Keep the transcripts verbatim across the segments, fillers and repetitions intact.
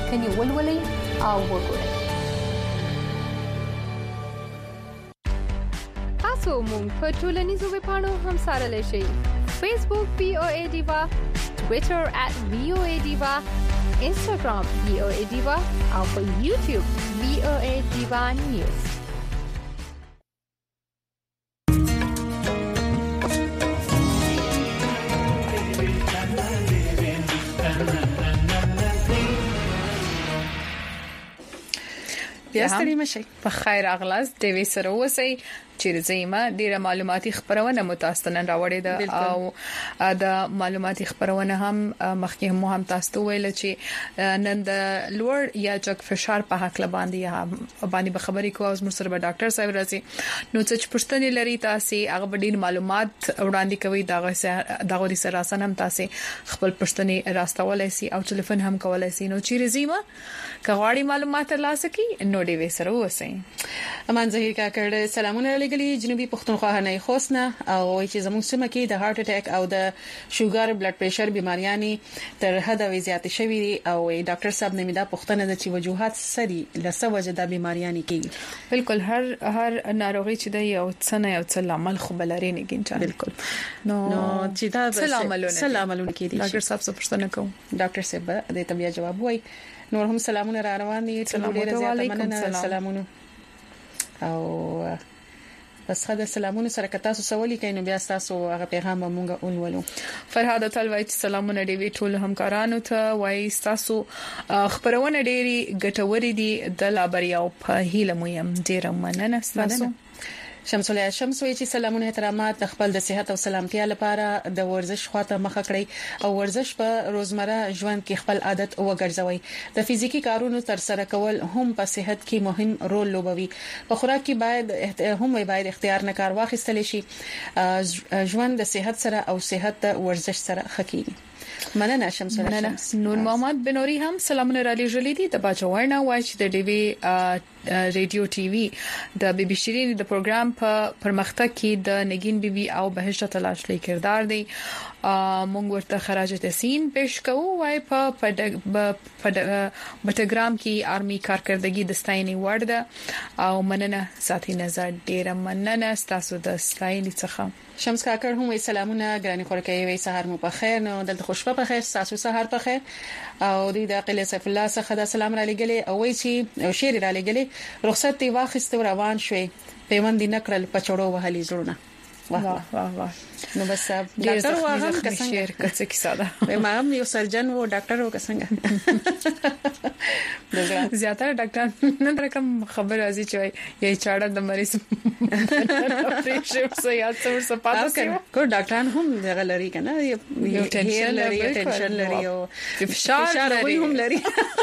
لیکنې ولولئ او وګورئ. تاسو مونږ په ټولنیزو ویبپاڼو هم سره شئ. فیسبوک وی او ای ډیوا، ټوئیټر at وی او ای ډیوا، انسټاګرام وی او ای ډیوا او په یوټیوب وی او ای ډیوا نیوز. بیا ستړي مشي. په خیر اغلاس د وی سره وسی چې زېما ډیره معلوماتي خبرونه متأسفانه راوړې ده او دا معلوماتي خبرونه هم مخکې هم هم تاسو ویل چې نن د لوړ یا جګ فشار په حق لباندې باندې به خبرې کوو. اوس مرسته به ډاکټر صاحب راځي نو چې پښتنې لري تاسو هغه ډیر معلومات وړاندې کوي دا غوړي سره سره هم تاسو خپل پښتنې راستولای شي او ټلیفون هم کولای شي. نو چې زېما کغواړي معلومات ترلاسه کړي نو دی وی سره وسی. امان زهیر کاکړ سلامونه لګلي جنوبي پښتونخوا نه خوسنه او چې زموږ سیمه کې د هارت اٹیک او د شوګر بلډ پريشر بيماريانې تر حد زیات شوي او ډاکټر صاحب نه میدا پښتنه د چې وجوهات سړي لسه وجه د بيماريانې کېږي. بالکل هر هر ناروغي چې د یو څه نه یو څه عمل خو بلري نه ګینځي. بالکل نو نو چې دا سلامونه سلامونه کې دي ډاکټر صاحب څه پښتنه کوم. ډاکټر صاحب د تبیا جواب وای. نور هم سلامونه را روان دي. ډیره زیاته مننه سلامونه او بس خدای سلامونه سره کتا سو سوالي کینو بیا تاسو هغه پیغام مونږه اولولو. فرهاد تلوي سلامونه دی ټول همکارانو ته وای تاسو خبرونه ډيري ګټوري دي د لابریاو په هیله مهم ډیره مننه تاسو. شمسولیا شمسوي چې سلامونه احترامات د خپل د صحت او سلامتیا لپاره د ورزش خواته مخه کړی او ورزش په روزمره ژوند کې خپل عادت وګرځوي. د فزیکی کارونو تر سره کول هم په صحت کې مهم رول لوبوي. په خوراک کې باید هم باید اختیار نه کار واخیستل شي. ژوند د صحت سره او صحت د ورزش سره خکېږي. مننه شمسولیا شمس. نور محمد بنوري هم سلامونه را لېږلي دي د باجوړنا وای چې د ډي وی رادیو ټي وي د بي بي شيرين د پروګرام په پرمختګ کې د نگین بي بي او بهشت تلاش لې کردار دی. مونږ ورته خراج تحسین پیش کوو وای په بټګرام کې آرمي کارکردګي د ستاینې وړ ده او مننه ساتي نظر ډیره مننه تاسو د ستاینې څخه. شمس کاکړ هم سلامونه ګراني خورکې وي سحر مو په خیر. نو دلته خوشبه په خیر تاسو سحر په خیر او د عقل سیف الله څخه د سلام را لګلې او وای چې شعر را لګلې رخصت دی واخست روان شوي پیوند نکړل پچړو وهلي زړونه. واه واه واه نو بس ډاکټر واغم څنګه شعر کڅ کیسه ده. ما هم یو سرجن وو ډاکټر وو څنګه زیاتره ډاکټر نن رقم خبر راځي چې یې چاړه د مریض پریشر سو یا څور سپاتو کو ډاکټران هم دغه لري کنه یو ټینشن لري ټینشن لري او فشار هم لري.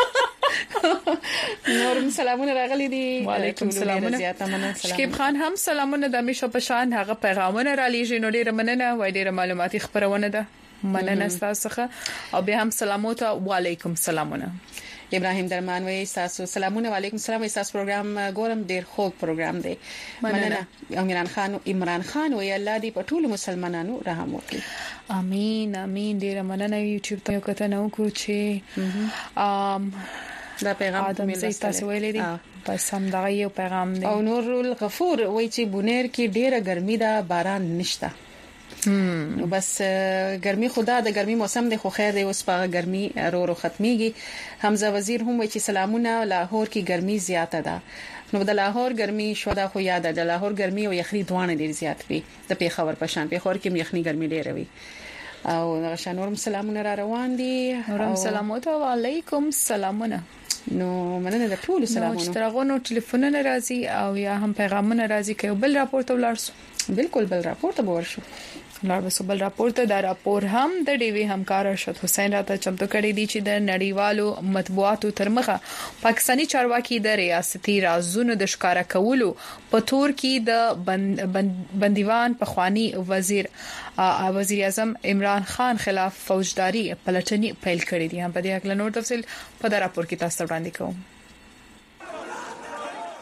نورم سلامونه راغلي دي. وعلیکم السلام. شکیب خان هم سلامونه د میشو په شان هغه پیغامونه را لېږي نو ډیره مننه وای ډیره معلوماتي خبرونه ده مننه تاسو څخه او به هم سلامونه وعلیکم سلامونه. ابراهيم درمان وای تاسو سلامونه وعلیکم السلام. تاسو پروګرام ګورم ډیر خوږ پروګرام دی مننه. عمران خان عمران خان وای الله دې په ټول مسلمانانو رحم وکړي. امين امين ډیره مننه. یوټیوب ته کته نو کو چې ام دا پیغام ادم زه تاسو ویلې دي بس هم دا یو پیغام دی. او نور الغفور وای چې بونیر کې ډیره ګرمي ده باران نشته. نو بس ګرمي خدا د ګرمي موسم دی خو خیر دی اوس په ګرمي رو رو ختميږي. حمزه وزیر هم وای چې سلامونه لاهور کې ګرمي زیاته ده. نو د لاهور ګرمي شو دا خو یاد ده د لاهور ګرمي او یخني دوانه ډیر زیات وي د پیښور په شان پیښور کې یخني ګرمي ډیر وي او شانورم سلامونه را روان دي. نورم سلامونه وعلیکم سلامونه. نو مننه د ټول سلامونه. نو ترغونو ټلیفونونه راځي او یا هم پیغامونه راځي کې بل راپورته ولرسو. بالکل بل راپورته ورشو. لار وسبل راپورته دا راپور هم د ډي وی همکار ارشد حسین راته چمتو کړی دی چې د نړیوالو مطبوعاتو ترمخه پاکستانی چارواکي د ریاستي رازونو د ښکارا کولو په تور کې د بند بندیوان په خواني وزیر وزیر اعظم عمران خان خلاف فوجداري پلټنې پیل کړې دي. هم په دې اړه نور تفصیل په دا راپور کې تاسو وړاندې کوم.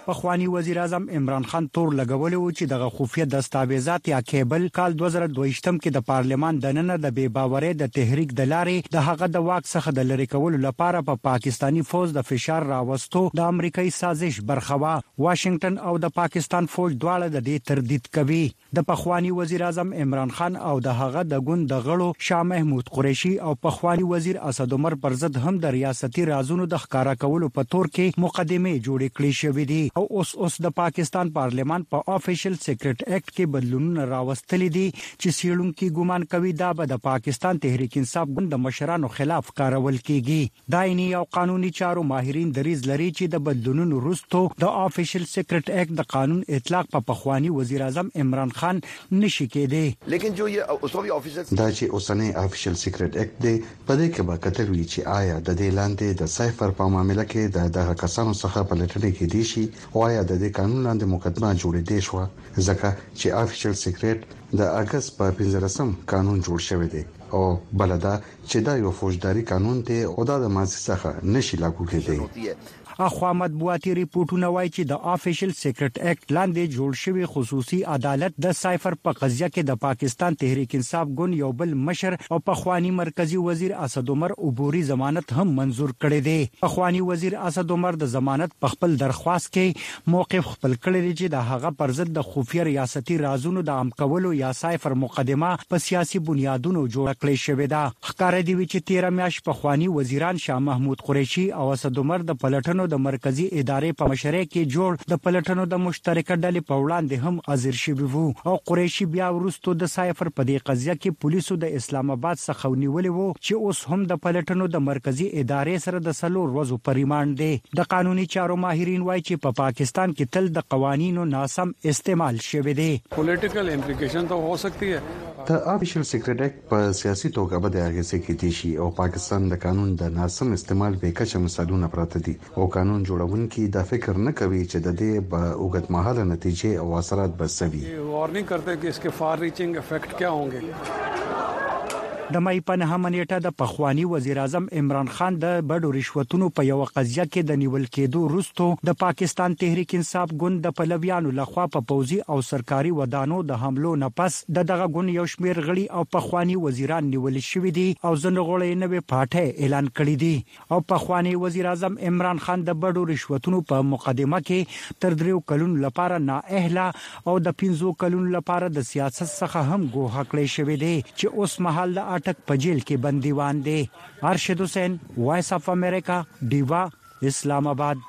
پخوانی وزیر اعظم عمران خان تور لګولې و چې دغه خفیه دستاویزات یا کیبل کال دوه زره دوه یم کې د پارلمان دننه د بے باورۍ د تحریک د لارې د هغه د واک څخه د لری کولو لپاره په پا پاکستانی فوج د فشار راوستو د امریکایي سازش برخه وا واشنگټن او د پاکستان فوج دواړه د دې تردید کوي د پخوانی وزیر اعظم عمران خان او د هغه د ګوند د غړو شاه محمود قریشي او پخوانی وزیر اسد عمر پر ضد هم د ریاستي رازونو د ښکارا کولو په تور کې مقدمه جوړې کړې شوې دي او اوس اوس د پاکستان پارلمان په آفیشل سیکریټ اکټ کې بدلونونه راوستل دي چې سیړونکو ګومان کوي دا به د پاکستان تحریک انصاف ګوند د مشرانو خلاف کارول کیږي دایني او قانوني چارو ماهرین دریز لري چې د بدلونونو وروسته د آفیشل سیکریټ اکټ د قانون اطلاق په پخوانی وزیر اعظم عمران خان نشي کېدی لیکن جو یہ اوسوي آفیشل دا چې اوسنۍ آفیشل سیکریټ اکټ دی په دې کې به کتل وی چې آیا د دې لاندې د سایفر په معاملې کې د دغه کسانو څخه په لټنه کې دي شي او آیا د دې قانون لاندې مقدمه جوړې دي شو ځکه چې آفیشل سیکریټ د اگست په پنځلسم قانون جوړ شوی دی او بلدا چې دا یو فوجداري قانون دی او دا د ماضي څخه نشي لاګو کېدی اخوا مطبوعاتي ریپورتونه وایي چې د آفیشل سیکریټ اکټ لاندې جوړ شوی خصوصي عدالت د سایفر په قضیه کې د پاکستان تحریک انصاف ګوند یو بل مشر او پخوانی مرکزی وزیر اسد عمر عبوري ضمانت هم منزور کړی دی پخوانی وزیر اسد عمر د ضمانت په خپل درخواست کې موقف خپل کړی دی چې د هغه پر ضد د خفیه ریاستي رازونو د عام کولو یا سایفر مقدمه په سیاسي بنیادونو جوړ کړی شوې ده ښکارا دی چې تیره میاشت پخوانی وزیران شاه محمود قریشي او اسد عمر د پلټنو د مرکزی ادارې په مشرۍ کې جوړ د پلټنو د مشترکه ډلې په وړاندې هم حاضر شوي وو او قریشي بیا وروسته د سایفر په دې قضیه کې پولیسو د اسلام آباد څخه ونیولې وو چې اوس هم د پلټنو د مرکزی ادارې سره د سلور ورځو پریماند دی د قانوني چارو ماهرین وایي چې په پا پاکستان کې تل د قوانینو ناسم استعمال شوی دی پولیټیکل امپلیکیشن ته هو سکتی ہے د آفیشل سیکریټ اکټ په سیاسي توګه به د اغیزې کې دي شي او پاکستان د قانون د ناسم استعمال به کچه مثالونه پراته دي او قانون جوړونکي دا فکر نه کوي چې د دې په اوږد مهاله نتیجې او اثرات به سوي وارننګ کرتے کہ اس کے فار ریچنگ افیکٹ کیا ہوں گے د مې په نهمه نیټه د پخوانی وزیر اعظم عمران خان د بډو رشوتونو په یو قضیه کې د نیول کېدو وروسته د پاکستان تحریک انصاف ګوند د پلویانو لخوا په پوځي او سرکاري ودانو د حملو نه پس د دغه ګوند یو شمېر غړي او پخوانی وزیران نیول شوي دي او ځنه غړي نوې پاټه اعلان کړی دي او پخوانی وزیر اعظم عمران خان د بډو رشوتونو په مقدمه کې تر دریو کلونو لپاره نااهله او د پنځو کلونو لپاره د سیاست څخه هم ګوښه کړی شوی دی چې اوس مهال د اټک په جیل کې بندیوان دي ارشد حسین وایس اف امریکا دیوا اسلام آباد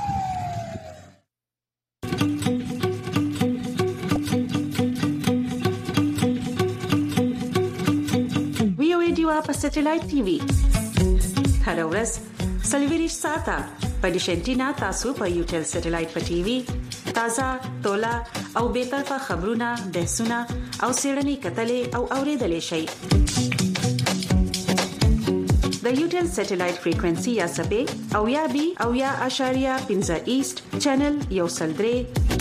وی او ای دیوا په سټلایټ ټي وي هر ورځ سلویریش ساته په ډیشنټینا تاسو په یوټل سټلایټ په ټي وي تازه تولا او به طرفه خبرونه بحثونه او سیړنی کتلې او اوریدلې شي د یوټل سټلایټ فریکوئنسي یا سبې او یا بي او یا اشاریه پنځه ایست چینل یو سلدري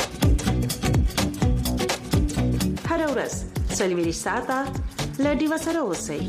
هر ورځ سلویریش ساته لډي وسره اوسئ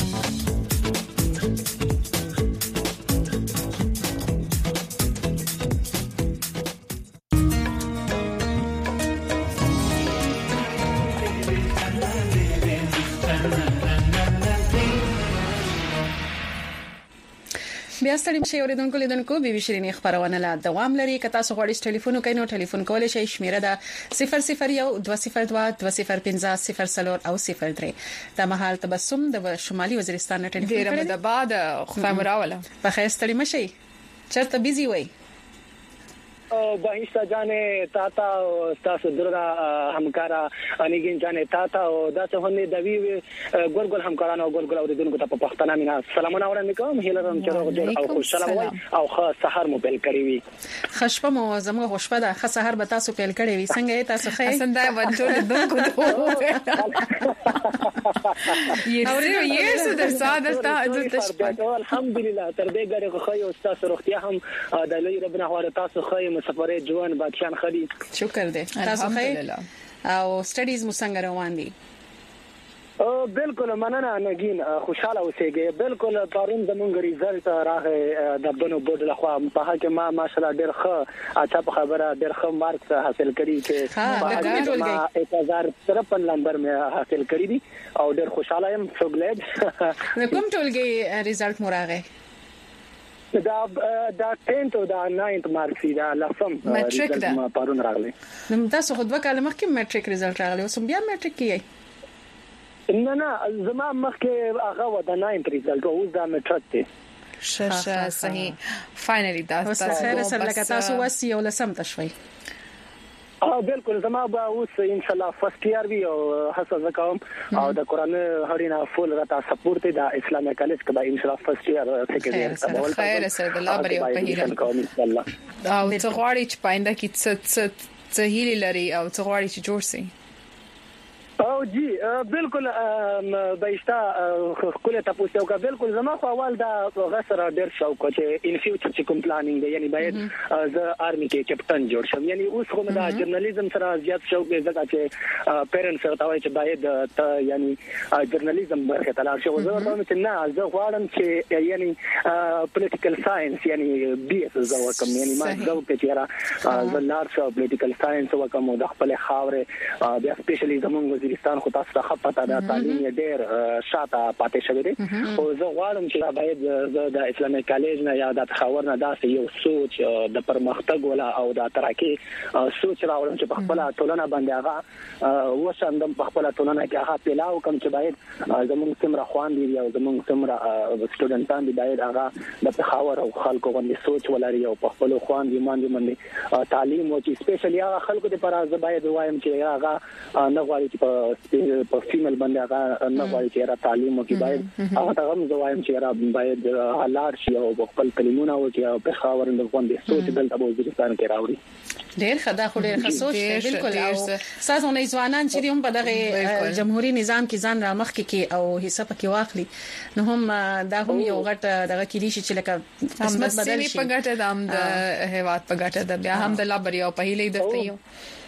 بیا ستړي مشه اوریدونکو لیدونکو بي بي شيرين خبرونه لا دوام لري که تاسو غواړئ ټلیفون وکړئ نو ټلیفون کولای شئ شمیره ده صفر صفر یو دوه صفر دوه دوه صفر پنځه صفر صفر او صفر درې د مهال تبسم د شمالي وزیرستان ټلیفون ډیره مده بعد خو مراوله په خیر ستړي مشه چرته بيزي وای با ایستا جانه تاتا او تاسو دردا همکارا انیګین جانه تاتا او دا څه هنه د وی ګورګل همکارانو ګورګل اوریدونکو ته په پښتنه مینا سلامونه وړاندې کوم هیله کوم چې روغ جوړ او خوشاله وي او ښه سحر مو بل کړی وي خشپه مو زموږ خوشبه ده ښه سحر به تاسو پیل کړی وي څنګه تاسو ښه حسن دا ونټول دونکو یې یې سو در ساده تاسو الحمدلله تر دې غره خو یو تاسو روغتیا هم د لوی ربنا هواره تاسو خو مسافر جوان بادشان خدي شکر دې تاسو ښه او سټډیز مو څنګه روان دي او بالکل مننه نګین خوشاله اوسېږي. بالکل پرون زمونږ ریزلټ راغی د بنو بورډ لخوا په هغه کې ما ماشاءالله ډېر ښه اچھا په خبره ډېر ښه مارکس حاصل کړي چې ما एक हज़ार तिरपन نمبر مې حاصل کړی دي او ډېر خوشاله یم. سو ګلیډ. کوم ټولګي ریزلټ مو راغی؟ دا دا ټینت او دا ناینت مارکس دا لسم میټریک دا پرون راغلی. نو تاسو خو دوه کاله مخکې میټریک ریزلټ راغلی اوس بیا میټریک کیږي؟ نه نه زما مخکې هغه و د ناینت ریزلټ او اوس دا میټریک دی. شاشه صحیح فائنلی دا تاسو سره سره لکه تاسو وسی او لسم تشوي. اه بالکل زما به اوس ان شاء الله فرست ایئر وی او هڅه وکوم او د قران هرینا فول راته سپورټ د اسلامي کالج کې به ان شاء الله فرست ایئر سیکنډ ایئر خیر سره د الله بری او په هیله کوم ان شاء الله. او څه غواړي چې پاینده کې څه څه څه هیله لري او څه غواړي چې جوړ شي؟ او جی بالکل بهشتا خپل تاسو یو کا بالکل زما خو اول دا غسر ډیر شوق چې ان فیوچر چې کوم پلانینګ دی یعنی باید ز آرمی کې کپټن جوړ شم. یعنی اوس خو دا جرنالیزم سره زیات شوق دی ځکه چې پیرنټس ته وایي چې باید ته یعنی جرنالیزم برخه ته لاړ شې. زه ورته چې نه زه غواړم چې یعنی پولیټیکل ساينس یعنی بي اس زه وکم. یعنی ما زه چې را زه لاړ شم پولیټیکل ساينس وکم د خپل خاورې بیا سپیشلی زمونږ افغانستان خو تاسو ته خپته د تعلیم ډېر شاته پاتې شوی دی او زه غواړم چې باید د اسلامي کالج نه یا د تخاور نه داسې یو سوچ د پرمختګ ولا او د ترقی سوچ راوړم چې په خپل ټولنه باندې هغه وسندم په خپل ټولنه کې هغه پیلاو کوم چې باید زموږ څومره خوان دي او زموږ څومره سټوډنټان دي باید هغه د تخاور او خلکو باندې سوچ ولري او په خپل خوان دي باندې باندې تعلیم او چې سپیشلی هغه خلکو لپاره زه باید وایم چې هغه نه غواړي چې په فیمیل باندې هغه نه غواړي چې را تعلیم وکړي باید هغه ته هم زوایم چې را باید حلال شي او خپل کلمونه وکړي او په خاور د باندې سوچ دلته په وزیرستان کې راوړي. ډېر خدا خو ډېر خصوص بالکل او ساسو نه ځوانان چې هم په دغه جمهوریت نظام کې ځان را مخ کې او حساب کې واخلي نو هم دا هم یو غټ دغه کې دي چې لکه قسمت بدل شي په ګټه د هم د هیواد په ګټه د بیا هم د لابریا په هیله درته یو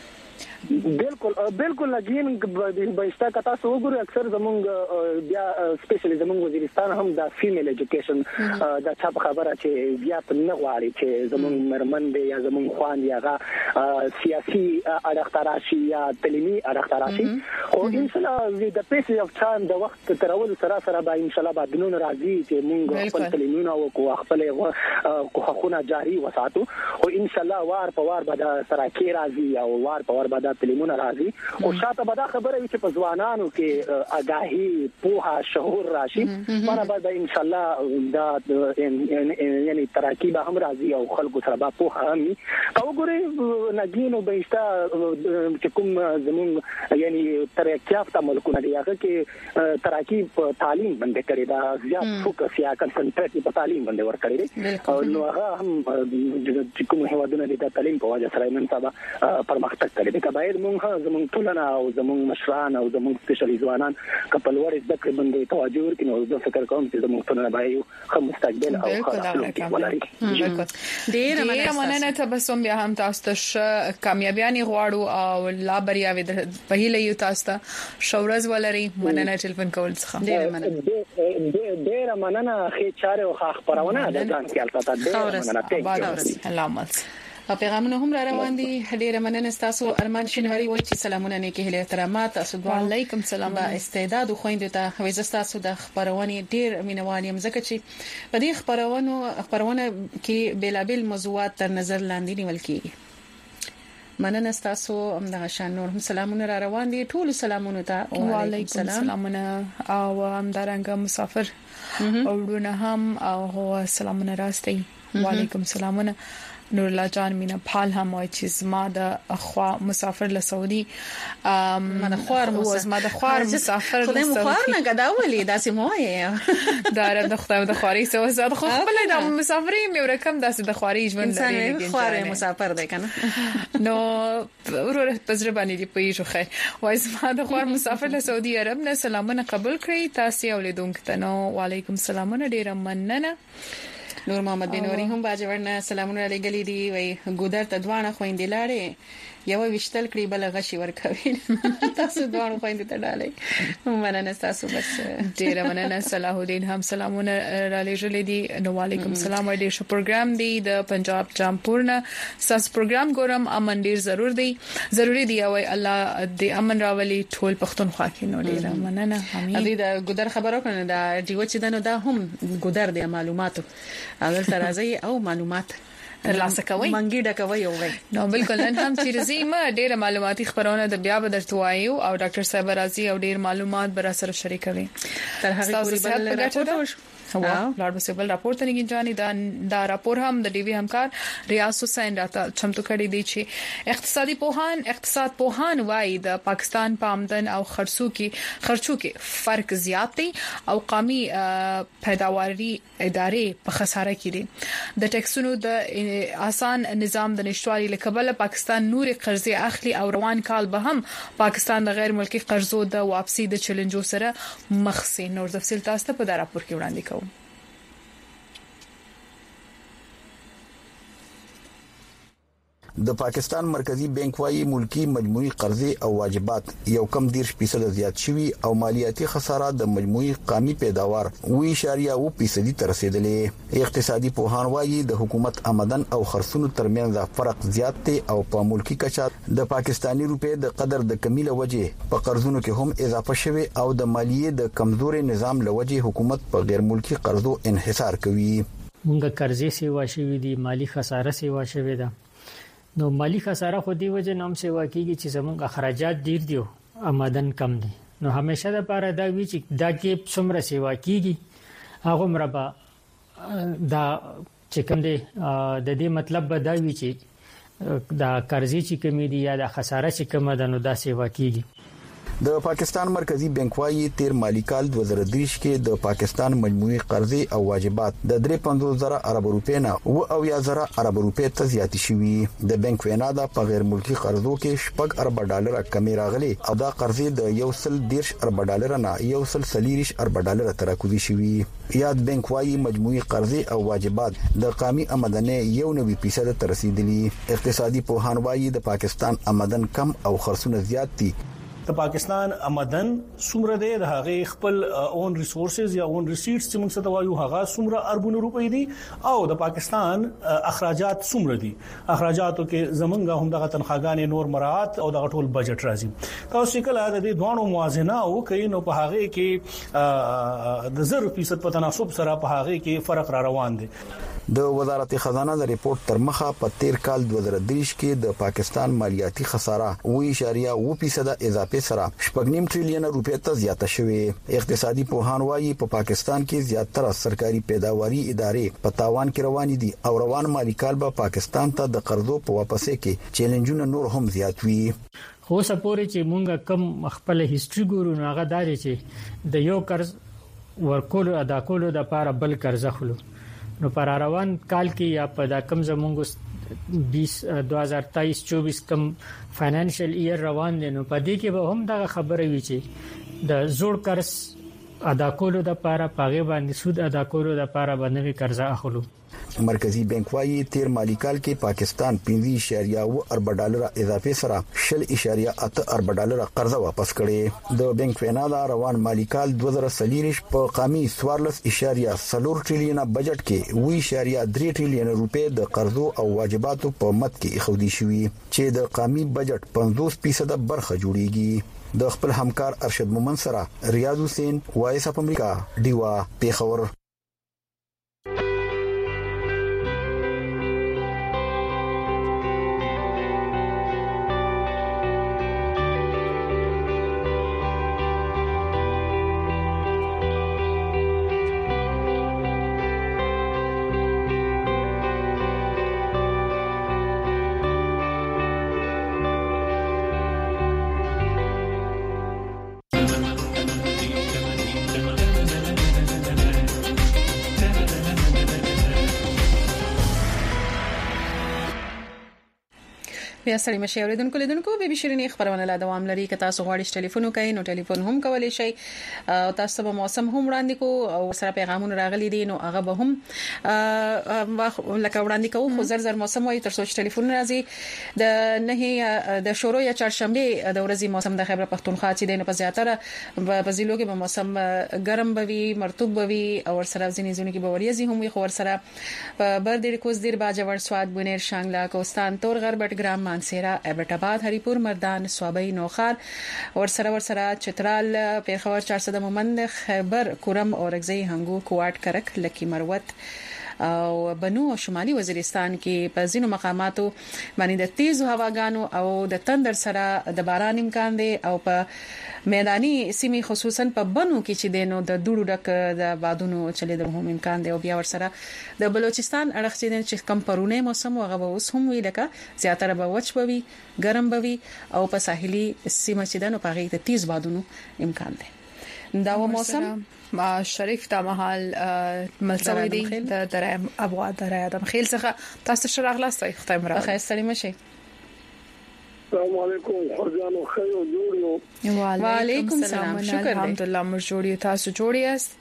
بالکل بالکل لګین بهشته کتا سو ګوري اکثر زمونږ بیا سپیشلی زمونږ وزیرستان هم د فیمیل ایجوکیشن د چا خبره چې بیا په نه غواړي چې زمونږ مرمن دی یا زمونږ خوان یا سیاسي اړخ راشي یا تعلیمي اړخ راشي او ان شاء الله د پیسې اف ټایم د وخت ترول سره سره به ان شاء الله بدلون راځي چې مونږ خپل تعلیمونه او خپل حقوقونه جاری وساتو او ان شاء الله وار په وار به سره کې راځي او وار په وار به تعلیمونه راځي او شاته به دا خبره وي چې په ځوانانو کې آگاهي پوهه شعور راشي مره به ان شاء الله دا یعنی ترقی به هم راځي او خلکو سره به پوهه هم او ګوري نګینو بهشته چې کوم زمون یعنی ترقی یافته ملکونه دي هغه کې ترقی په تعلیم باندې کړی دا زیات فوکس یا کنسنټریټ په تعلیم باندې ور کړی او نو هغه هم چې کوم هیوادونه دي د تعلیم په وجه سره نن سبا پرمختګ کړي دي باید مونږه زمونږ ټولنه او زمونږ مشران او زمونږ سپیشلی ځوانان کپل ور د ذکر باندې توجه ورکړي نو زه فکر کوم چې زمونږ ټولنه باید خو مستقبل او خپل ولري. ډیر مننه تبسم بیا هم تاسو ته کامیابیانی غواړو او لا بریا په هیله یو تاسو ته شورز ولري. مننه ټلیفون کول څخه ډیر مننه ډیر مننه خې چاره او خبرونه د ځان کې البته ډیر مننه علامت او پیغامونه هم را روان دي. ډیره مننه تاسو ارمان شینواری وایي چې سلامونه نیکه هله احترامات تاسو علیکم سلام با استعداد خو خويندو ته وایي تاسو د خبرونه ډیر مینوال یم ځکه چې په دې خبرونو خبرونه کې بیلابل موضوعات تر نظر لاندې نیول کیږي. مننه تاسو هم د شان نور هم سلامونه را روان دي ټول سلامونه ته وعلیکم سلامونه او هم درنګ مسافر او ورونه هم او سلامونه راستي وعلیکم سلامونه. نور الله جان مینا پال هم وای چې زما د اخوا مسافر له سعودي ام من خوار مسافر ما د خوار مسافر خدای مو خوار نه غداولې داسې موه دا د خدای د خواري سو زاد خو خپل د مسافرې مې ورکم داسې د خواري ژوند لري خوار مسافر دی کنه نو ورور پزره باندې دی پېښو خیر وای زما د خوار مسافر له سعودي عرب نه سلامونه قبول کړی تاسو اولیدونکو ته نو وعلیکم سلامونه ډیر مننه. نور محمد بنوري هم باجوړ نه سلامونه لګلې دي وای ګودر ته دوانه خويندې لاړې یو وشتل کړي بل غشي ورکوي تاسو دوه خويندې ته ډالې مننه تاسو بس ډیر مننه صلاح الدین هم سلامونه را لېږلې دي نو وعلیکم السلام ډیر شو پروګرام دی د پنجاب جامپورنا ساس پروګرام ګورم امن ډیر ضرور دی ضروری دی او الله دې امن راولي ټول پښتونخوا کې نو ډیر مننه همي ادي دا ګودر خبرو کنه دا ډیو چې دنو دا هم ګودر دی معلوماتو اول ترازی او معلومات ترلاسه کوي منګي ډکوي او نو بالکل نن هم چې زیمه ډیره معلوماتي خبرونه د بیا به درته وایو او ډاکټر صاحب راځي او ډیر معلومات بر سره شریکوي تر هغه پوری بل راپورټ هوا لارډ وسبل راپور ته نګی جاني دا دا راپور هم د ډي وی همکار ریاض حسین راته چمتو کړی دی چې اقتصادي پوهان اقتصاد پوهان وایي د پاکستان په آمدن او خرڅو کې خرچو کې فرق زیات دی او قومي پیداواري ادارې په خساره کې دي د ټیکسونو د آسان نظام د نشټوالي لکبل پاکستان نور قرضې اخلي او روان کال به هم پاکستان د غیر ملکی قرضو د واپسی د چیلنجو سره مخ سي نور تفصیل تاسو ته په دا راپور کې وړاندې کوم د پاکستان مرکزی بانک وايي ملکی مجموعي قرضې او واجبات یو کم دیرش فیصد زیات شوي او مالیاتي خساره د مجموعي قومي پیداوار وی اشاریه او فیصد تر رسیدلې اقتصادي پوهان وايي د حکومت آمدن او خرڅونو ترمنځ فرق زیات دی او په ملکی کچا د پاکستانی روپې د قدر د کمی لوجه په قرضونو کې هم اضافه شوه او د مالیې د کمزوري نظام لوجه حکومت په غیر ملکی قرضو انحصار کوي مونږه قرضې سیوا شوي دي مالی خساره سیوا شوي ده نو مالی خساره خو دی وجه نوم سیوا کیږي چې زموږ اخراجات ډیر دي او آمدن کم دي نو همیشه د پاره دا وی چې دا کې څومره سیوا کیږي هغه مربا دا چې کوم دی د دې مطلب به دا وی چې دا قرضې چې کمی دي یا د خساره چې کم ده نو دا سیوا کیږي د پاکستان مرکزی بانک وايي تیر مالی کال دوه زره دریش کې د پاکستان مجموعي قرضې او واجبات د درې سوه پنځوس زره ارب روپۍ نه او او یا زره ارب روپۍ ته زیات شوي د بانک وینا دا په غیر ملکی قرضو کې شپږ ارب ډالر کمی راغلي او دا قرضې د یو سل دیرش ارب ډالر نه یو سل سلیریش ارب ډالر ته راکوزي شوي یاد بانک وايي مجموعي قرضې او واجبات د قومي آمدنه یو نوي فیصد ته رسیدلي اقتصادي پوهان وايي د پاکستان آمدن کم او خرڅونه زیات دي د پاکستان آمدن څومره دی د هغه خپل اون ریسورسز یا اون ریسیټس چې موږ څه وایو هغه څومره اربونو روپۍ دي او د پاکستان اخراجات څومره دي اخراجاتو کې زمونږه هم دغه تنخواګانې نور مراعات او دغه ټول بجټ راځي تاسو کله د دې دوه موازنه او کین نو په هغه کې د زر فیصد په تناسب سره په هغه کې فرق را روان دي د وزارت خزانه د ریپورت تر مخه په تیر کال دوه زره دریش کې د پاکستان مالیاتي خساره وی اشاریه او فیصد اضافه سره شپږ نیم ټریلیون روپۍ ته زیاته شوې اقتصادي پوهان وايي په پاکستان کې زیاتره سرکاري پیداواري ادارې په تاوان کې روان دي او روان مالی کال به پاکستان ته د قرضو په واپسې کې چیلنجونه نور هم زیات وي خو سپوري چې مونږه کم خپل هیستوري ګورو نو هغه داري چې د یو قرض ورکول ادا کول د لپاره بل قرض اخلو نو پر روان کال کې یا په دا کم زمونږ بیس دوه هزار تیئیس چوبیس کم فاینانشل ایئر روان دي نو په دې کې به هم دا خبره وی چې د زوړ قرض ادا کولو د لپاره پاغه باندې سود ادا کولو د لپاره باندې قرض اخلو مرکزی بانک وايي تیر مالی کال کې پاکستان پنځه اشاریه اوه ارب ډالر اضافه سره شل اشاریه اته ارب ډالر قرض واپس کړي د بانک وینا دا روان مالی کال دوه زره سلیریش په قومي سوارلس اشاریه څلور ټریلیون بجټ کې وی اشاریه درې ټریلیون روپۍ د قرضو او واجباتو په مت کې اخودي شوی چې د قومي بجټ پنځوس فیصد برخه جوړیږي د خپل همکار ارشد مومن سره ریاض حسین وایس اف امریکا دیوا پیښور بیا سړی مشه اوریدونکو لیدونکو به بشرینې خبرونه لا دوام لري که تاسو غواړئ ټلیفون وکړئ نو ټلیفون هم کولای شئ او تاسو به موسم هم وړاندې کو او سره پیغامونه راغلي دي نو هغه به هم لکه وړاندې کوو خو زر زر موسم وایي تر څو ټلیفون راځي د نه د شورو یا چهارشنبه د ورځې موسم د خیبر پختونخوا چې دینه په زیاتره په ځلو کې به موسم ګرم بوي مرطوب بوي او سره ځینې ځینې کې به وریځي هم وي خو سره بر دې کوز دیر باجوړ سواد بونیر شانګلا کوستان تور غربټ ګرام مانسیرا ابټاباد هریپور مردان سوابي نوخار اور سره ور سره چترال پیښور چهار صد مومند خیبر کورم اورګزی هنګو کوټ کرک لکی مروت او بنو او شمالي وزیرستان کې په ځینو مقاماتو باندې د تیزو هواګانو او د تندر سره د باران امکان دی او په میداني سیمې خصوصا په بنو کې چې دینو د دوړو ډک د بادونو چلیدل هم امکان دی او بیا ور سره د بلوچستان اړخ چې کم پرونه موسم هغه به اوس هم وی لکه زیاتره به وچ بوي ګرم بوي او په ساحلي سیمه چې دنو په غي د تیز بادونو امکان دی دا و موسم شریف تا محل ملسوي دي د درای ابو درای ادم خیل څخه تاسو شرح خلاص ختم را خیر سلام شي السلام علیکم خرجانو خیر او جوړیو وعلیکم السلام شکر الحمدلله مر جوړیو تاسو جوړی است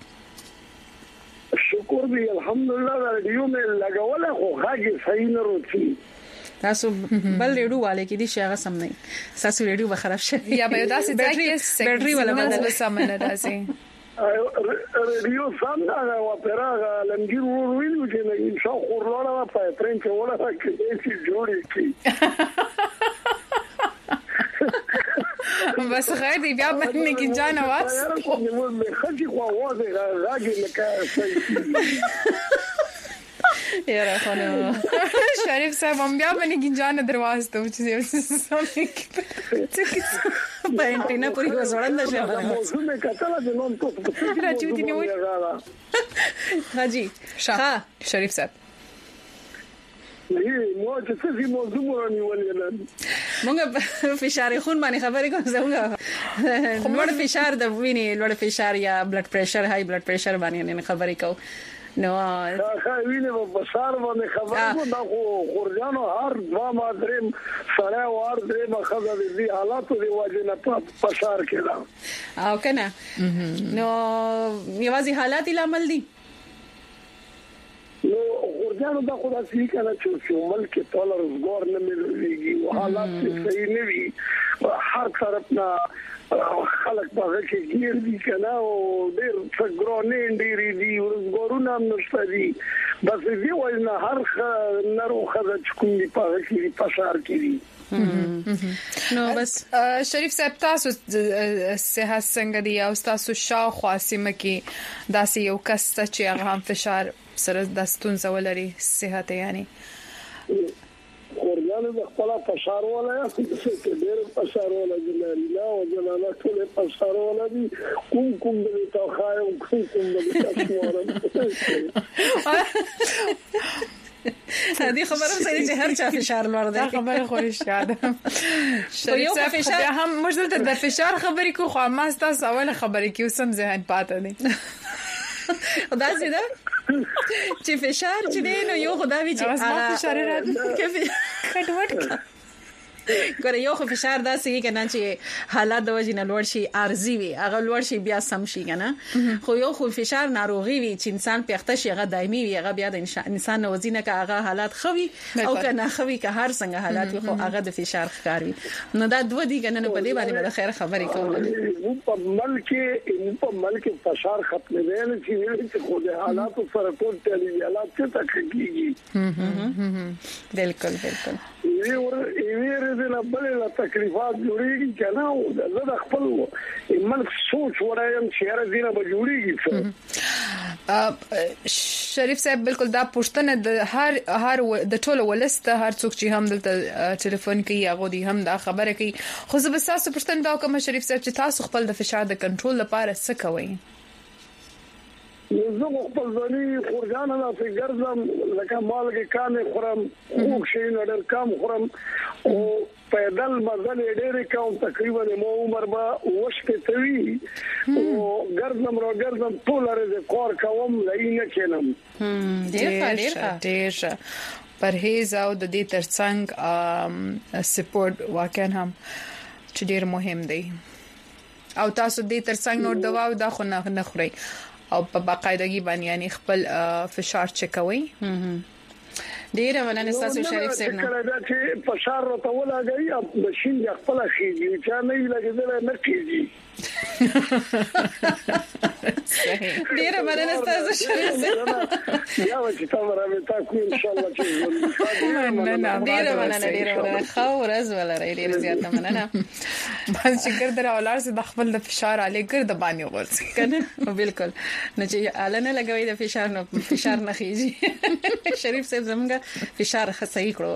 شکر دی الحمدلله رادیو مې لګوله خو هغه صحیح نه روتي تاسو بل ریډیو والے کې دي شغه سم نه تاسو ریډیو به خراب شي یا به تاسو ځای کې بیټری ولا بدل سم نه راځي ریډیو سم نه او پراغه لنګیر ورویل چې نه ان شاء الله خورلاله په ترين کې ولا کې چې جوړی کی بس خیر دی بیا باندې کې جان आवाज نو مې خځې خو आवाज راځي لکه یاره خانم شریف صاحب هم بیا باندې کې جان درواز ته چې سمې کې په انټینا پوری وزوړند شي موضوع مې کتل د نوم ته راځي دي نو حاجی شاه شریف صاحب مو چې څه موضوع مورنی ولې مونږ فشار خون باندې خبرې کوم زموږ لوړ فشار د وینې لوړ فشار یا بلډ پريشر هاي بلډ پريشر باندې خبرې کوم نو ښه وینې په بشار باندې خبرې کوم دا خو خورجانو هر دوا مادرم سره وار دې مخزه دې حالاتو دی واجب نه په بشار کې دا او کنه نو یوازې حالات عمل دي نو خورجانو دا خو دا څه کنه چې ملک ټول روزګار نه ملويږي او حالات صحیح نه وي هر طرف نه خلک په کې گیر دي کنه او ډېر څګرونه ډېری دي ورګورونه هم نشته دي بس دې وای نه هر نرو خرج کوي په کې په شهر کې دي نو بس شریف صاحب تاسو صحت څنګه دی او تاسو شاو خاصمه کې داسې یو کس چې هغه هم فشار سره د ستونزې ولري صحت یعنی خورجانو د خپل فشار ولا یا چې ډېر فشار ولا دي نه او جلاله ټول فشار ولا دي کوم کوم د توخای او کوم کوم د تاسو هذه خبره صحیح چې هر چا فشار لور دی خبره خوښ یاد شریف صاحب فشار هم مجدد د فشار خبرې کو خو ما تاسو اول خبرې کې وسم ذهن پاتې دي خدا سي دا چې فشار چې دی نو یو خدای چې هغه فشار راځي کې کډوټ ګوره یو خو فشار داسې کنه چې حالات د وجې نه لوړ شي ارزي وي هغه لوړ شي بیا سم شي کنه خو یو خو فشار ناروغي وي چې انسان پیخته شي هغه دایمي وي هغه بیا د انسان نوځینه کا هغه حالات خوي او کنه خوي که هر څنګه حالات وي خو هغه د فشار ښکار وي نو دا دوه دي کنه په دې باندې د خیر خبرې کوم په ملک په ملک فشار ختم دی نه چې خو د حالات سره ټول تللی حالات څه تکیږي بالکل بالکل یې ور یې ورته بل له تکلیفات جوړیږي کنه او زه د خپل ملک سوچ ورایم چې هر دینه به جوړیږي شریف صاحب بالکل دا پښتنه د هر هر د ټولو ولسته هر څوک چې هم دلته ټلیفون کوي هغه دي هم دا خبره کوي خو زه به تاسو پښتنه دا کوم شریف صاحب چې تاسو خپل د فشار د کنټرول لپاره څه کوئ زه خپل ځاني خورجان نه په ګرځم لکه مالګه کامه خورم خوښ شي نه ډېر کم خورم او پیدل مزل ډېر کوم تقریبا مو عمر با وشته توي او ګرځم را ګرځم ټول لري کار کوم لای نه کینم ډېر ډېر ډېر پرهیز او د دې ترڅنګ سپورت واقعا هم چې ډیر مهم دی او تاسو دې ترڅنګ نور دوا او د خو نه خوري او په باقاعدګي باندې یعنی خپل فشار چک کوي ډیر مننه تاسو شریف صاحب نو کله چې فشار راته ولاګي او ماشين یې خپل خېږي چې نه یې لګیدل نه کیږي ډیر مننه تاسو شریف صاحب یا چې تاسو راځئ تاسو ان شاء الله چې مننه ډیر مننه ډیر مننه خو ورځ ولري ډیر زیات مننه باندې چې ګرد راولار سي د خپل د فشار علي ګرد باندې ورسي کنه بالکل نه چې علنه لګوي د فشار نو فشار نه خيږي شریف صاحب زمونږ فشار خصای کړو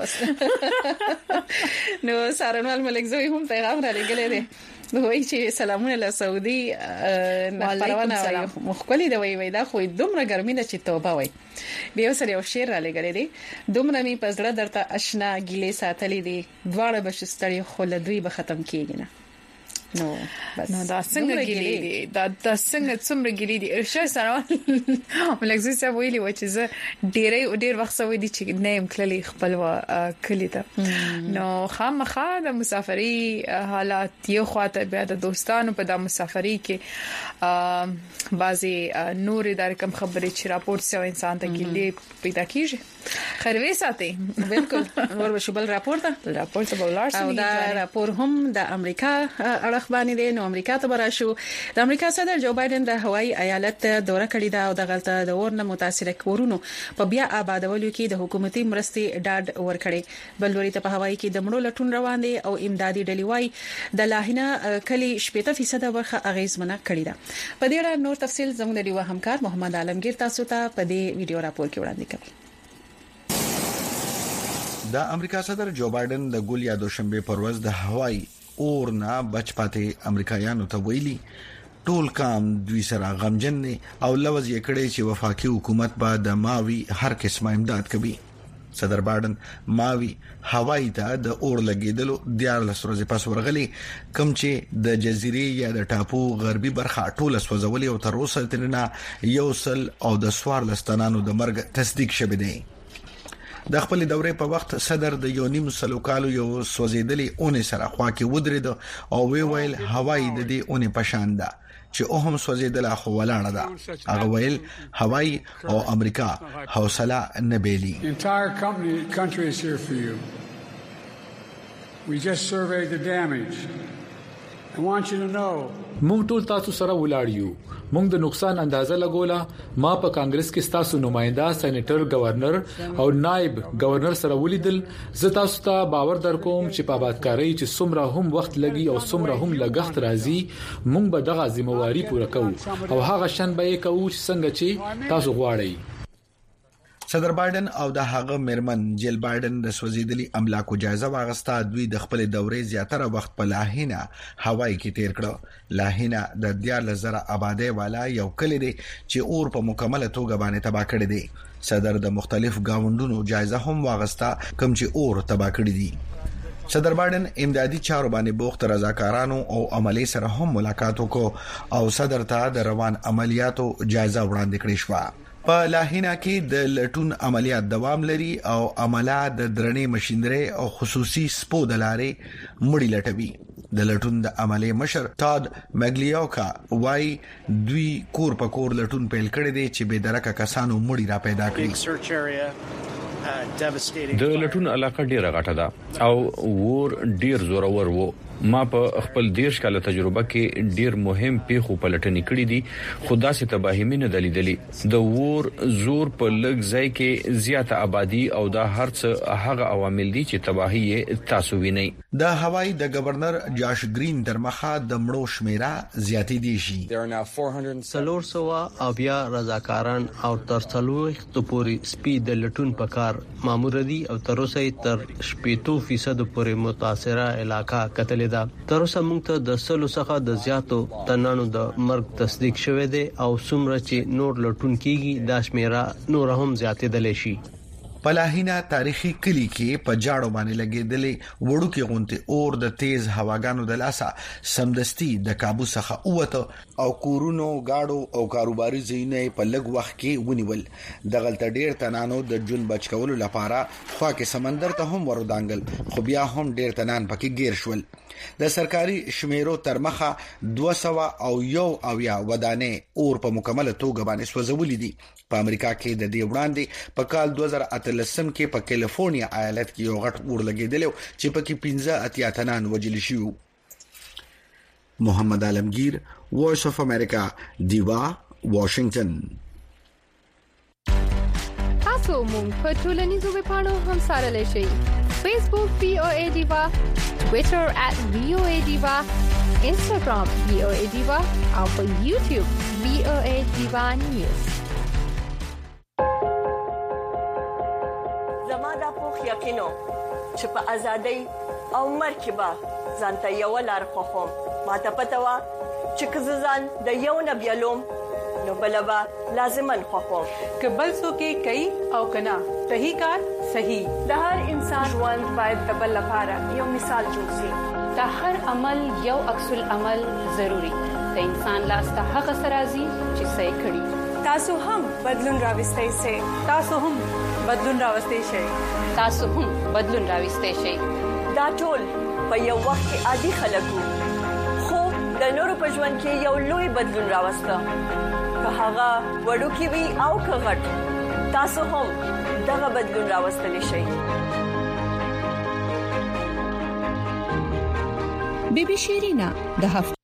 نو سارنوال ملک زوی هم پیغام را لګلې دي دوی چې سلامونه له سعودي نه پروانه مخکلي دی وای دا خو دومره ګرمي ده چې توبه وای بیا سره یو شعر را لګلې دي دومره می پزړه درته آشنا ګیلې ساتلې دي دواړه بشستړي خو لدوی به ختم کیږي نه نو بس نو دا څنګه ګیلې دي دا د څنګه څومره ګیلې دي ارشاد سره ولکه زه ویلي و چې زه ډېرې ډېر وخت سوي دي چې نیم کلی خپل و کلی ته نو خامخا د مسافرۍ حالات یو خواته بیا د دوستانو په د مسافرۍ کې بعضي نور د رقم خبرې چې راپورټ سو انسان ته ګیلې پیدا کیږي خروي ساتي بالکل ور بشبل راپورټ راپورټ بولار او دا راپور هم د امریکا اړه باندې دی نو امریکا ته براشو د امریکا صدر جو بایدن د هوایي ایالت دوره کړې ده او د غلطه د ورنه متاثر کورونو په بیا آبادولو کې د حکومتي مرستې ډاډ ورکړي بلوري ته په هوایي کې د مړو لټون روان دي او امدادي ډلې وای د لاهینه کلی شپږ فیصد برخه اغیزمنه کړې ده په دې اړه نور تفصیل زموږ د ډیوا همکار محمد عالمگیر تاسو ته په دې ویډیو راپور کې وړاندې کوي د امریکا صدر جو بایدن د ګول یا دوشنبه پر ورځ د هوایي اور نه بچ پاتې امریکایانو ته ویلي ټول کام دوی سره غمجن او لوز یې کړی چې وفاقي حکومت به د ماوي هر قسمه امداد کوي صدر بایدن ماوي هوایي ته د اور لګیدلو دیار لسروزه پس ورغلي کم چې د جزیرې یا د ټاپو غربي برخه ټول سوځولې او تر اوسه ترنه یو سل او د سوار لستانانو د مرګ تصدیق شوه دی د خپل دورې په وخت صدر د یو نیم سلو کالو یو سوځیدلې اونې سره خوا کې ودرېد او وی ویل هوایي د دې اونې پشان ده چې او هم سوځیدل خو ولاړه ده هغه ویل هوایي او امریکا حوصله نه بیلي entire company country is here for you we just surveyed the damage I want you to know مونږ ټول تاسو سره ولاړ یو مونږ د نقصان اندازه لګولا ما په کانګرس کې تاسو نماینده سېنیټر گورنر او نائب گورنر سره ولیدل زه تاسو ته باور درکوم چې په آبادکاري چې څومره هم وخت لګي او څومره هم لګښت راځي مونږ به دغه ذمہواری پوره کوو او هغه شن به کوو څنګه چې تاسو غواړئ صدر بایدن او د هغه مرمن جیل بایدن د سوځیدلي املاکو جایزه واغسته دوی د خپل دورې زیاتره وخت په لاهینه هوایي کې تیر کړ لاهینه د دیار لزر آبادی والا یو کلی دی چې اور په مکمله توګه باندې تباہ کړی دی صدر د مختلف گاونډونو جایزه هم واغسته کوم چې اور تباہ کړی دی صدر بایدن امدادي چارو باندې بوخت رضاکارانو او عملی سره هم ملاقات وکړ او صدر ته د روان عملیاتو جایزه وړاندې کړې شو په لاهینا کې د لټون عملیات دوام لري او عملیات د درنې ماشينري او خصوصي سپو د لارې مړی لټوي د لټون د عملی مشر ټاد مګلیوکا وای دوی کور په کور لټون پیل کړی دی چې به درکه کسانو مړی را پیدا کړي د لټون علاقه ډیره غټه ده او ور ډیر زورور وو ما په خپل دیش کاله تجربه کې ډیر مهم پیښو پلټنې کړې دي خدا سي تباهي مینه دلیدلې د ور زور په لګ ځای کې زیاته آبادی او دا هرڅ هغه عوامل دي چې تباهي تاسو ویني د هوایي د گورنر جاش گرین درمخه د مړو شمیره زیاتې دي شي څلور سوه او بیا رضاکاران او تر څلوېښت د پوري سپید لټون پکار مامور دي او تر اوسه تر شپږ فیصد پورې متاثره علاقہ کتل دا تر اوسه موږ ته د سلو څخه د زیاتو تنانو د مرګ تصدیق شوه دی او څومره چې نور لټون کیږي دا شمیره نور هم زیاتېدل شي پلاهینا تاریخي کلی کې په جاړو باندې لګیدلې وړو کې غونته اور د تیز هواګانو د لاسه سمدستي د کابو څخه اوته او کورونو گاډو او کاروباري ځینې په لږ وخت کې ونیول د غلط ډیر تنانو د جون بچکولو لپاره خوا کې سمندر ته هم ورودانګل خو بیا هم ډیر تنان پکې گیر شول د سرکاري شمیرو تر مخه دوه سوه او یو اویا ودانې اور په مکمل توګه باندې سوځولې دي په امریکا کې د دې وړاندې په کال دوه زره اتلسم کې په کیلیفورنیا ایالت کې یو غټ اور لګیدل چې پکې پنځه اتیا تنان وژل شوی. محمد عالمگیر، وایس اف امریکا، دیوا، واشنگټن. تاسو مونږ په ټولنیزو ویبپاڼو هم سره لشي. Facebook V O A Diva, Twitter at V O A Diva, Instagram V O A Diva, او په YouTube V O A Diva News. زماده پوخ یقینو چې په ازادۍ او مرکبه ځانته یو لار خوخم ماته پته وا چې کززان د یو نبیلوم نو بلبا لازمن خوخم کبل سو کې کوي او کنا صحیح کار صحیح د هر انسان ژوند باید د بل لپاره یو مثال جوړ شي د هر عمل یو عکس العمل ضروری د انسان لاس ته هغه سرازي چې صحیح کړي تاسو هم بدلون راوستئ سي تاسو هم بدلون راوستئ شي تاسو هم بدلون راوستئ شي دا ټول په یو وخت کې عادي خلکو خو د نورو په ژوند کې یو لوی بدلون راوسته که هغه وړو کې وي او که غټ تاسو هم دغه بدلون راوستلی شئ. بیبي شیرینا د هفته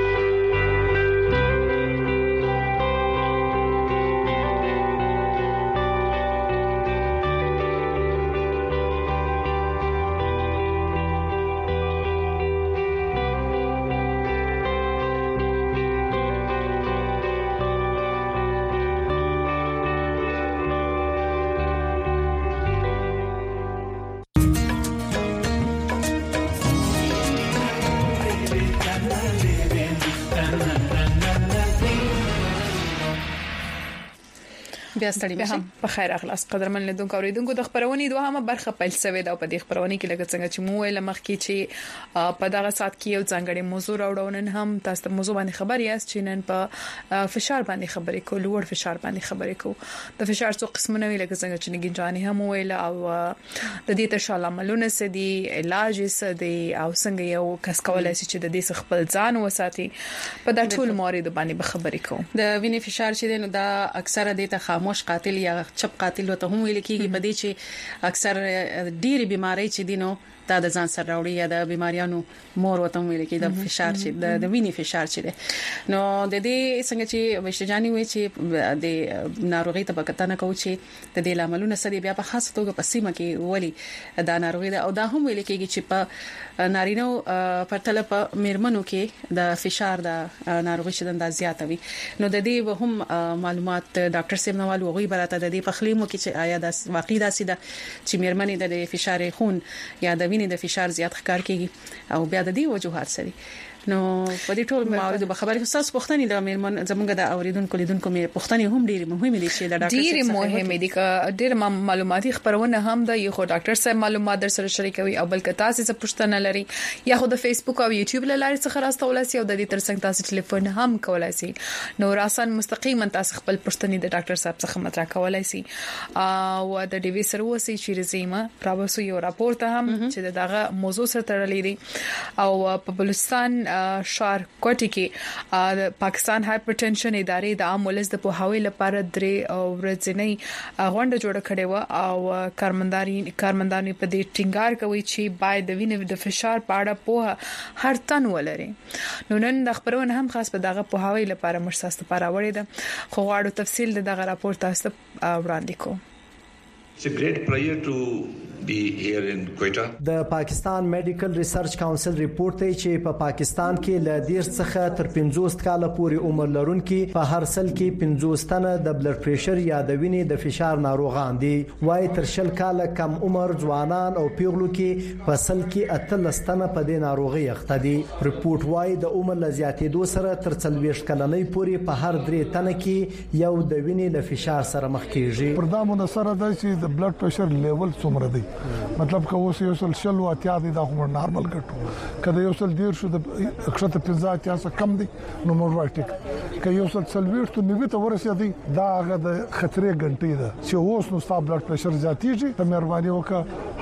بیا ستړي به هم په خیر اخلاص قدرمن لیدونکو اوریدونکو د خبرونې دوه برخه پیل شوې ده او په دې خبرونه کې لکه څنګه چې مو ویل مخکې چې په دغه سات کې یو ځانګړي موضوع راوړون هم تاسو ته موضوع باندې خبر یاست چې نن په فشار باندې خبرې کول لوړ فشار باندې خبرې کوو د فشار څو قسمونه ویل لکه څنګه چې نګی جاني هم ویل او د دې تر شاله عملونه سدي علاج سدي او څنګه یو کس کولای شي چې د دې خپل ځان وساتي په دا ټول موارد باندې خبرې کوو د وینې فشار چې نو دا اکثره د ته خاموش قاتل یا چپ قاتل وته هم ویل کیږي په دې چې اکثر ډېری بيمارۍ چې دینو دا د ځان سره راوړي یا د بيماريانو مور وته ویل کیږي د فشار چې د وینې فشار چې نو د دې څنګه چې وشجاني وي چې د ناروغي طبقه نه کوي چې د دې لاملونه سړي بیا په خاص توګه په سیمه کې ولي دا ناروغي ده او دا هم ویل کیږي چې په نارینو پرتله په میرمنو کې د فشار د ناروغي شدنده زیاته وي نو د دې هم معلومات ډاکټر سیم نوال وغوي براته د دې په خلیمو کې چې آیا د واقعي داسې ده چې میرمنې د فشار خون یا د وینې د فشار زیات ښکار کیږي او بیا د دې وجوهات سره نو په دې ټول موارد به خبرې خاص پوښتنې د میرمن زمونږ د اوریدونکو لیدونکو مې پوښتنې هم ډېری مهمه دي چې د ډاکټر ډېری مهمه دي چې ډېر معلوماتي خبرونه هم د یو ډاکټر صاحب معلومات در سره شریکوي او بلکې تاسو څه پوښتنه لري یا خو د فیسبوک او یوټیوب لارې څخه راستولای شئ او د دې ترڅنګ تاسو ټلیفون هم کولای شئ نو راسن مستقیما تاسو خپل پوښتنې د ډاکټر صاحب څخه مطرح کولای شئ او د ډي وی سره وسی چې رزيمه راوسو یو راپور ته هم چې دغه موضوع سره تړلې دي او په بلوچستان شهر کوټی کې د پاکستان هایپرټنشن ادارې د عام ولس د پوهاوي لپاره درې ورځنی غونډه جوړه کړې و او کارمنداري کارمندانو په دې ټینګار کوي چې باید د وینې د فشار په اړه پوهه هر تن ولري نو نن د خبرونه هم خاص په دغه پوهاوي لپاره مرسته لپاره وړي ده خو غواړو تفصیل د دغه راپور تاسو وړاندې کوم It's a great pleasure to be here in Quetta. د پاکستان میډیکل ریسرچ کونسل ریپورت دی چې په پاکستان کې ل دیر څخه تر پنځوس کال پورې عمر لرونکي په هر سل کې پنځوس تنه د بلډ پریشر یا د وینې د فشار ناروغان دي. وای تر شل کال کم عمر ځوانان او پیغلو کې په سل کې اتلس تنه په دې ناروغي اخته دي. ریپورت وای د عمر لزیاتېدو سره تر څلويښت کلنۍ پورې په هر درې تنه کې یو د وینې د فشار سره مخ کیږي. پردامونه سره د چې د بلډ پریشر لیول څومره دی مطلب که اوس یو سل شل واتیا دی دا خو نارمل ګټو کله یو سل ډیر شو د اکثر پنځه اتیا څخه کم دی نو مورټیک که یو سل څلويښت ته نیوي ته ورسېږي دا هغه د خطرې غنټې ده چې اوس نو ستاسو بلډ پریشر زیاتیږي ته مهرباني وکړه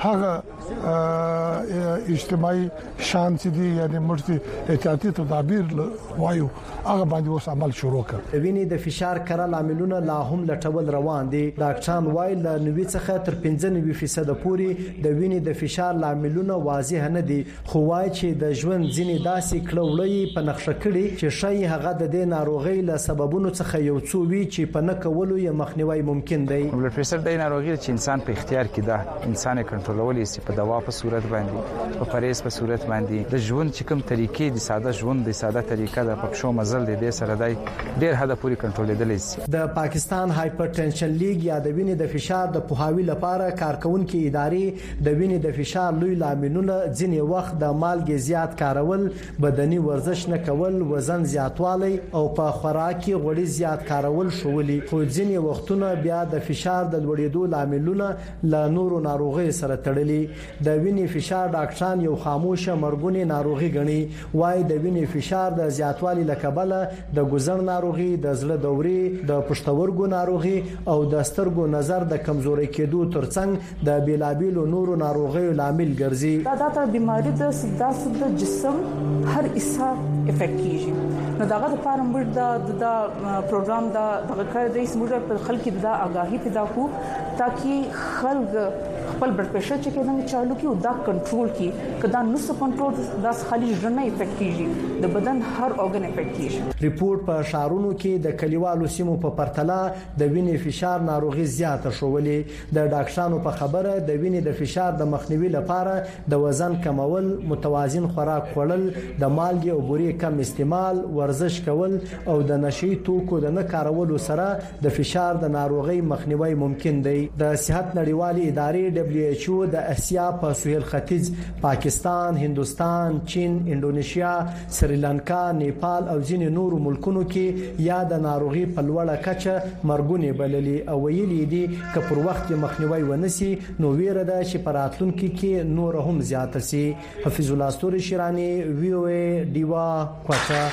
هغه اجتماعي شان چې دی یعنی مرتي احتیاطي تدابیر وایو هغه باندې اوس عمل شروع کړ. وینې د فشار کړه لاملونه لا هم لټول روان دي. ډاکټران وایي ل نوي څخه تر پنځه نوي فیصد پورې د وینې د فشار لاملونه واضح نه دي خو وایي چې د ژوند ځینې داسې کړهولې په نقشه کړي چې شای هغه د دې ناروغي له سببونو څخه یو څو وی چې په نکولو یې مخنیوي ممکن دی. بلډ پریشر د ناروغي چې انسان په اختیار کې ده انسان کنټرولولای شي په دوا په صورت باندې په پرهیز په صورت باندې د ژوند چې کوم طریقې د ساده ژوند د ساده طریقه د پښو مزل د دې سره دی ډیر حد پورې کنټرولېدل شي. د پاکستان هایپرټنشن لیګ یا د وینې د فشار د پوهاوی لپاره کارکونکو ادارې د وینې د فشار لوی لاملونه ځینې وخت د مالګې زیات کارول بدني ورزش نه کول وزن زیاتوالی او په خوراکي غوړي زیات کارول شولي خو ځینې وختونه بیا د فشار د لوړېدو لاملونه ل نورو ناروغي سره تړلي. د وینې فشار ډاکټران یو خاموشه مرګونی ناروغي ګڼي. وای د وینې فشار د زیاتوالي لکبله د ګوزن ناروغي د زړه دورې د پښتورګو ناروغي او د سترګو نظر د کمزوري کېدو ترڅنګ د بیلابیلو نورو ناروغیو لامل ګرځي. دا د بیماری د سدا د جسم هر حصہ افیکټ کیږي نو داغه لپاره موږ د د پروګرام دا دغه کار د سموږ په خلک د آگاهی پیدا کو تاکي خلک خپل بلډ پریشر چې کېدنه چالو کی او دا کنټرول کی کدا نو څه کنټرول دا خالي ژوند افیکټ کیږي د بدن هر اورګن افیکټ کیږي. ریپورت په شارونو کې د کلیوالو سیمو په پرتله د وینې فشار ناروغي زیاته شولې. د ډاکټرانو په خبره د وینې د فشار د مخنیوي لپاره د وزن کمول متوازن خوراک خوړل د مالګې او بوري کم استعمال ورزش کول او د نشي توکو د نه کارولو سره د فشار د ناروغي مخنیوي ممکن دی. د صحت نړیوالې ادارې دبليو ایچ او د اسیا په سهیل ختیځ پاکستان، هندستان، چین، انډونیشیا، سریلانکا، نیپال او ځینې نورو ملکونو کې یا د ناروغي په لوړه کچه مرګونه بللي او ویلي دي چې پر وخت مخنیوي ونسي نو ویره ده چې په راتلونکي کې نور هم زیات شي. حفیظ الله استوري شیرانی وی او ای دیوا کوټه.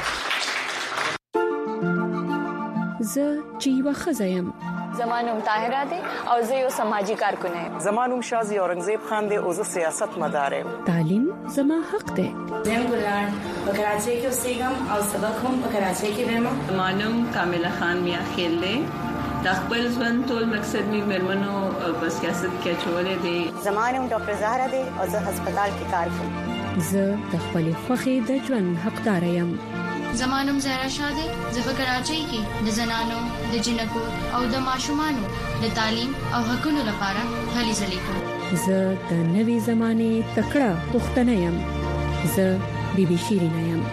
زه جیوا خزایم زمانوم طاهره دي او زه یو سماجی کارکونه یم. زمانوم شازي اورنګزیب خان دي او زه سیاست مدار یم. تعلیم زما حق دی. زم ګلان په کراچۍ کې اوسېږم او سبق هم په کراچۍ کې وایم. زمانوم کامله خان میا خیل دی. د خپل ژوند ټول مقصد می مرمنو په سیاست کې چولې دي. زمانوم ډاکټر زهرا دي او زه هسپتال کې کار کوم. زه د خپل خوخي د ژوند حقدار یم. زمانوم زهرا شاده زه په کراچۍ کې د زنانو د جنکو او د ماشومانو د تعلیم او حقوقو لپاره هلي ځلې کوم. زه د نوي زمانه تکړه پښتنه یم. زه بیبي شیرینه یم.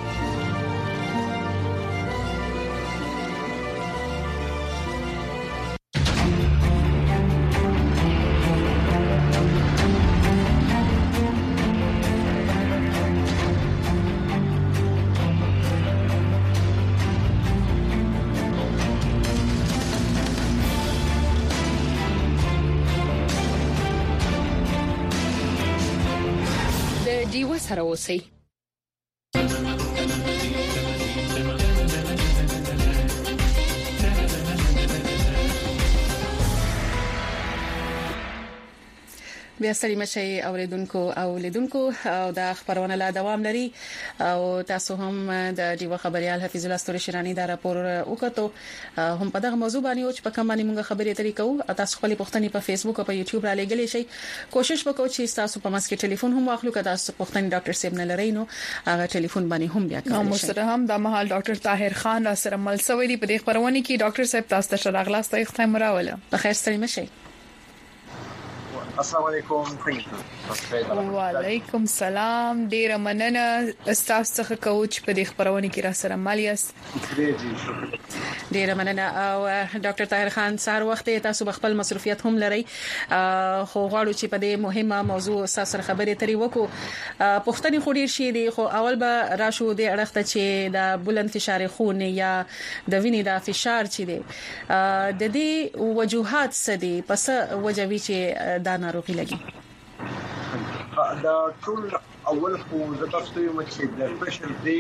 سره اوسئ. بیا ستړي مشي اوریدونکو او لیدونکو او د خبرونه لا دوام لري او تاسو هم د دیو خبريال حفیظ الله استوري شیرانی دا راپور وکړو هم په دغه موضوع باندې او چې په کوم باندې موږ خبرې اترې کوو تاسو خپل پوښتنې په فیسبوک او په یوټیوب را لګلې شي کوشش وکړو چې تاسو په مسکه ټلیفون هم واخلو کدا تاسو پوښتنې ډاکټر سیب نه لري نو هغه ټلیفون باندې هم بیا کوي. نو سره هم د مهال ډاکټر طاهر خان را سره مل سوي دی په دې خبرونه کې ډاکټر صاحب تاسو ته شراغلاست اختیار راوله. په خیر ستړي مشي. السلام علیکم. وعلیکم السلام. ډیر مننه استاد څخه کوچ په دې خبرونه کې را سره مالیاست. ډیر مننه. او ډاکټر طاهر خان سار وخت تاسو خپل مصروفیت هم لري، خو غواړو چې په دې مهمه موضوع سره خبرې ترې وکړو. پښتني خو ډیر شي دي، خو اول به راشو د اړخته چې د بلند فشار خون یا د وینې د فشار چې دی د دې وجوهات څه دي، پس وجوي چې دا ناروغي لګي. دا ټول اول خو د تاسو ته چې د پرشر دی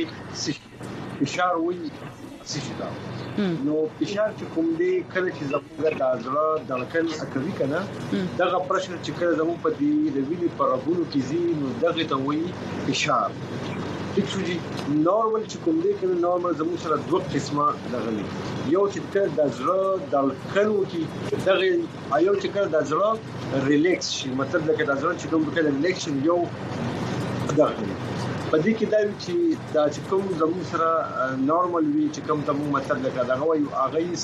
فشار وي څه دا نو فشار چې کوم دی کله چې زموږ د عضله دړکن کوي کنه دغه پرشر چې کله زموږ په دې د وینې پر رګونو کې زی نو دغه ته وایي فشار. چې نورمال چې کوم دی کنه نورمال زموږ سره دوه قسمه دغه یو چې کله د عضله دړکن کې دغه ایو چې کله د عضله ریلیکس شي، مطلب دا چې د عضله چې کوم کله ریلیکس یو دغه په دې کې دا چې دا چې کوم زموږ سره نورمال وی چې کوم ته مطلب دا دغه وایي هغه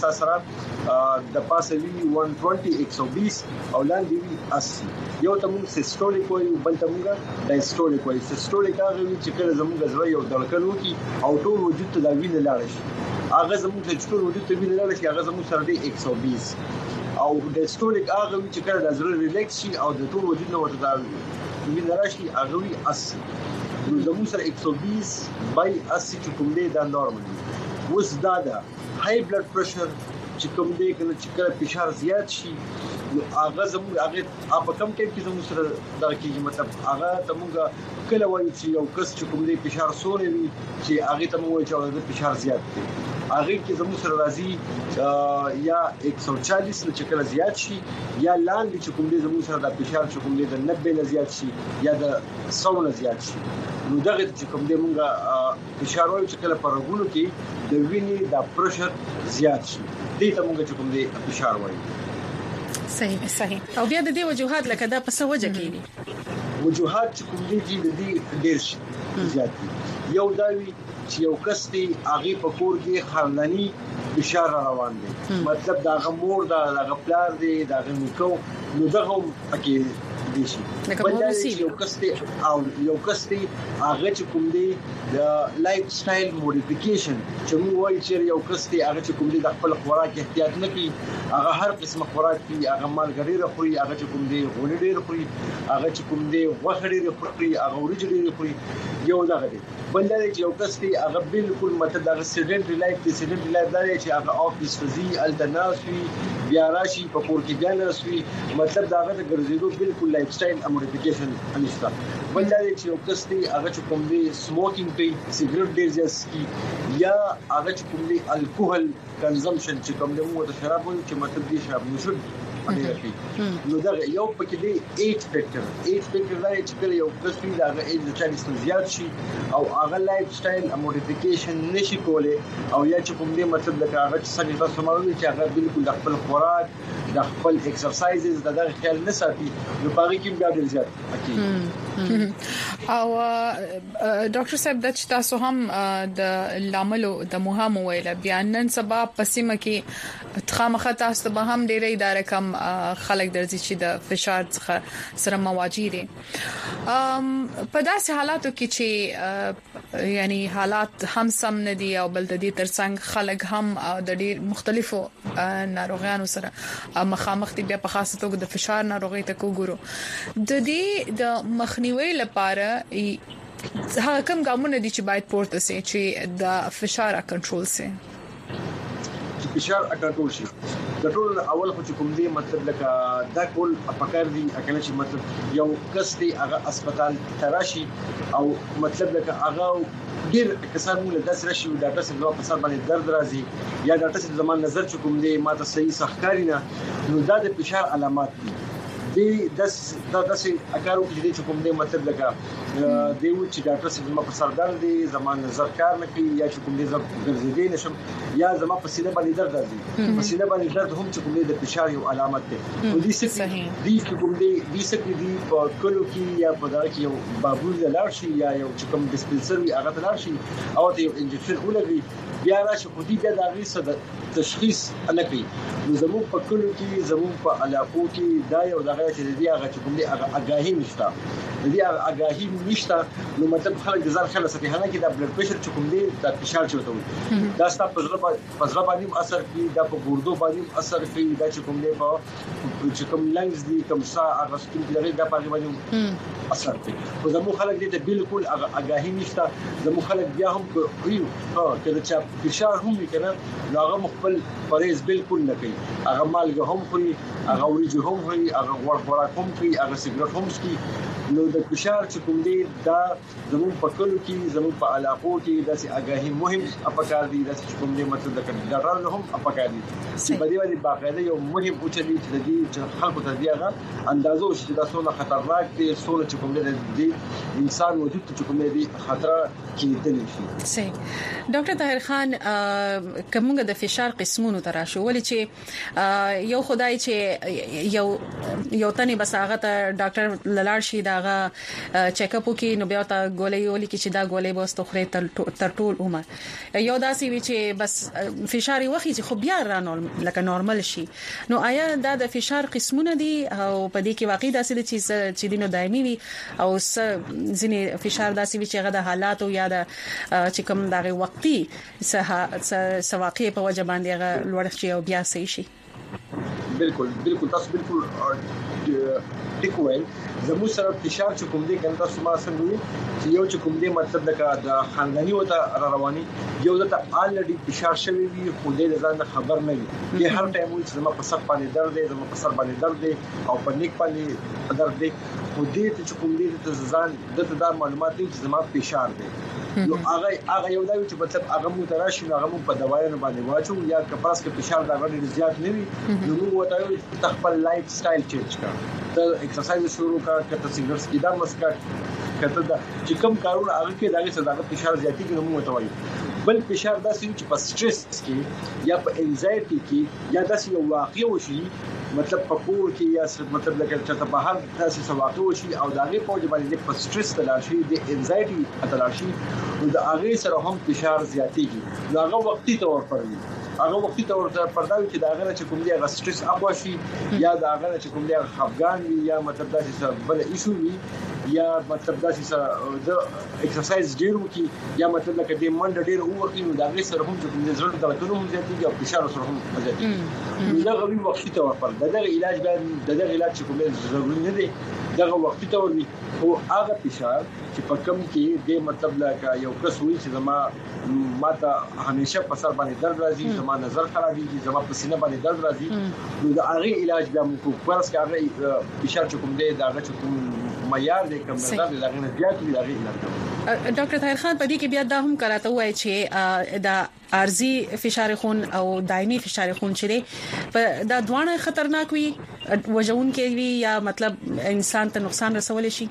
سره د پاسه وی ایک سو بیس ایک سو بیس او لاندې وی اسی. یو ته موږ سیستولیک وایو، بل ته موږ ډایسټولیک وایو. سیستولیک هغه وی چې کله زموږ زړه یو دړکن وکي او ټول وجود ته دا وینه لاړ شي، هغه زموږ ته ټول وجود ته وینه لاړ شي، هغه زموږ سره دی ایک سو بیس. او ډایسټولیک هغه وی چې کله د زړه ریلیکس شي او د ټول وجود نو ورته دا وینه راشي، هغه وی اسی. نو زموږ سره ایک سو بیس بای اسی چې کوم دی دا نورمال دی. وس دا دا های بلډ پريشر چې کوم دی کله چې کله فشار زیات شي نو هغه زموږ هغه په کم ټیم کې زموږ سره دا کېږي، مطلب هغه ته موږ کله وایو چې یو کس چې کوم دی فشار سوري وي چې هغه ته موږ وایو چې هغه فشار زیات دی. هغه کې زموږ سره راځي یا ایک سو چالیس چې کله زیات شي یا لاندې چې کوم دی زموږ سره د فشار چې کوم دی د نوي نه زیات شي یا د سو نه زیات شي. نو دغه چې کوم دی موږ فشار وایو چې کله پر رګونو کې د وینې د پريشر زیات شي، دې ته موږ چې کوم دی فشار وایو. صحیح صحیح. او بیا د دې وجوهات لکه دا په څه وجه کې دي؟ وجوهات چې کوم دي چې د دې ډېر شي زیات دي. یو دا وی چې یو کس دی هغه په کور کې خاندانی فشار روان دي، مطلب دا غمور دا د پلار دی دا غنیکو نو دغه پکې دي شي. بلکې یو کس دی او یو کس دی هغه چې کوم دی د لایف سټایل موډیفیکیشن چې موږ وایو چې یو کس دی هغه چې کوم دی د خپل خوراک احتیاط نه کوي، هغه هر قسمه خوراک کوي، هغه مالګری خوري، هغه چې کوم دی غوړي ډیر خوري، هغه چې کوم دی غوښه ډیر خوري، هغه وريجې ډیر خوري. یو دغه دی. بل دا چې یو کس دی هغه بالکل مطلب د سیډنټری لایف دی سیډنټری لایف دا چې هغه افیس فزي التناسوي بیا راشي په کور کې ګانسوي، مطلب دا هغه د ګرځېدو بالکل لایف سټایل موډیفیکیشن انشتا. بل دا چې یو کس دی هغه چې کوم دی سموکینګ کوي، سیګریټ ډیر زیات کوي، یا هغه چې کوم دی الکوهل کنزمپشن چې کوم دی مو د شراب وایي چې مطلب دی شراب نشو نو دا یو پکې دی ایج فیکټر. ایج فیکټر دا چې کله یو کس دی دا ایج د چالیس نه زیات شي او هغه لایف سټایل موډیفیکیشن نشي کولای او یا چې کوم دی مطلب دا هغه چې څنګه تاسو مالوي چې هغه بالکل د خپل خوراک د خپل ایکسرسایزز د دغه خیال نه ساتي نو پاره کې بیا ډیر زیات اکید. او ډاکټر صاحب د تاسو هم د لاملو د مهم ویل بیا نن سبا پسیمه کې خامخا تاسو به هم ډیره اداره کم خلک درځي چې د فشار څخه سره مواجه دي. ام په داسې حالاتو کې چې یعنی حالات هم سم نه دي او بل د دې ترڅنګ خلک هم د ډیر مختلفو ناروغانو سره مخامخ دي، بیا په خاصه توګه د فشار ناروغي ته وګورو. د دې د مخنیوي لپاره هغه کوم ګامونه دي چې باید پورته سي چې د فشار کنټرول سي؟ فشار کنټرول شي د ټول اول خو چې کوم دی مطلب لکه دا ټول پکار دي اکل چې مطلب یو کس دی هغه هسپتال تراشي او مطلب لکه هغه ډیر کسان موږ د داسې راشي ډاکټر صاحب په سر باندې درد راځي یا ډاکټر صاحب زمون نظر چې کوم دی ماته صحیح سخکاري نه نو دا د فشار علامات دي. دی داس دا داسې اکارو کې چې کوم دی مطلب لکه دی و چې ډاکټر صاحب ما په سر درد دی زمون نظر کار نه کوي یا چې کوم دی زما ګرځېدې نشم یا زما په سینه باندې درد راځي، په سینه باندې درد هم چې کوم دی د فشار یو علامت دی. نو دې څه دی چې کوم دی دې څه دی په کلو کې یا په دغه کې یو بابول لاړ شي یا یو چې کوم ډیسپنسر وي هغه لاړ شي او ته یو انجکشن ولګي بیا راشي خو دې بیا د هغه څه تشخیص نه کوي. نو زموږ په کلو کې زموږ په علاقو کې دا یو دغه چې دی هغه چې کوم دی هغه آگاهي نشته دی هغه آگاهي نشته نو مطلب خلک د ځان خلک سفیهانه کې د بلډ پريشر چې کوم دی د فشار چوته وي دا ستاسو په ځړه په ځړه باندې اثر کوي دا په ګردو باندې اثر کوي دا چې کوم دی په چې کوم لنګز دي کوم سا هغه ستون کې لري دا په باندې اثر کوي. خو زموږ خلک دې ته بالکل هغه آگاهي نشته. زموږ خلک بیا هم کوي ها کله چې فشار هم وکړي نو هغه خپل پرهیز بالکل نه کوي. هغه مالګه هم خوري هغه وريجو هم خوري هغه غوړ خوراک هم کوي هغه سیګریټ هم څکي. نو د فشار چې کوم دی دا زموږ په کلو کې زموږ په علاقو کې داسې آگاهي مهم اپکار دي داسې کوم دی مطلب د ډاکټر هم اپکار دي چې په دې باندې باقاعده یو مهم اوچلي چې د دې چې خلکو ته دی هغه اندازو چې دا څونه خطرناک دي څونه چې کوم دی د انسان وجود ته کوم دی خطر کېدل شي. صحیح. ډاکټر طاهر خان کومه د فشار قسمونو تراشو ولې چې یو خدای چې یو یو تنه بس هغه ته ډاکټر لاله شي داغه چیک اپ وکي نو بیا ته ګولې ولې کې چې دا ګولې بس توخره تر ټول عمر یو داسي وی چې بس فشار وخی چې خو بیا را لکه نورمال شي. نو آیا دا د فشار قسمونه دي او په دې کې واقعي داسې چیز چې دینو دایمي وي او ځینې فشار داسې وي چې هغه د حالات او یا د چې کوم دغه وقتي سه واقعي په وجه باندې هغه لوړ شي او بیا صحیح شي. بالکل بالکل تاسو بالکل ټیکوي زموږ سره فشار چې کوم دی کنه تاسو ما څنګه وي چې یو چې کوم دی مطلب د خاندانی وته را رواني یو د الریډي فشار شوی وي خو دې ځان خبر نه وي د هر ټایم وي چې ما په سر باندې درد دی زما په سر باندې درد دی او په نیک باندې درد دی خو دې چې کوم دی د ځان د دا معلومات دي چې زما فشار دی. نو هغه هغه یو دا چې مطلب هغه مو تراشي هغه مو په دوايانو باندې واچو یا کپاس کې فشار دا غوډي زیات نه وي نو موږ وتاو چې خپل لایف سټایل چینج کړه ته ایکسرسایز شروع کړه کته سیګریټ کې دا مسکا کته دا چې کوم کارونه هغه کې داګه صداقت فشار زیاتی کې موږ وتاو بل فشار داسې چې په سټرس کې یا په انزایټي کې یا داسې یو واقع وشي مطلب په کور کې یا مطلب لکه چې ته بهر داسې واقع وشي او داغه په وجه باندې په سټرس تلاشي د انزایټي تلاشي او د هغه سره هم فشار زیاتېږي نو هغه وختي تور پرې هغه وختي تور پرداوي چې دا هغه چې کوم دی هغه سټرس اقوا شي یا دا هغه چې کوم دی خفګان وي یا مطلب داسې بل ایشو وي یا مطلب داسې د ایکسرسایز ډیر وکي یا مطلب لکه د منډه ډیر وکي نو دا هغه سره هم چې کوم دی زړه درته هم زیاتېږي او فشار سره هم زیاتېږي نو دا غوي وختي تور پر دغه علاج باندې دغه علاج چې کوم دی ضروري نه دی دغه وختي تور وي او هغه فشار چې په کم کې د مطلب لکه یو کس وي چې زما ماته همیشه په سر باندې درد راځي زما نظر خرابېږي زما په سینه باندې درد راځي نو د هغه علاج بیا موږ ورس کې هغه فشار چې کوم دی دا هغه چې کوم معیار دی کوم درد دی هغه زیات دی هغه علاج ډاکټر طاهر خان په دې کې بیا دا هم کراته وای چې دا عارضی فشار خون او دایمي فشار خون چره په دا دوانه خطرناک وي وجون کې وي یا مطلب انسان ته نقصان رسول شي.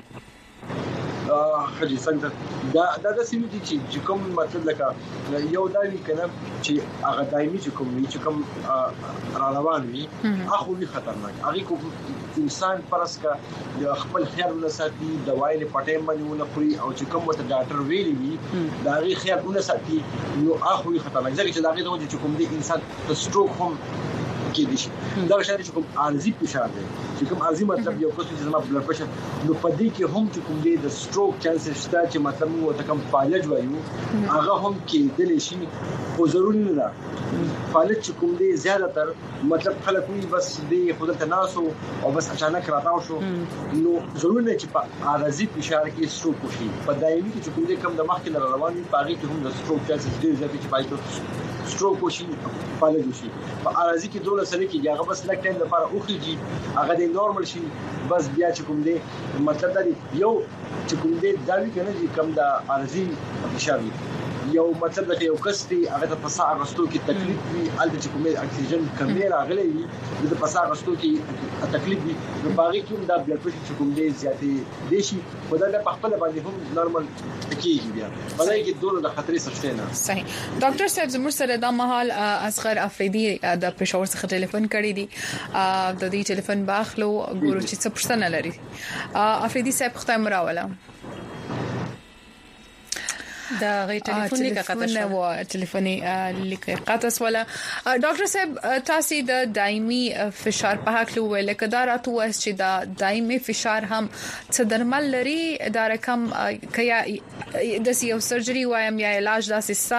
خجی څنګه دا دا د سیمې دي چې کوم مطلب لکه یو دایمي کنه چې هغه دایمي چې کوم وی چې کوم را روان وي هغه وی خطرناک هغه کوم انسان پرس کا خپل خیال ولساتي دوايي له پټه باندې ونه خوري او چې کوم وته ډاکټر ویلي وي دا هغه خیال ولساتي نو هغه وی خطرناک ځکه چې دا هغه د چې کوم دي انسان په سټروک هم کې دي شي دا شاید چې کوم عارضی فشار دی چې کوم عارضی مطلب یو کس چې زما بلډ پريشر نو په دې کې هم چې کوم دی د سټروک چانسز شته چې مطلب مو ته کوم فالج وایو هغه هم کېدل شي خو ضروري نه ده فالج چې کوم دی زیاده تر مطلب خلک وي بس دی خود ته ناسو او بس اچانک راټاو شو نو ضروري نه چې په عارضی فشار کې سټروک وشي په دایمي کې چې کوم دی کم د مخ کې روان وي پاږي کې هم د سټروک چانسز ډیر زیات چې پای سټروک وشي فالج وشي په عارضی کې دوله سره کې هغه بس لک ټایم لپاره اوخیږي هغه د نورمال شي بس بیا چې کوم دی مطلب دا یو چې کوم دی دا وی کنه چې کم د عارضی فشار یو مطلب دا یو کس دی هغه د پسا اغستو کې تکلیف وي الته چې کومه اکسیجن کمې راغلي وي د پسا اغستو کې تکلیف وي نو باغی کوم دا بلډ پريشر چې کوم دی زیاتې دي شي خدای په خپل باندې هم نورمال کیږي بیا بلای کې دوه د خطرې سره نه صحیح. ډاکټر صاحب زموږ سره د مهال اصغر افریدي د پېښور څخه ټلیفون کړی دی د دې ټلیفون باخلو ګورو چې څه پوښتنه لري. افریدي صاحب خدای مراوله دا غي ټلیفوني کا قطع شو نو ټلیفوني لیکه قطع ولا ډاکټر صاحب تاسو د دایمي فشار په حق ویل کدا راتو اس چې دا دایمي فشار هم څه درمل لري دا رقم کیا د یو سرجري وایم یا علاج داسې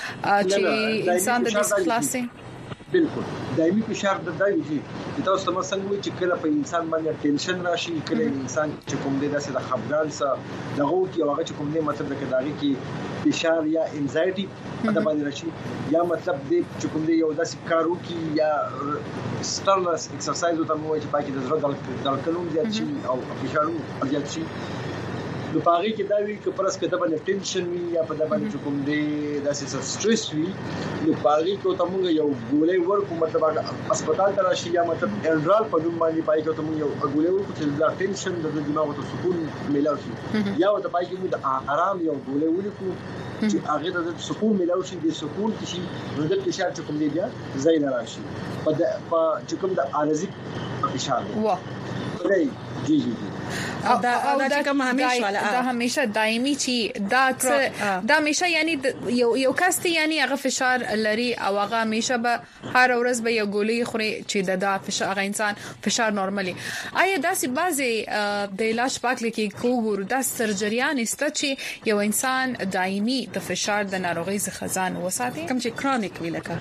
چې انسان د دې خلاصې بالکل دایمي فشار د دایمي چې تاسو سم څنګه وي چې کله په انسان باندې ټینشن راشي کله انسان چې کوم دې داسې د خپګان سره دغه کې هغه چې کوم دې مطلب د کداغي کې فشار یا انزایټي د باندې راشي یا مطلب دې چې کوم دې یو داسې کارو کې یا سټرلس ایکسرسایز ته مو چې پاکي د زړه د کلون زیات شي او فشار زیات شي نو پاره کې دا وی چې پرس کې د باندې ټینشن وی یا په د باندې کوم دی داسې سټرس وی نو پاره کې ته موږ یو ګولې ورکو مطلب هسپتال ته راشي یا مطلب انډرال په نوم باندې پای کې ته موږ یو ګولې ورکو چې د ټینشن د دماغ ته سکون ملاوي شي یا د پای کې موږ د آرام یو ګولې ورکو چې هغه د سکون ملاوي شي د سکون کې شي نو د فشار چې کوم دی بیا زای نه راشي په په چې کوم د ارزي فشار واه جی جی جی او دا دا کوم همیشه ولا دا همیشه دایمي چی دا دا همیشه یعنی یو یو کس ته یعنی هغه فشار لري او هغه همیشه به هر ورځ به یو ګولې خوري چې د دا فشار هغه انسان فشار نورمالي آیا داسې بعضي د علاج پاکل کې کوګور د سرجریان است چې یو انسان دایمي د فشار د ناروغي څخه خزان وساتي کوم چې کرونیک وی لکه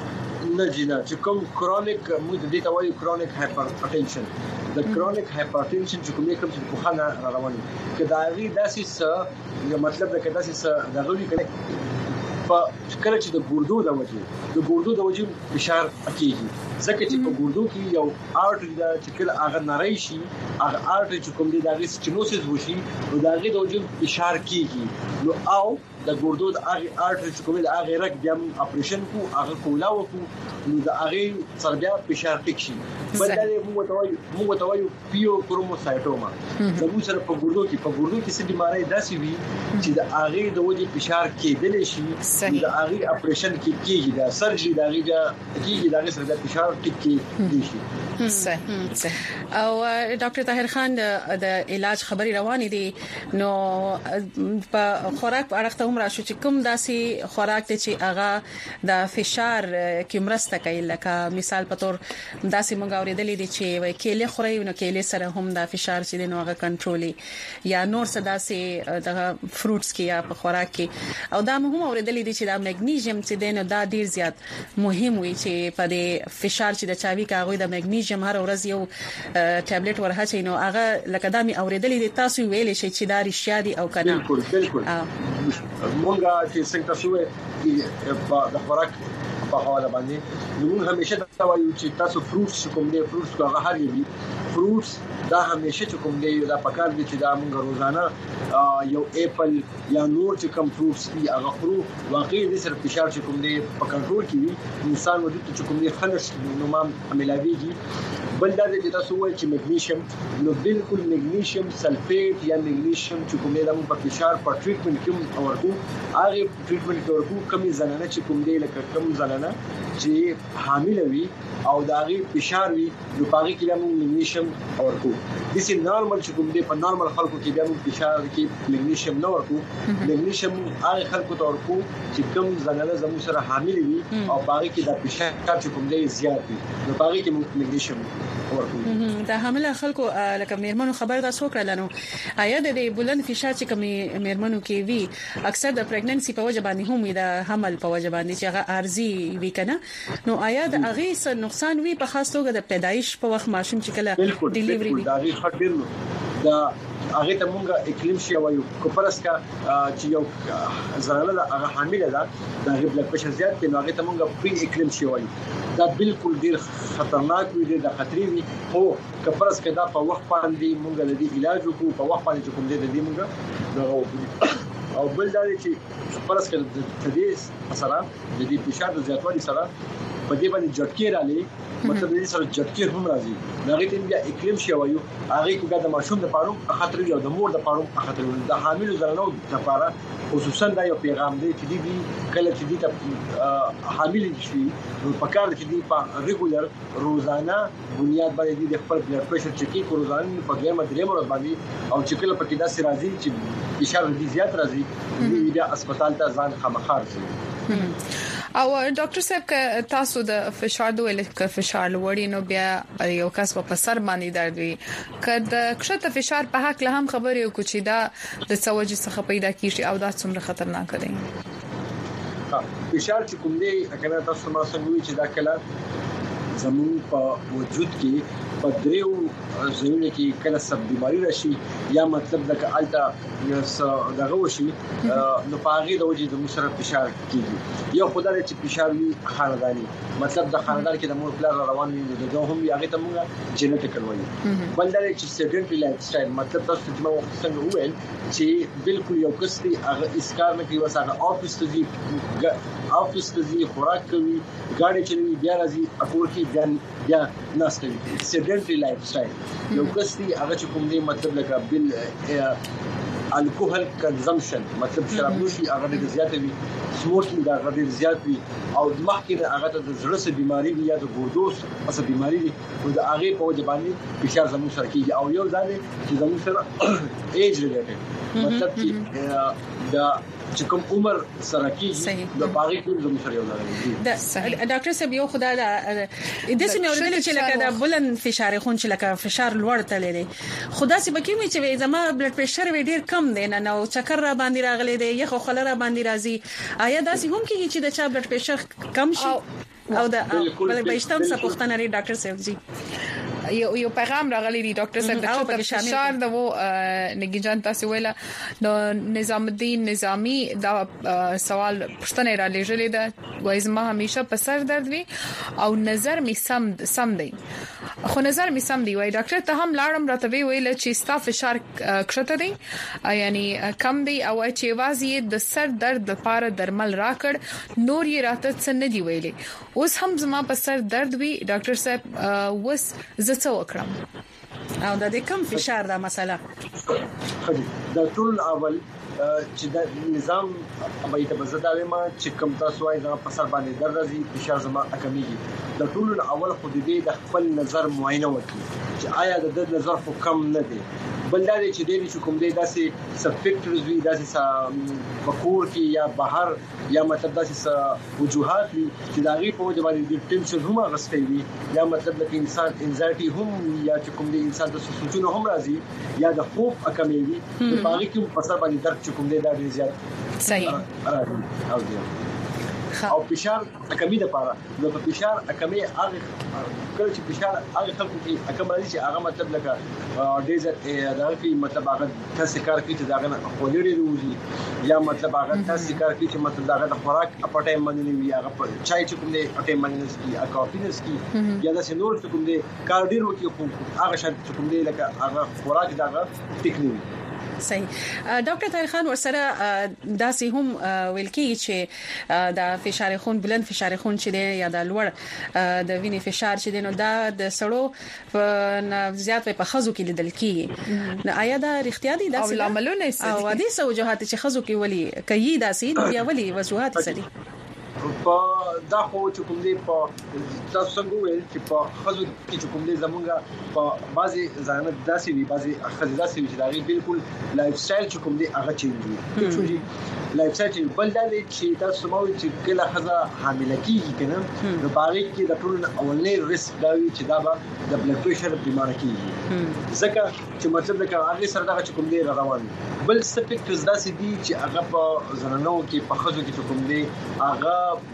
نه جنا چې کوم کرونیک موږ د دې ته وایو کرونیک هایپرټنشن د کرونیک هایپرټنشن چې کومه کوم چې په خانه رواني کدا غي داسې څه یو مطلب ده کدا چې د غوړي کله په کله چې د ګردو د وجه د ګردو د وجه فشار کیږي ځکه چې په ګردو کې یو آرټري دا چې کله هغه نری شي هغه آرټري چې کوم دی د هغه سټینوسس وشي نو د هغه د وجه فشار کیږي نو او د ګردو د هغه آرټري چې کوم دی هغه رک بیا اپریشن کو هغه کولا وکړو نو د هغه سر بیا فشار ټیک شي بل دا موږ ته وایو موږ ته وایو پیو کروموسایټوما زموږ سره په ګردو کې په ګردو کې څه بیماری داسې وي چې د هغه د وجه فشار کېدل شي د هغه اپریشن کې کیږي دا سرجری د هغه کیږي د هغه سره فشار ټیک کیږي صحیح او ډاکټر طاهر خان د علاج خبري روانې دي نو په خوراک په اړه هم راشو چې کوم داسي خوراک ته چې هغه د فشار کې مرسته کوي لکه مثال په تور داسي مونږ اوریدلې دي چې وای کېله خوري نو کېله سره هم د فشار چې نو هغه کنټرولي یا نور څه داسي د فروټس کې یا په خوراک کې او دا هم اوریدلې دي چې د مګنیزیم چې دینو دا ډیر زیات مهم وي چې په د فشار چې د چاوي کاغوي د مګنیزیم هر ورځ یو ټابلیټ ورهچې نو هغه لکه دا می اوریدلې دي تاسو ویلې شي چې دا رښتیا دي او کنه بالکل بالکل مونږه چې څنګه تاسو د خوراک په حواله باندې موږ همیشه دا وایو چې تاسو فروټس کوم دي فروټس هغه هر یو فروټس دا همیشه چې کوم دی دا پکار دي چې دا موږ روزانه یو اپل یا نور چې کوم فروټس دي هغه خورو واقعي د سر فشار چې کوم دی په کنټرول کې وي انسان وجود چې کوم دی خلص نو ما عملاويږي بل دا چې تاسو وایي چې مګنیشیم نو بالکل مګنیشیم سلفیټ یا مګنیشیم چې کوم دی د په فشار په ټریټمنټ کې ورکو هغه ټریټمنټ کې ورکو کمی زنانه چې کوم دی لکه کم زنانه چې حامل وي او دا غي فشار وي نو پاره کې موږ مګنیشیم ورکو د سي نورمال چې کوم دی په نورمال خلکو کې بیا موږ فشار کې مګنیشیم نه ورکو مګنیشیم هغه خلکو ته ورکو چې کم زنانه زموږ سره حامل وي او پاره کې د فشار چې کوم دی زیات وي نو پاره کې موږ مګنیشیم دا حامله خلکو لکه میرمنو خبر دا څوک رالنو آیا د بلند فشار چې کوم میرمنو کې وی اکثر د پریګننسي په وجه باندې هم د حمل په وجه باندې چې هغه ارزي وی کنه نو آیا د هغه څه نقصان وی په خاص توګه د پیدایش په وخت ماشوم چې کله ډیلیوري وی دا هغه خطر دا هغه ته مونږه اکلیمشیا وایو کوپرس کا چې یو زنانه د هغه حامل ده د هغه بلډ پريشر زیات دی نو هغه ته مونږه پری اکلیمشیا وایو دا بالکل ډیر خطرناک وي د خطرې وي خو کوپرس کدا په وخت باندې مونږه د دې علاج وکړو په وخت باندې کوم دې د دې مونږه دغه او بل دا چې کوپرس کدا د دې سره د دې فشار د زیاتوالي سره په دې باندې جټکی رالي مطلب دې سره جټکی هم راځي دا غي ته بیا اکلیم شي وایو هغه کې د ماشوم د پاره خطر یو د مور د پاره خطر د حامل زنانو د پاره خصوصا دا یو پیغام دی چې دې کله چې دې ته حامل شي نو پکار چې دې په ریګولر روزانه بنیاد باندې د خپل بلډ پريشر چکی کو روزانه په ګرمه درې ورځې باندې او چې کله پکې دا سي راځي چې فشار دې زیات راځي دې بیا هسپتال ته ځان خامخار شي او ډاکټر صاحب ک تاسو د فشار د ویل ک فشار لوړی نو بیا یو کس په سر باندې درد وي کله کښته فشار په حق له هم خبرې او کوچی دا د سوجي څخه پیدا کیږي او دا څومره خطرناک دی فشار چې کوم دی اګه تاسو ما څنګه وی چې دا کله زمون په وجود کې په دریو ځینو کې کله سب بیماری راشي یا مطلب د کالتا دغه وشي نو پاغي د وجې د مشرف فشار کیږي یو خدای چې فشار وي خاندانی مطلب د خاندان کې د مور پلار روان وي دغه هم هغه ته موږ جنټیکل وایي بل دا چې سیډنټری لایف سټایل مطلب تاسو چې ما څنګه وویل چې بالکل یو کس دی هغه اسکار نه کوي وسه افیس ته دی افیس ته دی خوراک کوي ګاډي چلوي بیا راځي اکور کې بیا بیا ناستوي سیډنټری لایف سټایل یو کس دی هغه چې کوم دی مطلب لکه بل الکوهل کنزمپشن مطلب شراب نوشي هغه ډېر زیات وي سموکینګ دا هغه ډېر زیات وي او مخکې هغه ته د زړه سره بيماري وي یا د ګردوس اصل بيماري دي او د هغه په وجه باندې فشار زموږ سره کیږي او یو ځای چې زموږ سره ایج ریلیټډ مطلب چې دا چې کوم عمر سره کیږي د باغی ټول زموږ سره یو ځای د ډاکټر صاحب یو خدای دا د سیمه ورته چې لکه دا بلند فشار خون چې لکه فشار لوړ تللی دی خدا سي بکی می چې زما بلډ پريشر وی ډیر کم دی نه نو چکر را باندې راغلی دی یخ خلره باندې راځي آیا دا سي هم کیږي چې د چا بلډ پريشر کم شي او دا بلکې بهشتم څه پوښتنه لري ډاکټر صاحب جی یو یو پیغام راغلی دی ډاکټر صاحب د فشار د وو نګیجان تاسو ویلا د نظام الدین نظامی دا سوال پښتنه را لېږلې ده وایي زما همیشه په سر درد وي او نظر می سم سم دی خو نظر می سم دی وایي ډاکټر ته هم لاړم راته ویل چې ستا فشار کښته دی یعنی کم دی او چې وازی د سر درد لپاره درمل راکړ نور یې راته څه نه دی ویلي اوس هم زما په سر درد وي ډاکټر صاحب وس زه څه وکړم او د دې کم فشار دا مسله دا ټول اول چې د نظام به ته بزداوي ما چې کوم تاسو وايي دا په سر باندې درد راځي فشار زما اکمیږي د ټول اول خو دې د خپل نظر معاینه وکړي چې آیا د د نظر خو کم نه دی بل دا چې دې چې کوم دې داسې سبفیکټرز وي داسې فکور کې یا بهر یا مطلب داسې وجوهات وي چې دا غي په وجه باندې د ټینشن هم غستې وي یا مطلب د انسان انزایټي هم یا چې کوم دې انسان د سوچونو هم راځي یا د خوب اکمې وي په باغ کې په سر باندې درد چې کوم دې دا ډیر زیات صحیح او دی او فشار اکمې د پاره نو په فشار اکمې هغه کله چې فشار هغه خلکو کې اکمې چې هغه مطلب لکه ډیر زیات دا په مطلب هغه تاسو کار کوي چې دا نه خولري روزي یا مطلب هغه تاسو کار کوي چې مطلب دا د خوراک په ټایم باندې وي هغه په چای چې کوم دې ټایم باندې سکي ا کافي نسکي یا د سنور چې کوم دې کار ډیر وکي خو هغه شان چې کوم دې لکه هغه خوراک داغه ټیکنیک صحیح ډاکټر طاهر خان ورسره داسې هم ویل کی چې دا فشار خون بلند فشار خون چې دی یا د لوړ د وینې فشار چې دی نو دا د سړو په زیات په خزو کې لیدل کیږي نو آیا دا رښتیا دي دا او عملونه او د څه وجوهات چې خزو کې ولي کوي داسې بیا ولي وجوهات سړي په دا خو چې کوم دی په تاسو څنګه ویل چې په خزو کې چې کوم دی زمونږه په بعضي ځانه داسې وي بعضي خزو داسې وي چې دا غي بالکل لایف سټایل چې کوم دی هغه چینج وي چې لایف سټایل بل دا دی چې تاسو مو چې کله خزه حامله کیږي کنه نو باغ کې د ټول اولنې ریسک دا وي چې دا به د بلډ پريشر بیمار کیږي ځکه چې مطلب دا هغه سره دا چې کوم دی روان بل سپیکټرز داسې دي چې هغه په زنانو کې په خزو کې کوم دی هغه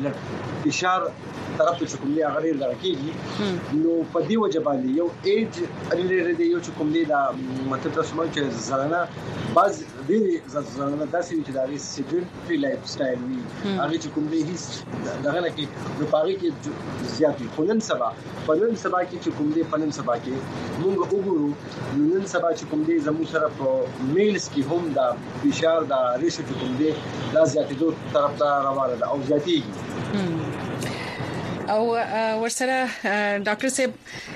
بلډ فشار طرف ته کوم دی هغه لري راکېږي نو په دې وجه باندې یو ایج لري دی یو چې کوم دی دا مطلب تاسو مو چې زنانه بعض دې زنانه داسې چې دا سیډنټری لایف سټایل وي هغه چې کوم دی هیڅ دغه کې نو پاره کې زیات خو نن سبا په نن سبا کې چې کوم دی په نن سبا کې موږ وګورو نن سبا چې کوم دی زموږ سره په میلز کې هم دا فشار دا ریشه کوم دی دا زیاتېدو طرف ته روانه ده او زیاتېږي او ورسره ډاکټر صاحب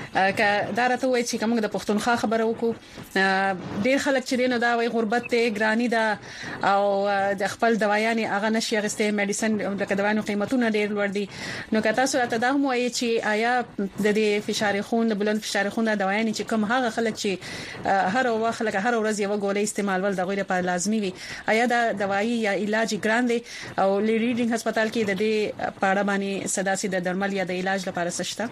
ک دا راته وایي چې کومه د پښتونخوا خبره وکړو ډیر خلک چې نو دا وایي غربت ته ګرانی ده او د خپل دوايانې هغه نشي غسته میډیسن د دوايانو قیمتونه ډیر لوړ دي نو که تاسو راته دا هم وایي چې آیا د دې فشار خون د بلند فشار خون د دوايانې چې کوم هغه خلک چې هر وخت لکه هر ورځ یو ګولې استعمال ول د غوړي لپاره لازمي وي آیا دا دوايي یا علاج ګران دي او لیډینګ هسپتال کې د دې پاړه باندې صدا سي د درمل یا د علاج لپاره سشته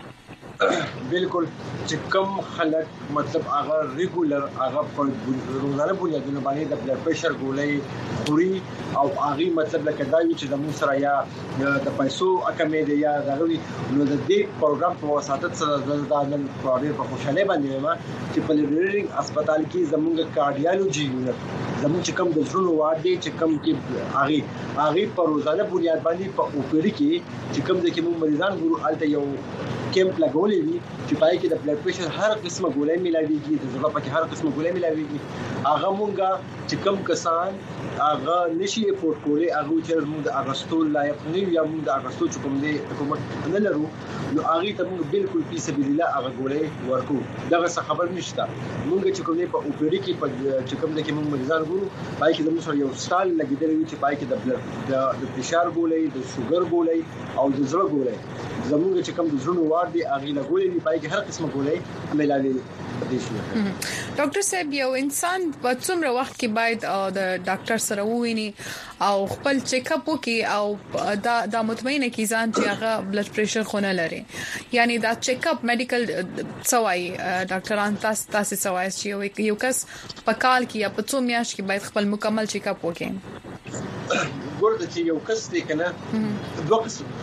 بالکل چې کوم خلک مطلب هغه ریګولر هغه په روزانه بنیادونو باندې د بلډ پريشر ګولې خوري او هغه مطلب لکه دا چې د موږ سره یا د پیسو اکمې دی یا دغوی نو د دې پروګرام په واسطه سره د نن په خوشاله باندې ما چې په لیډینګ هسپتال کې زموږ کارډیالوجي یونټ زموږ چې کوم د ژوند وارد دي چې کوم کې هغه هغه په روزانه بنیاد باندې په اوپری کې چې کوم د کې موږ مریضان ګورو الته یو کیمپ لګولې وي چې پای کې د بلډ پريشر هر قسمه ګولې ملاويږي د زړه پکې هر قسمه ګولې ملاويږي هغه مونږه چې کم کسان هغه نشي افورد کولای هغه چې موږ د اغستول لایق نه یا موږ د اغستول چې کوم دی حکومت نه لرو نو هغه ته موږ بالکل په سبیل الله هغه ګولې ورکو دغه څه خبر نشته موږ چې کوم دی په اوپری کې په چې کوم دی کې موږ مریضان ګورو پای کې د موږ یو سټال لګیدل وي چې پای کې د بلډ د فشار ګولې د شوګر ګولې او د زړه ګولې زموږ چې کوم د ژوند وارد دی هغه لګولې دی پای کې هر قسمه ګولې ملاوي دي شي ډاکټر صاحب یو انسان په څومره وخت کې باید د ډاکټر سره وویني او خپل چیک اپ وکي او دا د مطمئنه کی ځان چې هغه بلډ پريشر خونه لري یعنی دا چیک اپ میډیکل سوای ډاکټران تاسو تاسو سوای چې یو کس په کال کې یا په څو میاشت کې باید خپل مکمل چیک اپ وکړي ګورته چې یو کس دی کنه دوه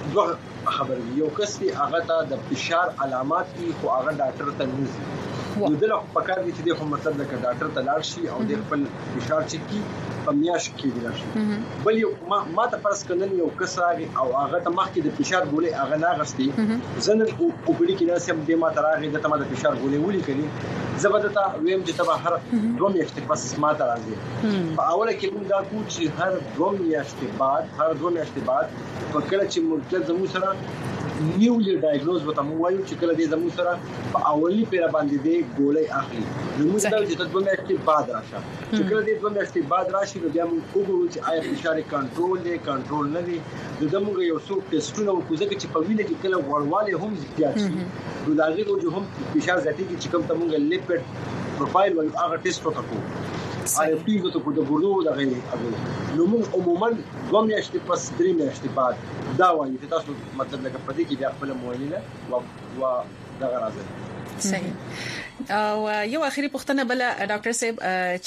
دوه خبرې یو کس دی هغه ته د فشار علامات دي خو هغه ډاکټر ته نه نو دلته په کار دي چې د مطلب د ډاکټر ته لاړ شي او د خپل فشار چیک کی په میاش کې دی راشي بل یو ما ما ته پرس کنن یو کس راغی او هغه ته مخکې د فشار ګولې هغه نه غستې زنه او په کې ناس هم د ما ته راغی د تمه د فشار ګولې ولي کړي زبردتا ویم چې تبه هر دوه میاشتې پس ما ته راځي په اوله کې موږ دا کو چې هر دوه میاشتې بعد هر دوه میاشتې بعد په کله چې موږ زموږ سره نیولی ډایګنوز وته مو وایو چې کله دې زموږ سره په اولي پیر باندې دې ګولې اخلي نو موږ دا چې دوه میاشتې بعد راشه چې کله دې دوه میاشتې بعد راشي نو بیا موږ وګورو چې آیا فشار کنټرول دی کنټرول نه دی د موږ یو څو ټیسټونه وکړو چې په وینه کې کله ورواله هم زیات شي نو دا غي چې هم فشار زیاتې چې کوم ته موږ لیپټ پروفایل وایو هغه ټیسټ وکړو آی پی ته کو د ګورو د غي نو موږ عموما دوه میاشتې پس درې میاشتې بعد دا وایي چې تاسو مطلب لکه پدې کې بیا خپل موالینه او دا راځي صحیح او یو اخیری پوښتنه بل ډاکټر صاحب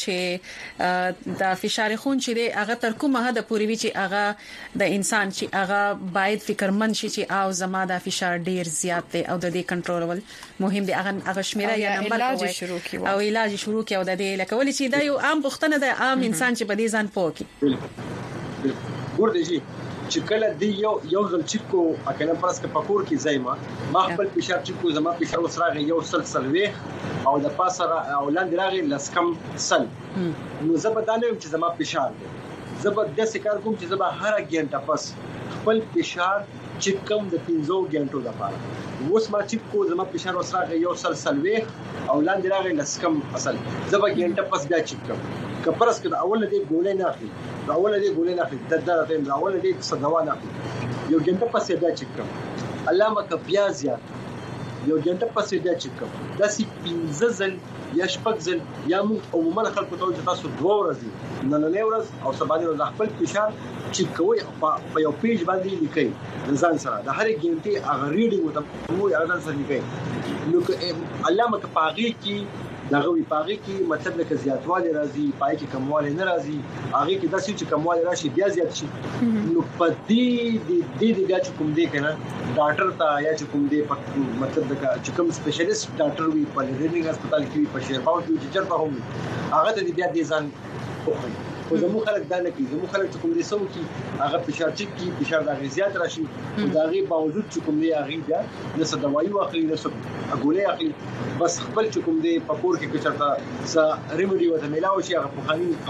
چې د فشار خون چې دی هغه تر کومه حد پورې وی چې هغه د انسان چې هغه باید فکرمن شي چې او زما د فشار ډیر زیات دی او د دې کنټرولول مهم دی هغه هغه شمیره یا نمبر علاج شروع کی او علاج شروع کی او د دې لکه ولې چې دا یو عام پوښتنه ده عام انسان چې په دې ځان پوهی ګور دی چې کله دی یو یو ځل چې کو اکنه پرس کې پکور کې زایما ما خپل فشار چې کو زما فشار وسراغه یو سلسل وې او د پاسه او لاندې راغی لسکم سل نو زبدانه چې زما فشار دی زبد د سکار کوم چې زما هر غنټه پس خپل فشار چې کوم د پنځو غنټو لپاره اوس ما چې کو زما فشار وسراغه یو سلسل وې او لاندې راغی لسکم اصل زبا غنټه پس بیا چې کوم کپرس کې اول دې ګولې نه اخلي اول دې ګولې نه اخلي د درته اول دې صدوا نه اخلي یو غنټه پس بیا چې کوم علامه ک بیا زیات یو غنټه پس بیا چې کوم د سي پنځه ځل یا شپږ ځل یا موږ عموما خلکو ته چې تاسو دوه ورځې نن نه ورځ او سبا نه ورځ خپل فشار چې کوی په یو پیج باندې لیکي ځان سره د هر غنټه هغه ریډینګ وته مو یو ځان سره لیکي نو علامه ک پاغي کې دغه وی پاغي کې مطلب لکه زیاتواله راځي پای کې کمواله نه راځي هغه کې داسې چې کمواله راشي بیا زیات شي نو پدې دې دې بیا چې کوم دې کنه ډاکټر ته یا چې کوم دې مطلب د چې کوم سپیشلیست ډاکټر وي په لیډینګ هسپتال کې په شیرپاو کې چې چرته هم هغه ته بیا دې ځان خوخي خو زمو خلک دا نه کوي زمو خلک چې کوم دې سم کی هغه فشار چک کی فشار د غزيات راشي دا غي باوجود چې کوم دې هغه بیا نه څه دوايي واخلي نه څه اګولې اخلي بس خپل چې کوم دې پکور کې چرته څه ریمډي وته ملاوي شي هغه په خاني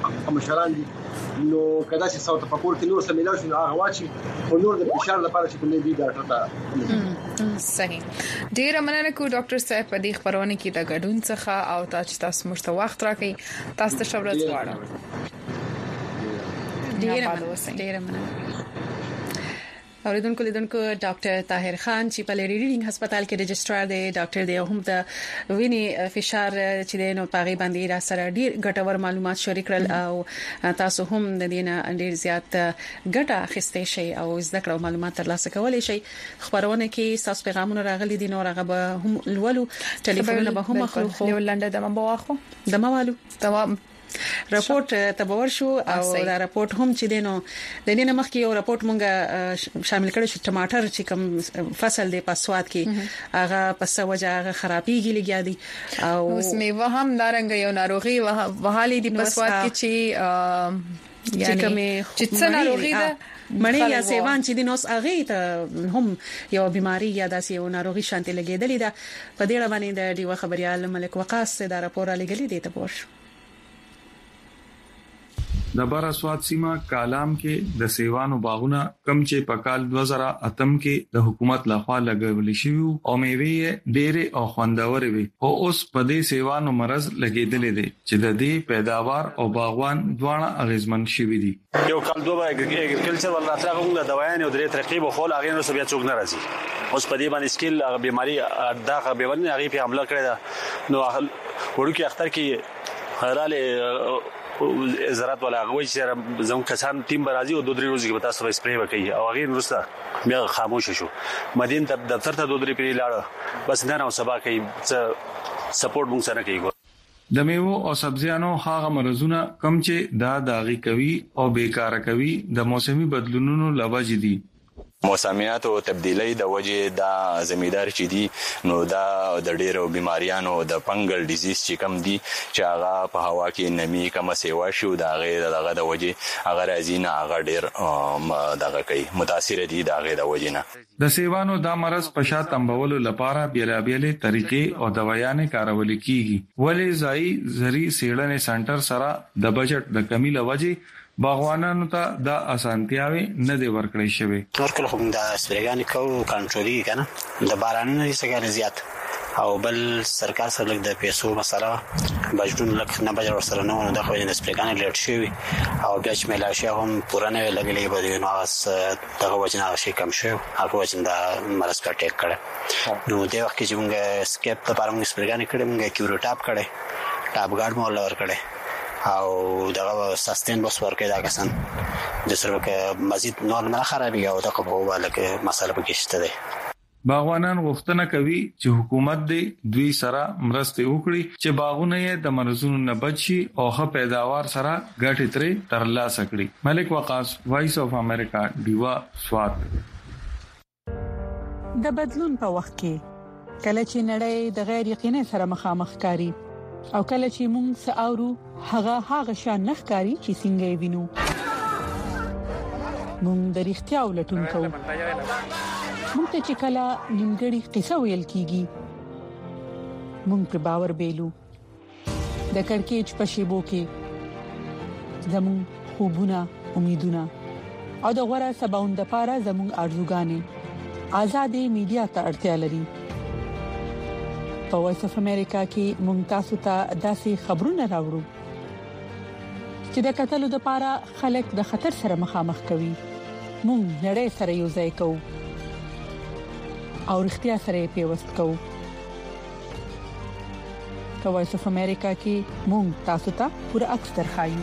مشران دي نو کدا چې ساوث تفکر کې نور سمېلاو شي هغه واچي او نور د فشار لپاره چې کومې دي ډاکټر ته صحیح ډیر مننه کو ډاکټر صاحب په دې خبرونه کې د ګډون څخه او تاسو تاسو مشته وخت راکړئ تاسو ته شکر غواړم ډیر مننه ډیر مننه اوریدونکو لیدونکو ډاکټر طاهر خان چې په لری ریډینګ هسپتال کې رجسترار دی ډاکټر دی هم د ویني فشار چې د نو پاغي باندې را سره ډیر ګټور معلومات شریک کړل او تاسو هم د دینه ډیر زیات ګټه اخیستئ شي او زده کړو معلومات ترلاسه کولای شي خبرونه کې تاسو پیغامونه راغلي دي نو راغه به هم لولو ټلیفونونه به هم خلکو یو لنډه دمه بواخو دمه والو تمام راپورټ تبور شو او دا راپورټ هم چې دینو د دې نمخ کې یو راپورټ مونږه شامل کړی شو ټماټر چې کوم فصل دی په سواد کې هغه پس وجه هغه خرابېږي لګیا دي او اوس میوه هم دارنګ یو ناروغي وهالي دی په سواد کې چې یعنی چې څه ناروغي ده مړی یا سیوان چې د نوس اغه ته هم یو بیماری یا داسې یو ناروغي شانتي لګیدلې ده په دې اړه باندې د ډیو خبريال ملک وقاص دا راپور لګلې دی ته پوښ د بار اسواد سیمه کالام کې د سیوانو باغونه کم چې په کال دو هزار اتم کې د حکومت لخوا لګول شي او میوه ډېرې او خوندورې وي او اوس په دې سیوانو مرز لګیدلې دي چې د دې پیداوار او باغوان دواړه اغیزمن شوي دي یو کال دوه اګریکلچر ول راتلغه موږ د دوايان او د ترقیب خو هغه نو بیا څوک ناراضي اوس په دې باندې سکیل بیماری دغه بیماری هغه په حمله کړی دا نو ورکه اختر کې حاله زراعت ولا غوي چې زموږ کسان ټیم برازي او دوه درې ورځې په تاسو سپری وکړي او هغه نورسته بیا خاموش شو مدین ته دفتر ته دوه درې پیری لاړ بس نه نو سبا کوي سپورټ مونږ سره کوي د میوه او سبزیانو هغه مرزونه کم چې دا داغي کوي او بیکار کوي د موسمي بدلونونو لوجه دي موسمیات او تبدیلی د وجه دا زمیدار چې دي نو دا د ډیرو بیماریانو د فنګل ډیزیز چې کم دي چې هغه په هوا کې نمی کم سیوا شو دا غیر دغه د وجه هغه راځي نه هغه ډیر دغه کوي متاثر دي دا غیر د وجه نه د سیوانو دا مرز په شات تنبولو لپاره بیلابېلې طریقې او دوايانې کارول کیږي ولې ځای زری سیړنې سنټر سره د بجټ د کمی لوجه باغوانانو ته دا اسانتیاوي نه دی ورکړی شوی ورکل خو د سپریګانی کو کنټرولي کنه د بارانونو څخه زیات او بل سرکار سره لګ د پیسو مسله بجټون لک نه بجر سره نو د خو د سپریګانی لیټ شوی او بیا چې ملاشي هم پورانه لګلې بده نو اس دغه وجنه شي کم شو هغه وجنه د مرز کټیک کړه نو د وخت چې موږ سکیپ ته پرمږ سپریګانی کړه موږ کیورو ټاپ کړه ټاپ ګارد مول ور کړه او دغه سستین بس ورکې دا کسان د سره کې مزید نور نه خرابي او دغه په واله کې مسله پکې شته ده باغوانان غوښتنه کوي چې حکومت دې دوی سره مرسته وکړي چې باغونه یې د مرزونو نه بچي او ښه پیداوار سره ګټه ترې ترلاسه کړي ملک وقاص وایس اف امریکا دیوا سواد د بدلون په وخت کې کله چې نړۍ د غیر یقیني سره مخامخ کاری او کله چې موږ ساورو هغه هغه شان نخکاری چې څنګه وینو موږ د اړتیا ولټون کوو موږ ته چې کله نیمګړی قصه ویل کیږي موږ پر باور بیلو د کڑکېچ په شیبو کې زموږ خوبونه امیدونه او د غوړه سباوند لپاره زموږ ارزوګانې آزادې میډیا ته اړتیا لري په وایس اف امریکا کې مونږ تاسو ته داسې خبرونه راوړو چې د قتل لپاره خلک د خطر سره مخامخ کوي مونږ نړۍ سره یو ځای کوو او اړتیا سره پیوست کوو په وایس اف امریکا کې مونږ تاسو ته پوره عکس درخایو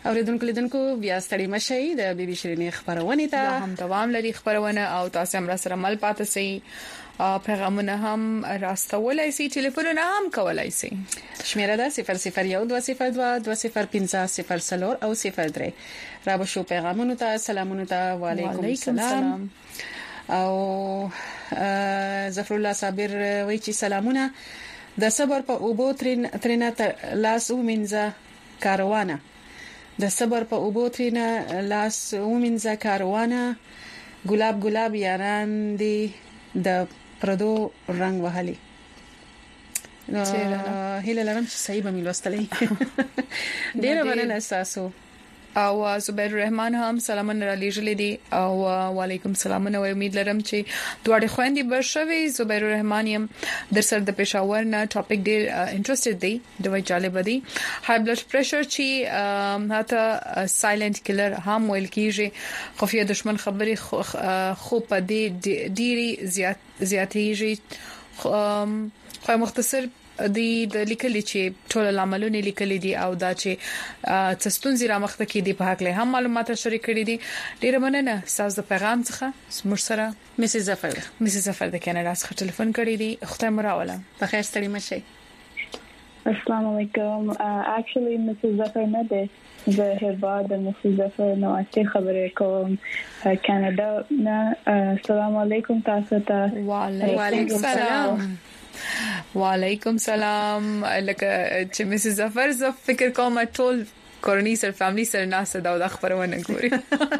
اوریدونکو لیدونکو بیا ستړي مشي د بي بي شيرینې خبرونه ته هم دوام لري خبرونه او تاسو هم سره مل پاتې سي پیغامونه هم راستولای سي ټلیفونونه هم کولای سي شمیره ده صفر صفر یو دوه صفر دوه دوه صفر پنځه صفر صفر او صفر درې را به شو پیغامونه ته سلامونه ته وعليكم السلام او ظفر الله صابر وایي چې سلامونه د صبر په اوبو ترين ترينه لاس ومنځه کاروانه د صبر په اوبو ترينه لاس ومنځه کاروانه ګلاب ګلاب یاران دي د پردو رنگ وهلي نو هله لرم چې صحیح به ملوستلې ډیره مننه تاسو او زبیر رحمان هم سلامونه را لېږلې دي او وعليكم السلام نو امید لرم چې دوړې خويندې بشوي زبیر رحمان يم در سره د پېښور نه ټاپک ډېر انټرېستډ دی دوی جالب دي های بلډ پريشر چې هاته سایلنت کیلر هم ویل کیږي خفیه دشمن خبري خو په دې ډېری زیات زیاتېږي خو مختصر دی د لیکلي چې ټول عملونه لیکلي دي او دا چې څستون زیرا مخته کې دی په حق له هم معلومات شریک کړي دي ډیره مننه تاسو د پیغام څخه موږ سره مسز ظفر مسز ظفر د کاناډا څخه ټلیفون کړی دی خدای مو راوله په خیر ستړي مشي السلام علیکم actually مسز ظفر نه ده زه هربا د مسز ظفر نو اته خبرې کوم کاناډا نه السلام علیکم تاسو ته وعلیکم السلام وعلیکم السلام لکه چې مسز ظفر ز فکر کوم ټول کورنۍ سره فامily سره ناسه دا د خبرونه ګوري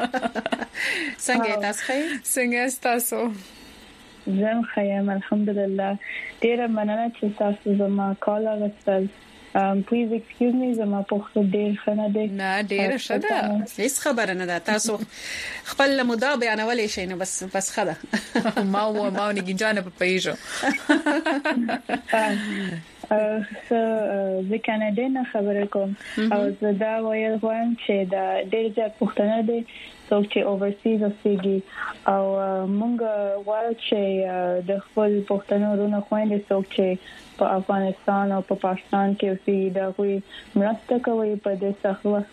څنګه تاسو خیر څنګه تاسو زم خیم الحمدلله ډیر مننه چې تاسو زما کال غوښتل Um please excuse me زما پوښتنه ډیر خنه ده نه ډیر شته هیڅ خبره نه ده تاسو خپل مدعا بیانولې شي نو بس بس خده ما و ما نه گنجانه په پیژو زه کاناډا نه خبرې کوم او زه دا ویل غواړم چې دا ډېر ځای پوښتنه ده څوک چې اوورسیز اوسېږي او موږ غواړو چې د خپل پښتنو ورونو خويندې څوک چې په افغانستان او په پاکستان کې اوسېږي دا کوئی مرسته کوي په دې سخت وخت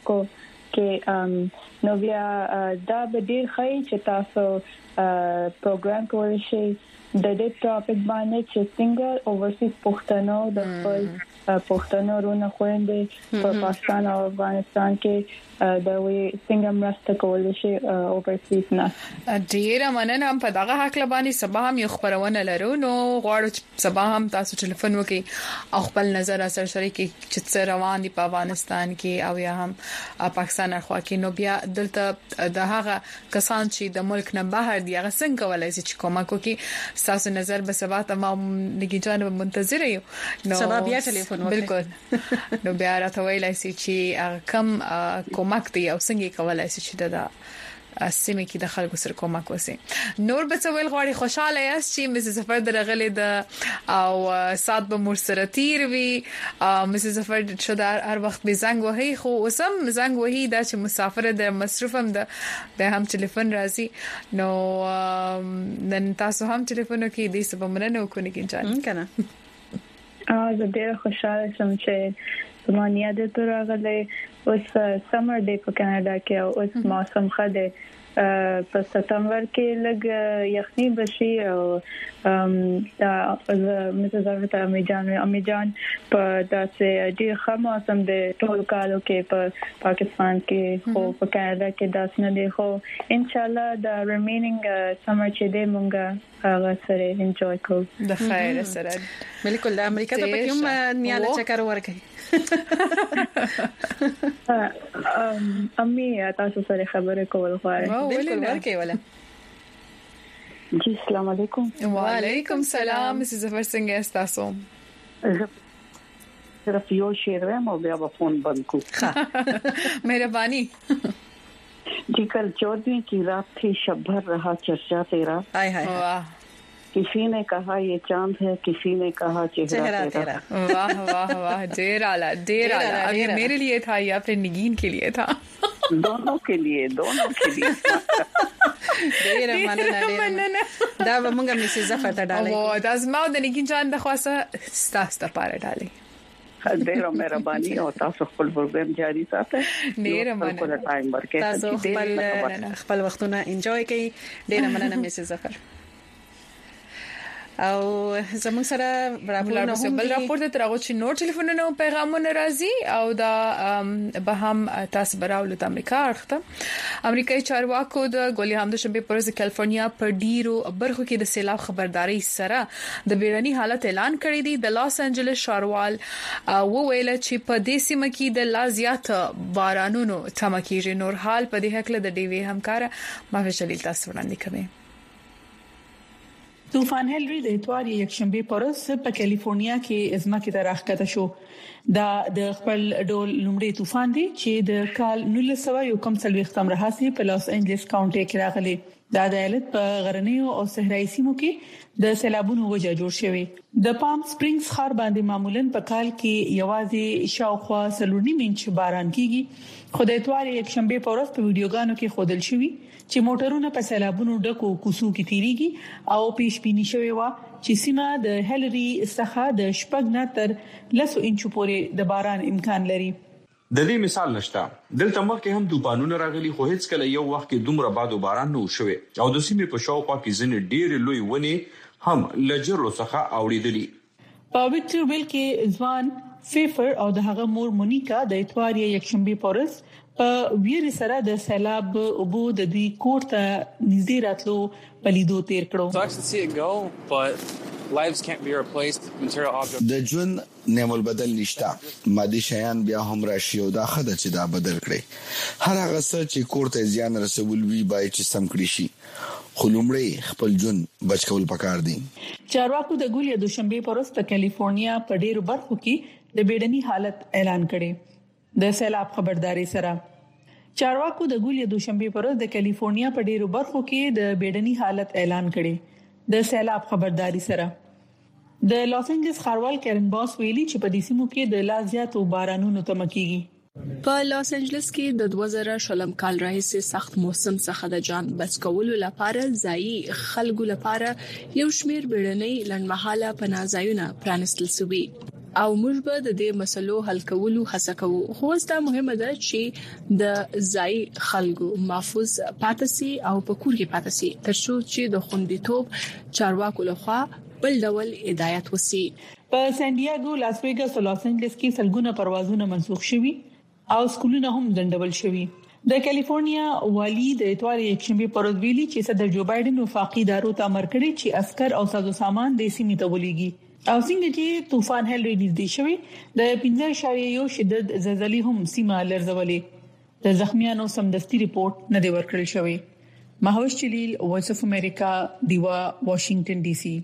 کې نو بیا دا به ډېر ښه چې تاسو پروګرام کولی شئ د دې ټاپک باندې چې څنګه اوورسیز پښتنو د خپل پښتنو ورونو خويندې په پاکستان او افغانستان کې دا وی څنګه مرسته کولای شي اوورسیز نه ډیره مننه په دغه حق لبانی سبا هم یو خبرونه لرو نو غواړو چې سبا هم تاسو ټلیفون وکړئ او خپل نظر سره شریک چې څه روان دي په افغانستان کې او یا هم پاکستان اخوا کې نو بیا دلته د هغه کسان چې د ملک نه بهر دي هغه څنګه کولای شي چې کومک وکړي تاسو نظر به سبا تمام نگیجان منتظر یو نو سبا بیا ټلیفون وکړئ بالکل نو بیا راته ویلای شي چې کم کومک دی او څنګه کولای شي چې دا سیمه کې د خلکو سره کومک وسی نور به څه ویل غواړي خوشاله یاست چې مسز ظفر درغلې د او سات به مر سره تیر وی مسز ظفر شدار هر وخت به زنګ وهي خو اوسم زنګ وهي دا چې مسافر د مصرفم د به هم ټلیفون راځي نو نن تاسو هم ټلیفون کوي د سبا مننه وکړئ کینځان کنه ا زه ډېر خوشاله شم چې زمانیا د تر غلې اوس سمر ډے په کاناډا کې او اوس موسم خده په ستمبر کې لګ یخني بشي او دا مسز ظفر امیجان امیجان په داسې ډېر ښه موسم د ټول کالو کې په پاکستان کې خو په کاناډا کې داس نه دی خو ان شاء الله د ریمینینګ سمر چې دې مونږه هغه سره انجوای کوو د خیر سره بالکل د امریکا ته پکې هم نیاله چکر ورکړي امي تاسو سره خبرې کول غواړم بالکل ورکې ولا جی السلام علیکم وعلیکم السلام مسز ظفر څنګه تاسو صرف یو شعر مو بیا په فون بند کو مهرباني जी कल चौदहवीं की रात थी शब भर रहा चर्चा तेरा हाय हाय किसी ने कहा ये चांद है किसी ने कहा चेहरा तेरा वाह वाह वाह ढेर आला ढेर आला अब ये मेरे लिए था या फिर निगीन के लिए था दोनों के लिए दोनों के लिए ډیر مننه دا به موږ مسز ظفر ته ډالې او دا زما د نگین جان د خاصه ستاسو لپاره ډالې ډیره مهرباني او تاسو خپل پروګرام جاري ساتئ. ډیره مننه ټایم ورکړئ. تاسو خپل خپل وختونه انجوای کړئ. ډیره مننه میسز ظفر. او زموږ سره راپورونه هم بل راپور ته راغو چې نور ټلیفونونه او پیغامونه راځي او دا به هم تاسو براول د امریکا اړخته امریکایي چارواکو د ګولې هم د شنبه پر ورځ کالیفورنیا په ډیرو برخو کې د سیلاب خبرداري سره د بیړني حالت اعلان کړی دی. د لاس انجلس ښاروال وویل چې په دې سیمه کې د لا زیات بارانونو تمکیږي. نور حال په دې حق له د ډي وی همکار مافي شلیل تاسو وړاندې کوي. طوفان هنري د اتوار یکشنبه پرز په کالیفورنیا کې ازمکه ته راخته شو. دا د خپل ډول لومړی طوفان دی چې د کال نولس سوه یو کم څلويختم راهسي په لاس انجلس کاونټي کې راغلی. دا د ایالت په غرنیو او صحرایي سیمو کې د سیلابونو وجه جوړ شوی. د پام سپرینګز ښار باندې معمولاً په کال کې یوازې شاوخوا سلورنی منچ باران کیږي. خو د اتوار یکشنبه پرز په ویډیوګانو کې خودل شوی چې موټرونه په سیلابونو ډکو کوڅو کې تیریږي او پیش بینی شوی و چې سیمه د هلري څخه د شپږ نه تر لسو انچو پورې د باران امکان لري. د دې مثال نشته. دلته مخکې هم طوفانونه راغلي خو هیڅ کله یو وخت کې دومره باد او باران نه وشوي او د سیمې په شاوخوا کې ځنې ډېر لوی ونی هم لجرو څخه اوړېدلي. په وکټوربل کې ځوان فیفر او د هغه مور مونیکا د اتوار یکشنبه پرز په ویر سره د سیلاب اوبو د دوی کور ته نږدې راتلو پلیدو تیر کړو. د ژوند نعمل بدل نشتا. مادي شیان بیا هم راشي او دا خدای چې دا بدل کړي. هر هغه څه چې کور ته زیان رسول وی بای چې سم کړی شي. خو لومړی خپل ژوند بچ کول پکار دي. چارواکو د ګولیا دوشنبه پرز په کالیفورنیا په ډیرو برخو کې د بیړني حالت اعلان کړي. د سیلاب خبرداري سره چارواکو د ګولیا دوشنبه پرز د کالیفورنیا په ډیرو برخو کې د بیړني حالت اعلان کړي. د سیلاب خبرداري سره د لاس انجلس ښاروال کیرن باس ویلي چې په دې سیمو کې د لا زیاتو بارانونو تمکیږي. په لاس انجلس کې د دوه زره شلم کال راهیسې سخت موسم څخه د جان بچ کولو لپاره ځایي خلکو لپاره یو شمېر بیړني لنډمحاله پناهځایونه پرانستل شوي او موږ به د دې مسلو حل کولو هڅه کوو. خو دا مهمه ده چې د ځای خلکو محفوظ پاتسي او په کور کې پاتسي ترڅو چې د خوندیتوب چارواکو لخوا بل ډول هدایت وسی. په سان ډیاګو، لاس ویګاس او لاس انجلس کې سلګونه پروازونه منسوخ شوي او سکولونه هم ځنډول شوي. د کالیفورنیا والی د اتوار یکشنبه پرز ویلي چې صدر جو بایدن وفاقي ادارو ته امر کړی چې عسكر او سازو سامان د سیمې ته ولېږي. او څنګه چې طوفان هنري نږدې شوی د پنځه اعشاریه یو شدت زلزلې هم سیمه لرزولې. د زخمیانو سمدستي ریپورت نه دی ورکړل شوی. مهوش چلیل، وایس اف امریکا، دیوا، واشنگټن ډي سي.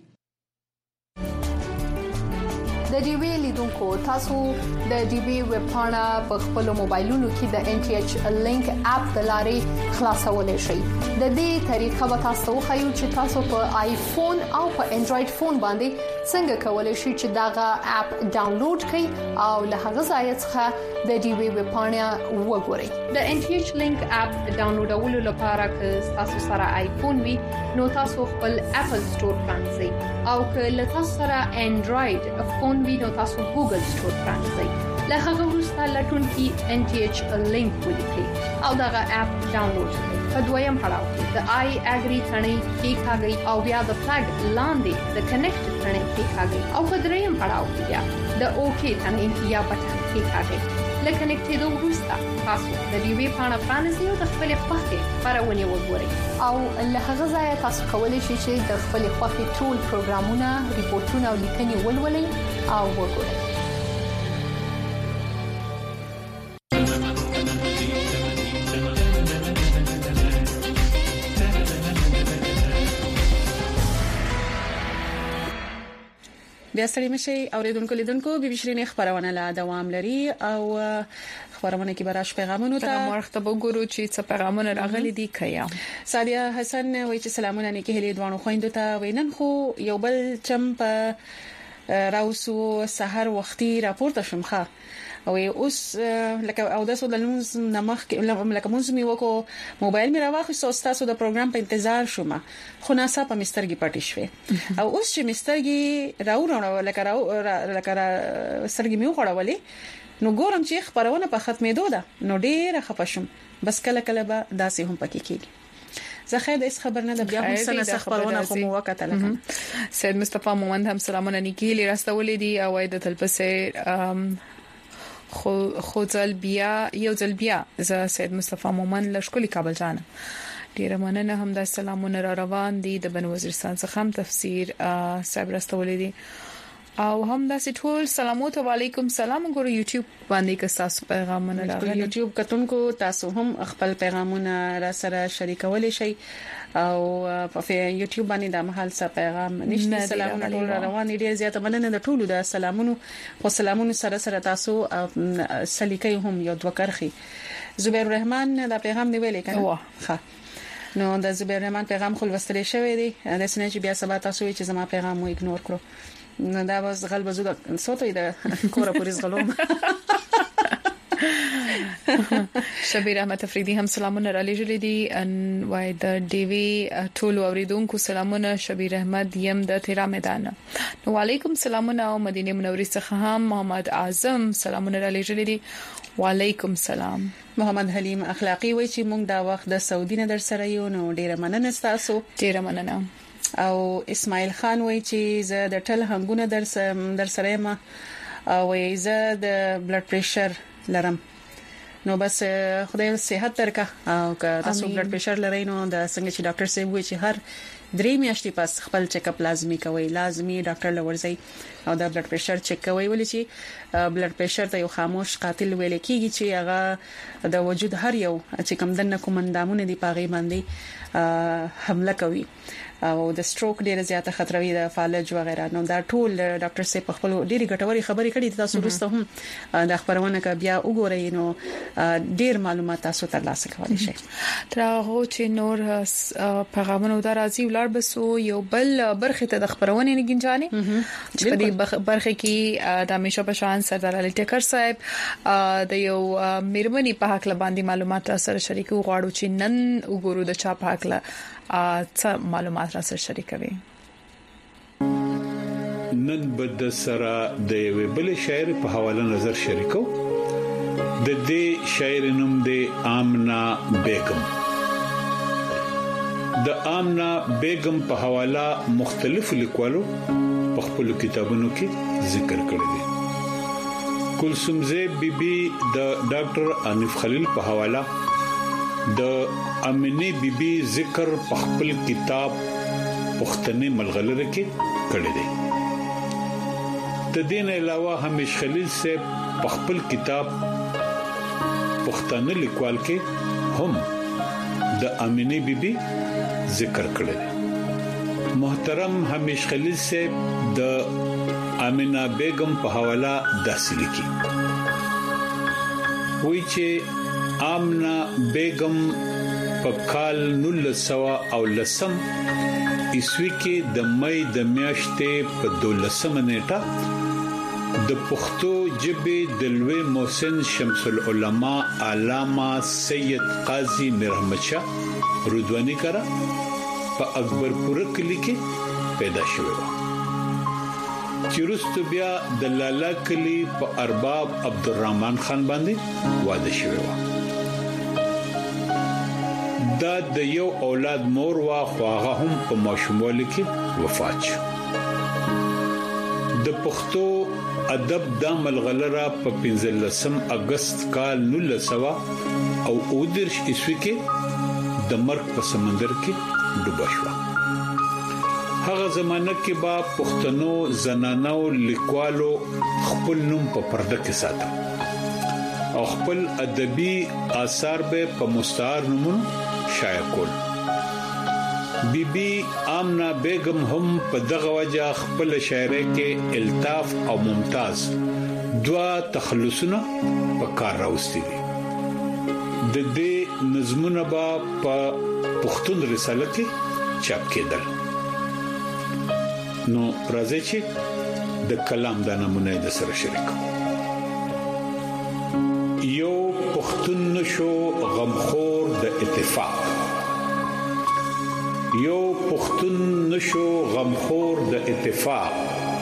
د ډي وی لیدونکو تاسو د ډي وی ویب پاڼه په خپل موبایلونو کې د ان ټي ایچ لینک اپ د لارې خلاصولای شئ. د دې طریقه به تاسو خو چې تاسو په آیفون او په انډراید فون باندې څنګه کولای شئ چې داغه اپ ډاونلوډ کړئ او له هغه ځای څخه د ډي وی ویب پاڼه وګورئ. د ان ټي ایچ لینک اپ ډاونلوډولو لپاره که تاسو سره آیفون وي نو تاسو خپل اپل سٹور پرانځئ او که له تاسو سره انډراید فون وي نو تاسو ګوګل سٹور پرانځئ. له هغه وروسته لټون کې ان ټي ایچ لینک ولیکئ او دغه اپ ډاونلوډ کړئ. په دویم پړاو کې د آی اګری ثنې کې کاږي او بیا د فلګ لاندې د کنیکټ ثنې کې کاږي او په دریم پړاو کې بیا د اوکی ثنې یا بټن کې کاږي. لکه کنیکټېدو وروسته تاسو د ډي وی پاڼه پرانیزئ او د خپل خوښې خبرونه وګورئ او له هغه ځای تاسو کولی شئ چې د خپل خوښې ټول پروګرامونه، ریپورتونه او لیکنې ولولئ او وګورئ. بیا ستړي مشي اوریدونکو لیدونکو بي بي شيرين خبرونه لا دوام لري او خبرونه کې براش پیغامونه ته مرخته وګورو چې څه پیغامونه راغلي دي کیا. سادیا حسن وایي چې سلامونه نه کې هلي دوانو خويندو ته وینن خو یو بل چم په راوسو سحر وختي راپورته شمخه او اوس لکه او د سود لمز نمخ لکه مونږ می وکړو موبایل می راوخیست او تاسو د پروګرام په انتظار شوم خو ناسا په مسترګي پټی شوې او اوس چې مسترګي راو راو لکه راو لکه سترګي می وخړولې نو ګورم چې خبرونه په ختمېدو ده نو ډېر خپشم بس کله کله به داسې هم پکې کیږي زه خیر د خبر نه د بیا هم سره خبرونه خو مو وکړه سید مصطفی مومند هم سلامونه نیکیلی راستولې دي او د تلپسې خو خو ځل بیا یو ځل بیا زه سید مصطفی مومند لشکلی کابل جان ډیره مننه هم د سلامونه را روان دي د بن وزیرستان څخه هم تفسیر صاحب راستولې دي او هم د ټول سلامات علیکم سلام ګورو یوټیوب باندې که تاسو پیغامونه راغلي یوټیوب کتونکو تاسو هم خپل پیغامونه را سره شریکول شي او په یوټیوب باندې د محل سره پیغام نشته سلامونه ټول روان دي زیاته مننه د ټولو د سلامونو خو سلامونو سره سره تاسو سلیقې هم یو دوه کرخي زبیر الرحمن دا پیغام دی ویلې کنه ښه نو د زبیر الرحمن پیغام خو لوستل شوی دی د سنې چې بیا سبا تاسو چې زما پیغام مو ایګنور کړو نو دا واز غل بزو د صوتې د کورا پولیس غلوم شبیر احمد افریدی هم سلامونه را لېږلي دي ان وای د ډي وی ټول اوریدونکو سلامونه شبیر احمد یم د تیرا میدان نو علیکم سلامونه او مدینه منورې څخه هم محمد اعظم سلامونه را لېږلي دي وعلیکم سلام محمد حلیم اخلاقی وای چې مونږ دا وخت د سعودي نه در سره یو نو ډیره مننه تاسو ډیره مننه او اسماعیل خان وای چې زه د ټل هنګونه در در سره ما او زه د بلډ پريشر لرم نو بس خدای صحت درکا او که تاسو بلډ پريشر لرئ نو د څنګه چې ډاکټر سیب وای چې هر درې میاشتې پس خپل چیک اپ لازمي کوي لازمي ډاکټر لورځي او د بلډ پريشر چیک کوي ولې چې بلډ پريشر ته یو خاموش قاتل ویل کیږي چې هغه د وجود هر یو چې کم دنه کوم اندامونه دی پاغي باندې حمله کوي او د سټروک ډیره زیاته خطر وي د فالج وغیرہ نو دا ټول ډاکټر سي په خپل ډیره ګټوري خبرې کړې تاسو ورسته هم د خبرونه ک بیا وګورئ نو ډیر معلومات تاسو ترلاسه کولی شئ تر هغه چې نور پیغامونه د راځي ولر بسو یو بل برخه ته د خبرونه نه گنجاني چې په دې برخه کې د همیشه په شان سردار علي ټکر صاحب د یو میرمنې په حق باندې معلومات سره شریکو غواړو چې نن وګورو د چا په حق څه معلومات را سره شریکوي نن بد سره د یو بل شاعر په حواله نظر شریکو د دې شاعر نوم دی آمنا بیگم د آمنا بیگم په حواله مختلف لیکوالو په خپل کتابونو کې ذکر کړی دی کلثوم زیب بیبي د ډاکټر انیف خلیل په حواله د امینه بیبي ذکر په خپل کتاب پښتني ملغلره کې کړی دی د دین علاوه همیش خلیل صاحب په خپل کتاب پښتني لیکوال کې هم د امینه بیبي ذکر کړی دی محترم همیش خلیل صاحب د امینا بیگم په حواله داسې لیکي وایي چې آمنا بیگم په کال نولسمه او لسم عیسوي کې د مې د میاشتې په دولسمه نیټه د پښتو ژبې د لوی محسن شمس العلماء علامه سید قاضي میر احمد شاه رضوانی کرا په اکبرپور کلی کې پیدا شوی و چیرست بیا د لالا کلی په ارباب عبدالرحمن خان باندې واده شوی و دا د یو اولاد مور وا خواغه هم په ماشوموالي کې وفات شو د پښتو ادب د ملغلره په پنځلسم اگست کال نولسمه او اودرش عیسوي کې د مرګ په سمندر کې ډوب شو هغه زمانہ کې با پښتنو زنانو لیکوالو خپل نوم په پرده کې ساته او خپل ادبي آثار به په مستعار نومونو شایع کول بی بی آمنا بیگم هم په دغه وجه خپل شاعرۍ کې الطاف او ممتاز دوا تخلصونه په کار راوستي دي د دې نظمونه با په پښتون رساله کې چاپ کېدل نو راځي چې د کلام د نمونه د سره شریک پښتون نشو غمخور د اتفاق یو پښتون نشو غمخور د اتفاق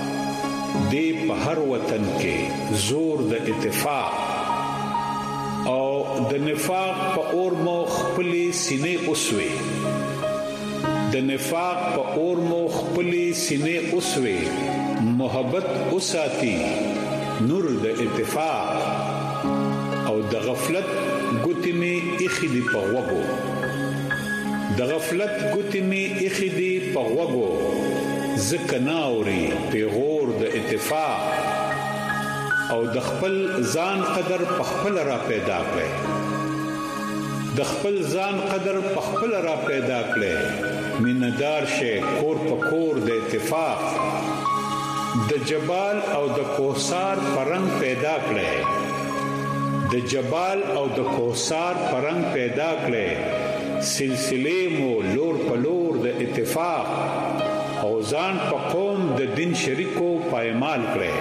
دی په هر وطن کې زور د اتفاق او د نفاق په اور مو خپلې سینې اوسوي د نفاق په اور مو خپلې سینې اوسوي محبت اوساتی نور د اتفاق او د غفلت ګوتې می اخی دی په وګو د غفلت ګوتې می اخی دی په وګو زکه ناوري پیغور د اتفاق او د خپل ځان قدر په خپل را پیدا کړي د خپل ځان قدر په خپل را پیدا کړي میندار شه کور په کور د اتفاق د جبال او د کوثار پرنګ پیدا کړي د جبال او د کوثار پرنګ پیدا کړي سلسله مو لور په لور د اتفاق او ځان په قوم د دین شریکو پایمال کړي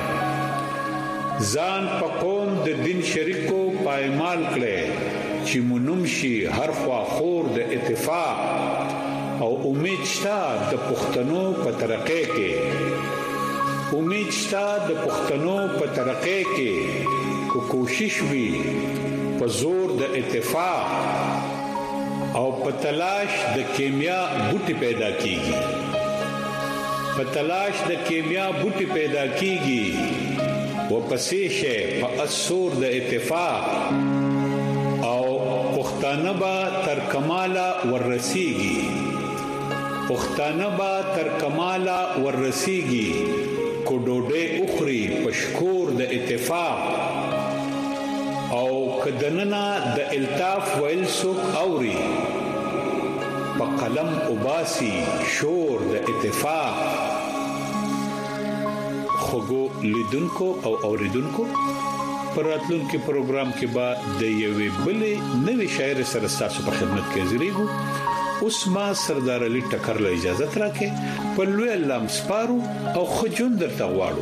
ځان په قوم د دین شریکو پایمال کړي چې مونږ شي هر خوا خور د اتفاق او امید شته د پښتنو په ترقې کې امید شته د پښتنو په ترقې کې کو کوشش وی په زور د اتفاق او په تلاش د کیمیا بوټي پیدا کیږي په تلاش د کیمیا بوټي پیدا کیږي و پسې شه په اثر د اتفاق او پښتانه با تر کماله ورسیږي پښتانه با تر کماله ورسیږي کو ډوډۍ اخري پشکور د اتفاق او کدننا د التاف ویل سوک اوري په قلم وباسي شور د اتفاق خوګو لیدونکو او اوریدونکو پراتلونکو پروګرام کې با د یوې بلې نوې شاعر سره تاسو په خدمت کې حاضرېږو اوس ما سردار علي ټکر له اجازه تراکه په لوی الله مسپارو او خجون درته غواړو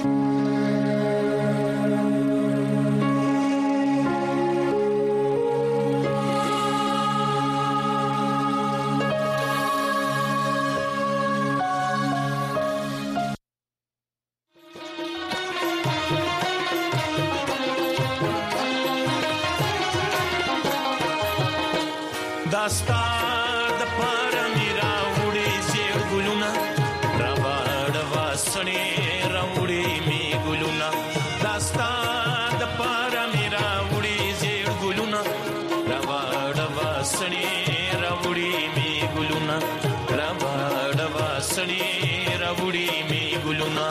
داستا د پاره میرا وړي زیر ګلونا راوړ واسنه راوړي می ګلونا داستا د پاره میرا وړي زیر ګلونا راوړ واسنه راوړي می ګلونا راوړ واسنه راوړي می ګلونا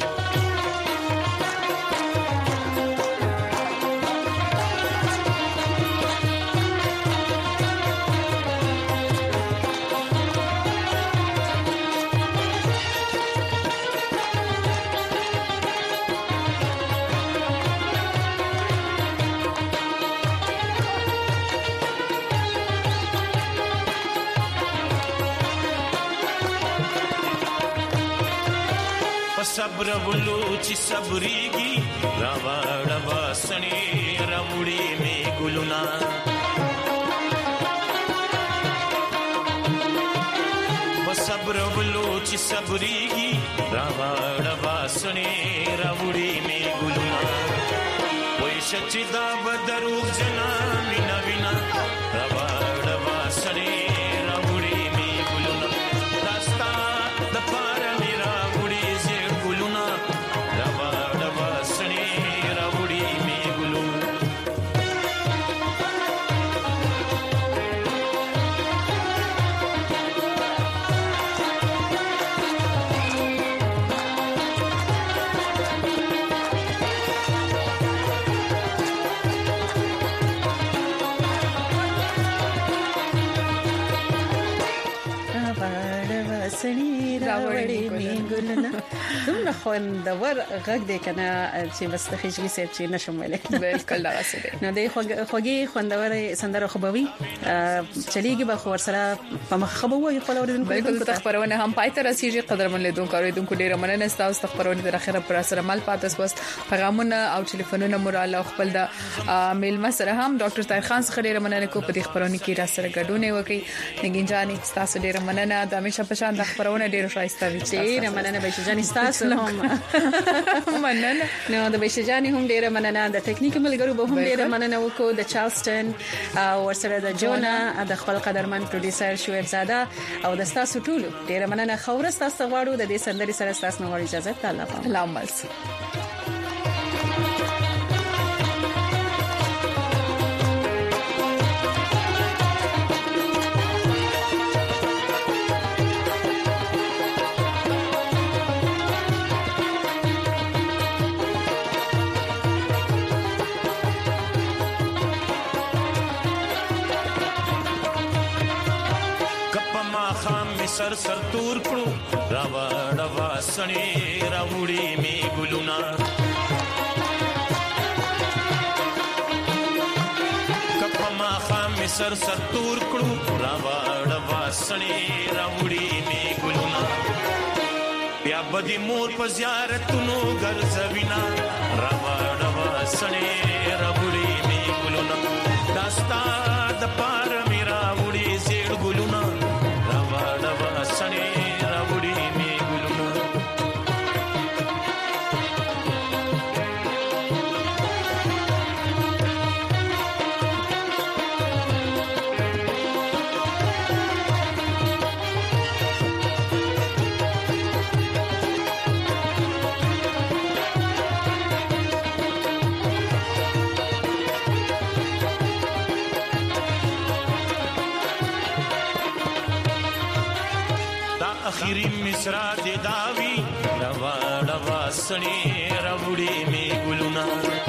صبر ولو چې صبرېږي راوړ واسنه راوړي می ګلونا صبر ولو چې صبرېږي راوړ واسنه راوړي می ګلونا وای شچ دا بدروغ جنا مینا وینا راوړ واسنه راوړي می ګلونا داستا د پاره میرا وړي راوړې می ګلونه دومره خوندور غږ دی کنه چې بس د خجلی سیب چې نشم ویلې بالکل دا څه دی نو د خوږی خوندور سندره خوبوي چلیږي به خور سره په مخ خبوي خپل اوریدونکو بالکل ته خبرونه هم پای ته رسیږي قدرمن لیدونکو اوریدونکو ډیره مننه تاسو خبرونه تر اخره پر سره مل پاتې وست پیغامونه او ټلیفونونه مراله خپل د میل مسره هم ډاکټر طاهر خان څخه ډیره مننه کو په دې خبرونه کې را سره ګډونه وکړي نګین جاني تاسو ډیره مننه د همیشه په شان د خبرونه ډیره شایسته وي ډیره مننه به جاني تاسو هم مننه نو د بشه جاني هم ډیره مننه د ټکنیک ملګرو به هم ډیره مننه وکړو د چارلستون او ورسره د جونا د خپل قدرمن پروډوسر شعیب زاده او د تاسو ټولو ډیره مننه خبره تاسو غواړو د دې سندري سره تاسو نو اجازه ته الله پام لامل سر سر تور کړو راوړ واسنی راوړی می ګلونا کپما خام سر سر تور کړو راوړ واسنی راوړی می ګلونا بیا بدی مور په زیارتونو ګرځوینا راوړ واسنی راوړی می ګلونا داستا د پار می راوړی زیړ ګلونا سني راوړي می ګلونه اخیری مصرا دی داوی روا روا سنی راوړي می ګلونا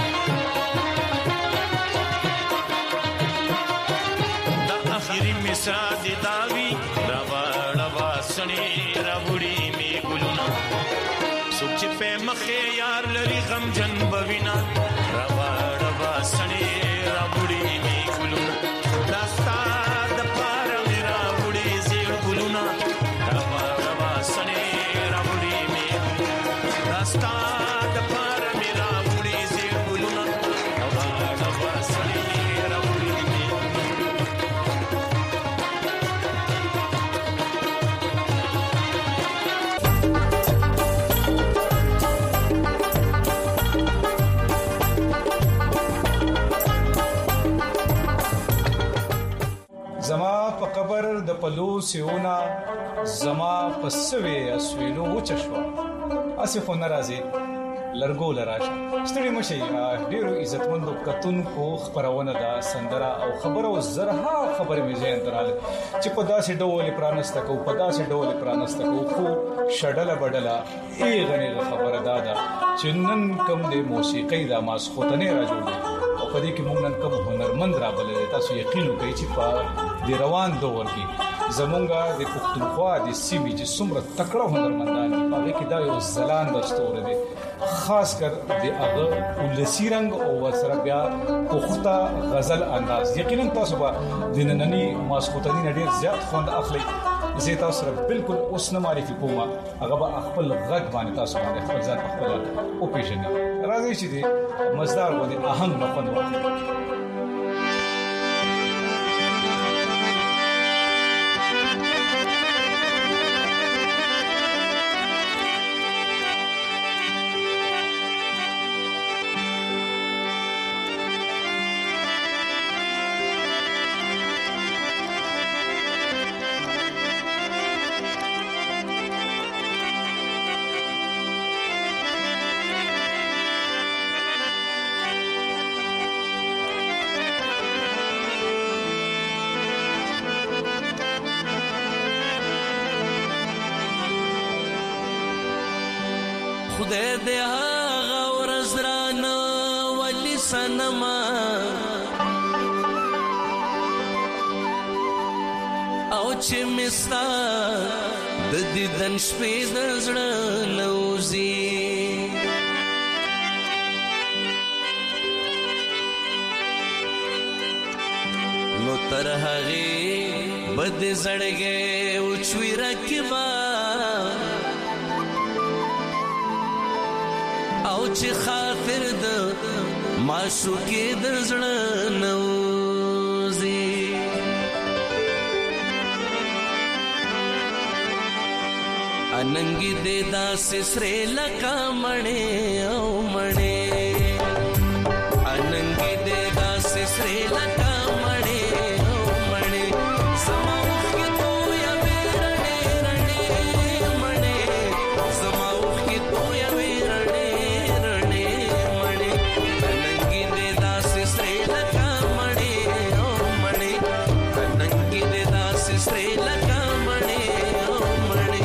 دا اخیری مصرا دی داوی روا روا سنی راوړي می ګلونا سوچ په مخه یار لري غم جن بوینا روا روا سنی راوړي می ګلونا داستا د پار می راوړي زیر ګلونا زما په قبر د پلو سیونا زما په سوي اسویلو وچشوا اسی خو ناراضي لرګو لراشه ستړي مشي ډیرو عزتمندو کتونکو خبرونه دا سندره او خبرو زرها خبره مې ځین دراله چې په داسې ډول پرانسته کو په داسې ډول پرانسته کو خو شډله بدله ای غني خبره دادا چې نن کوم د موسیقي د ماسختنه راجوړ او په دې کې موږ نن کوم هنرمند راغلي تاسو یقین وکړئ چې په د روان دور کې زمونږه د پښتونخوا د سیمې چې څومره تکړه هنرمندان دي په کې دا یو زلان دستور دی خاص کر د هغه ولسی رنگ او ورسره بیا پخته غزل انداز یقینا تاسو به د نننی ماسختنی ډیر زیات خوند اخلي زه تاسو سره بالکل اوس نه معرفي کوم هغه به خپل غږ باندې تاسو باندې خپل ځان خپل او پیژنئ راځي چې د مزدار باندې اهم نه خوند واخلئ خدای دې هغه ورځ رانه ولي سنما او چې مستا د دیدن شپې د زړه نوزي نو تر هغه بد زړګي او چوي رکبا او چې خاطر د معشوقې د زړه نوزي اننګي دې داسې سره لکه مړې او مړې اننګي دې داسې سره لکه مړې او مړې زما وخت تو یا ورړې رړې مړې زما وخت تو یا ورړې رړې مړې اننګي دې داسې سره لکه مړې او مړې اننګي دې داسې سره لکه مړې او مړې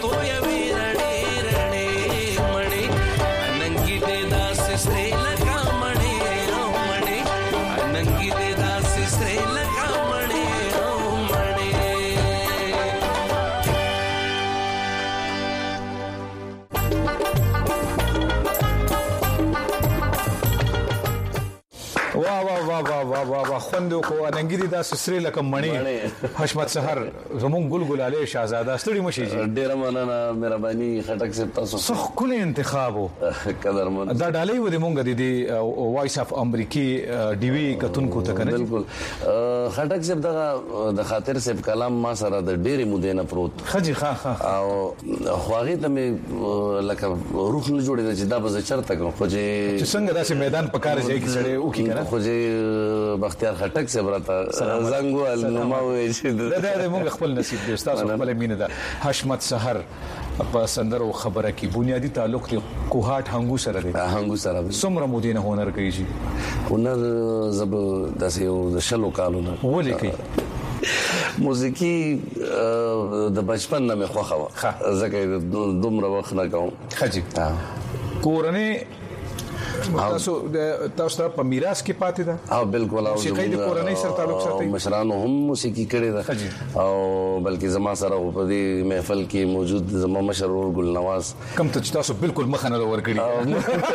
Stay like I'm وا وا وا وا وا وا وا خوندو کو انګری دا سسری لکه مڼې حشمت سحر زمون ګل ګلاله شاهزاده ستړي مشي جی ډیر مننه مهرباني خټک سے تاسو څخ کله انتخابو قدر من دا ډالۍ و دې مونږ د دې وایس اف امریکي ډي وی کتونکو ته کنه بالکل خټک سے دغه د خاطر سے کلام ما سره د ډېرې مودې نه پروت خجی ها ها او خواغې ته مې لکه روح نه جوړې چې دا به چرته کوم خو چې څنګه داسې میدان پکاره ځای کې سړی وکي کنه خو چې بختیار خټک سے برته زنګوال نو ما وې چې دا د موږ خپل نصیب دی تاسو خپل مینه ده حشمت سحر په سندرو خبره کې بنیادی تعلق دی کوهات هنګو سره دی هنګو سره څومره مودې نه هنر کوي شي هنر زب داسې یو شلو کالو نه ولې کوي موسیقي د بچپن نه مې خوښه و ځکه دومره وخت نه کوم خجی کورنۍ تاسو تاسو په میراث کې پاتې ده او بالکل او موسیقي د کورنۍ سره تعلق ساتي مشرانو هم موسیقي کړې ده او بلکې زما سره په دې محفل کې موجود زما مشرور ګل نواز کوم ته تاسو بالکل مخ نه ورګړي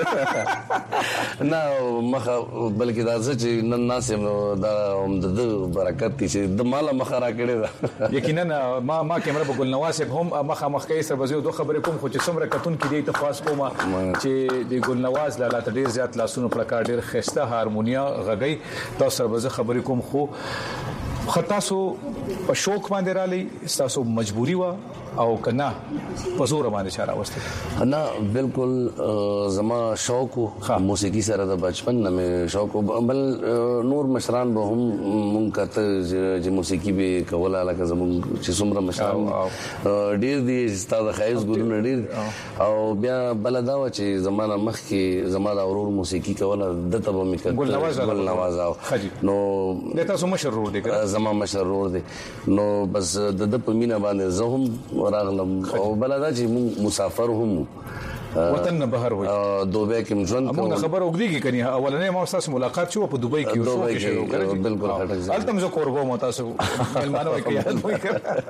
نه مخ بلکې دا چې نن ناس دا هم د برکت چې د مال مخ را کړې ده یقینا ما ما کیمرا په ګل نواز هم مخ مخ کې سره وځو دوه خبرې کوم خو چې څومره کتون کې دی تفاصیل کوم چې د ګل نواز لاله ډیر زیات لاسونو پړکا ډیر خسته هارمونیا غږی تاسو سره به خبرې کوم خو خطاسو په شوق باندې را لې تاسو مجبوری و او کنا په زور باندې چاره وسته نه بالکل زما شوق موسیقي سره د بچپن نه مې شوق بل نور مشران به هم مونږ کته چې موسیقي به کوله لکه زمونږ چې څومره مشران ډیر دي ستاسو خایز ګورونه ډیر او بیا بل دا و چې زمانه مخ کې زماده اورور موسیقي کوله د تبه مې کته ګل نواز ګل نواز نو د تاسو مشرور دي زما مشرور دي نو بس د د په مینا باندې زه هم راغلم او بلدا چې مسافر هم وطن نه بهر وي دوبه کې ژوند کوم خبر وګړي کني اولنې ما تاسو ملاقات شو په دوبۍ کې دوبۍ کې بالکل هټک التم زه قربو مو تاسو ملمانو کې یاد وي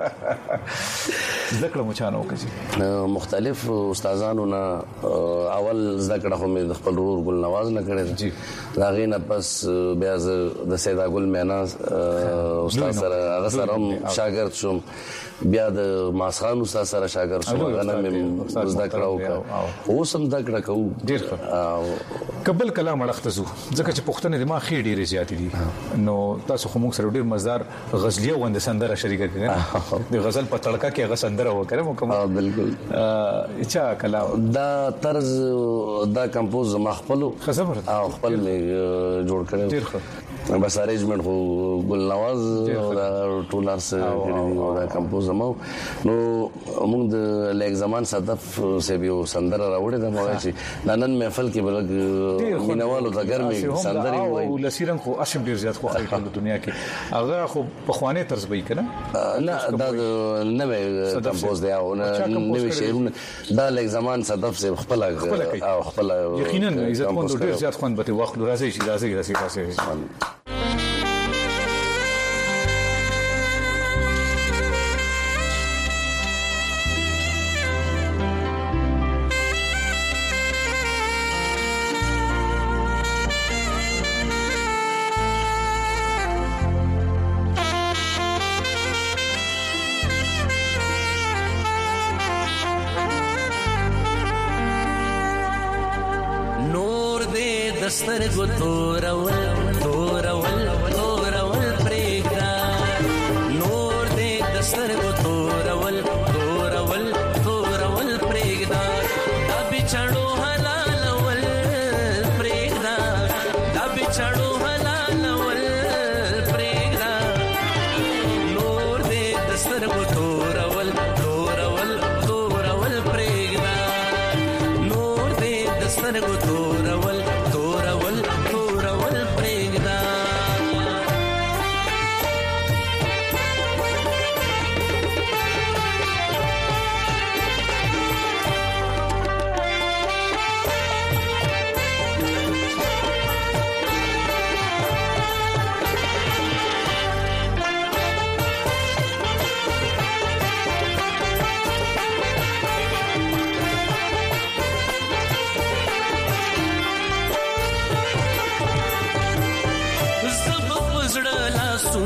ذکر مو چانو کوي مختلف استادانو نه اول ذکر خو مې خپل رور ګل نواز نه کړی دا غینه پس بیا د سیدا ګل مینا استاد سره هغه سره شاګرد شوم بیا د ماسخان استاد سره شاګرد شوم غنه مې ذکر او اوسم ذکر کوم ډیر ښه قبل کلام اړختزو ځکه چې پښتنه د ما خې ډیره زیات دي نو تاسو خو موږ سره ډیر مزدار غزلیه وند سندره شریکه کړه د غزل په تړکا کې غزل سندره وکړه مو کوم بالکل اچھا کلام دا طرز دا کمپوز ما خپل خبر او خپل جوړ کړو ډیر ښه بس ارینجمنت خو ګل نواز دا ټولرز کړی دا کمپوز مو نو موږ د لیک زمان صدف سیبیو سندره راوړې ده مو چې ننن محفل کې بلګ مینوالو د ګرمي سندري وای او لسیرن خو اشم ډیر زیات خو په دنیا کې هغه خو په خوانه طرز وای کنه نه دا نوې کمپوز دی او نوې شعرونه دا لیک زمان صدف سیب خپل او خپل یقینا عزت مند ډیر زیات خوان به وخت راځي چې راځي راځي راځي دستر گو تورول تورول تورول پریگدا نور دے دستر گو تورول تورول تورول پریگدا دا بچڑو حلال ول پریگدا دا بچڑو حلال ول پریگدا نور دے دستر گو تورول تورول تورول پریگدا نور دے دستر گو تورول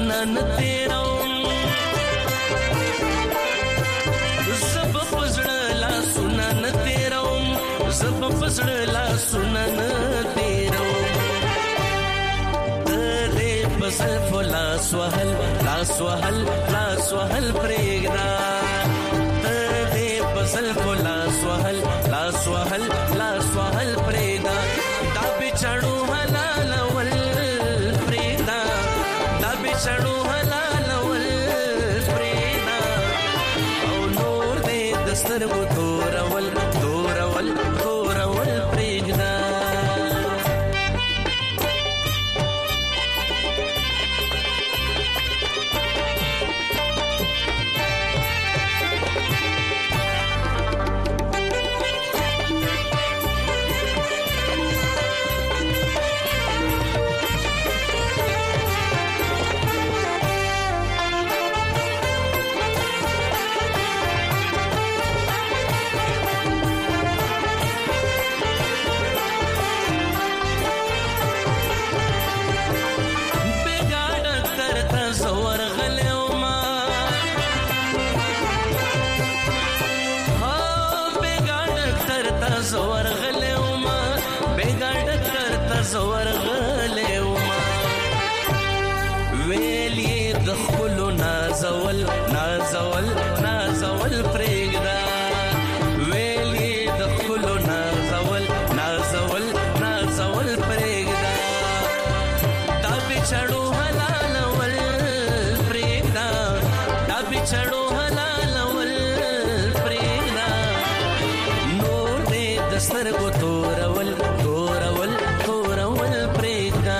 سنن تیروم زب پزړه لا سنن تیروم زب پزړه لا سنن تیروم دې بسل فلا سوهل لا سوهل لا سوهل پرېګدا دې بسل فلا سوهل لا سوهل لا سوهل پرېګدا دا بچړو حلال ول پرېګدا دا بچړو حلال ول پرېګدا او نور دې دسترګو تورول تورول تورول پرېګدا زور غلېوما بیګړ کرتا زور غلېوما ویلې د خپل نازول نازول نازول پرېګدا ویلې د خپل نازول نازول نازول پرېګدا دا بچړو حلال ول پرېګدا دا بچړو سترګو تورول تورول تورول پرېګدا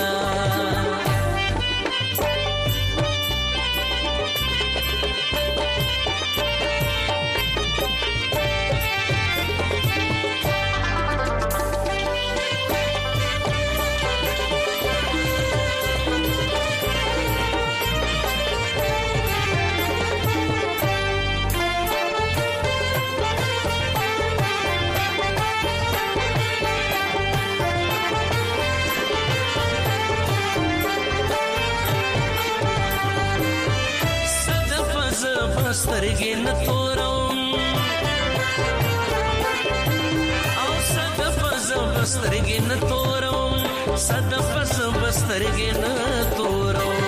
سترګې نه تورم او صدف زب سترګې نه تورم صدف زب سترګې نه تورم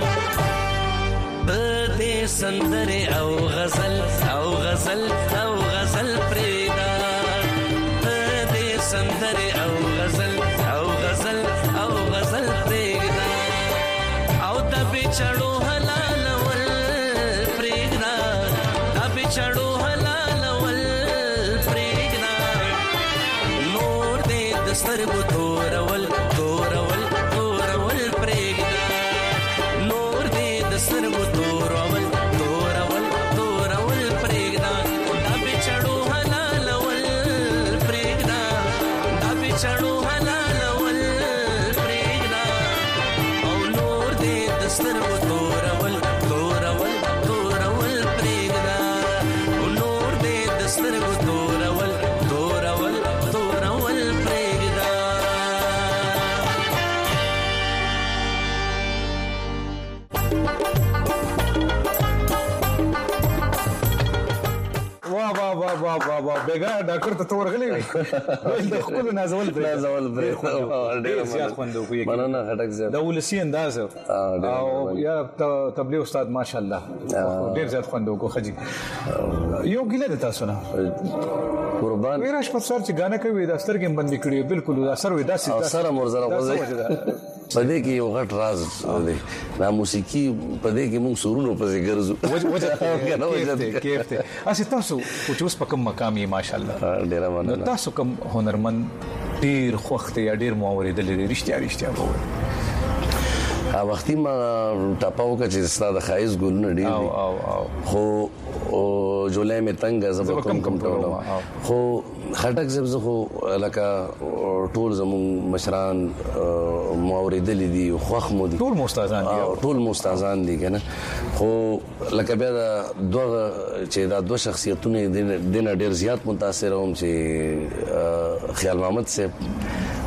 دې سندره او غزل او غزل او غزل پرېدا دې سندره او غزل او غزل او غزل پرېدا او د بچړو حلال ول چړو حلال ول پرېګنا نور دې دسترګو تورول تورول تورول پرېګنا نور دې دسترګو تورول تورول تورول پرېګنا دا بچړو حلال ول پرېګنا دا بچړو حلال ول پرېګنا او نور دې دسترګو تورول تورول تورول پرېګنا سترګو تورول تورول تورول پرېګدا واه واه واه واه واه واه بیګا ډاکټر ته ورغلی وي د خپل نازول پرې نازول پرې ډېر زیات خوندو کوي مننه خټک زیات د ولسی انداز او یا تبلیغ استاد ماشاءالله ډېر زیات خوندو کو خجی یو ګیله د تاسو نه قربان ویراش په سر چې غانا کوي د سترګې باندې کړی بالکل د اثر وې داسې اثر مرزره وځي پدې کې یو غټ راز دی دا موسیقي پدې کې موږ سورونو پسې ګرځو وجه کیف ته اسی تاسو چې اوس په کوم مقام یې ماشاءالله ډیر مننه تاسو کوم هنرمند ډیر خوخت یا ډیر مواورید لري رښتیا رښتیا وایي ها وختي ما ټاپاو کې چې ستاسو خایز ګلونه ډیر دي او او خو جولای می تنګ زب کوم کوم ټولو خو خټک زب زه خو لکه ټول زمون مشران مواردل دي خوخ مو دي ټول مستازان دي ټول مستازان دي کنه خو لکه بیا دوه چې دا دوه شخصیتونه دي ډېر زیات متاثر هم چې خیال محمد سے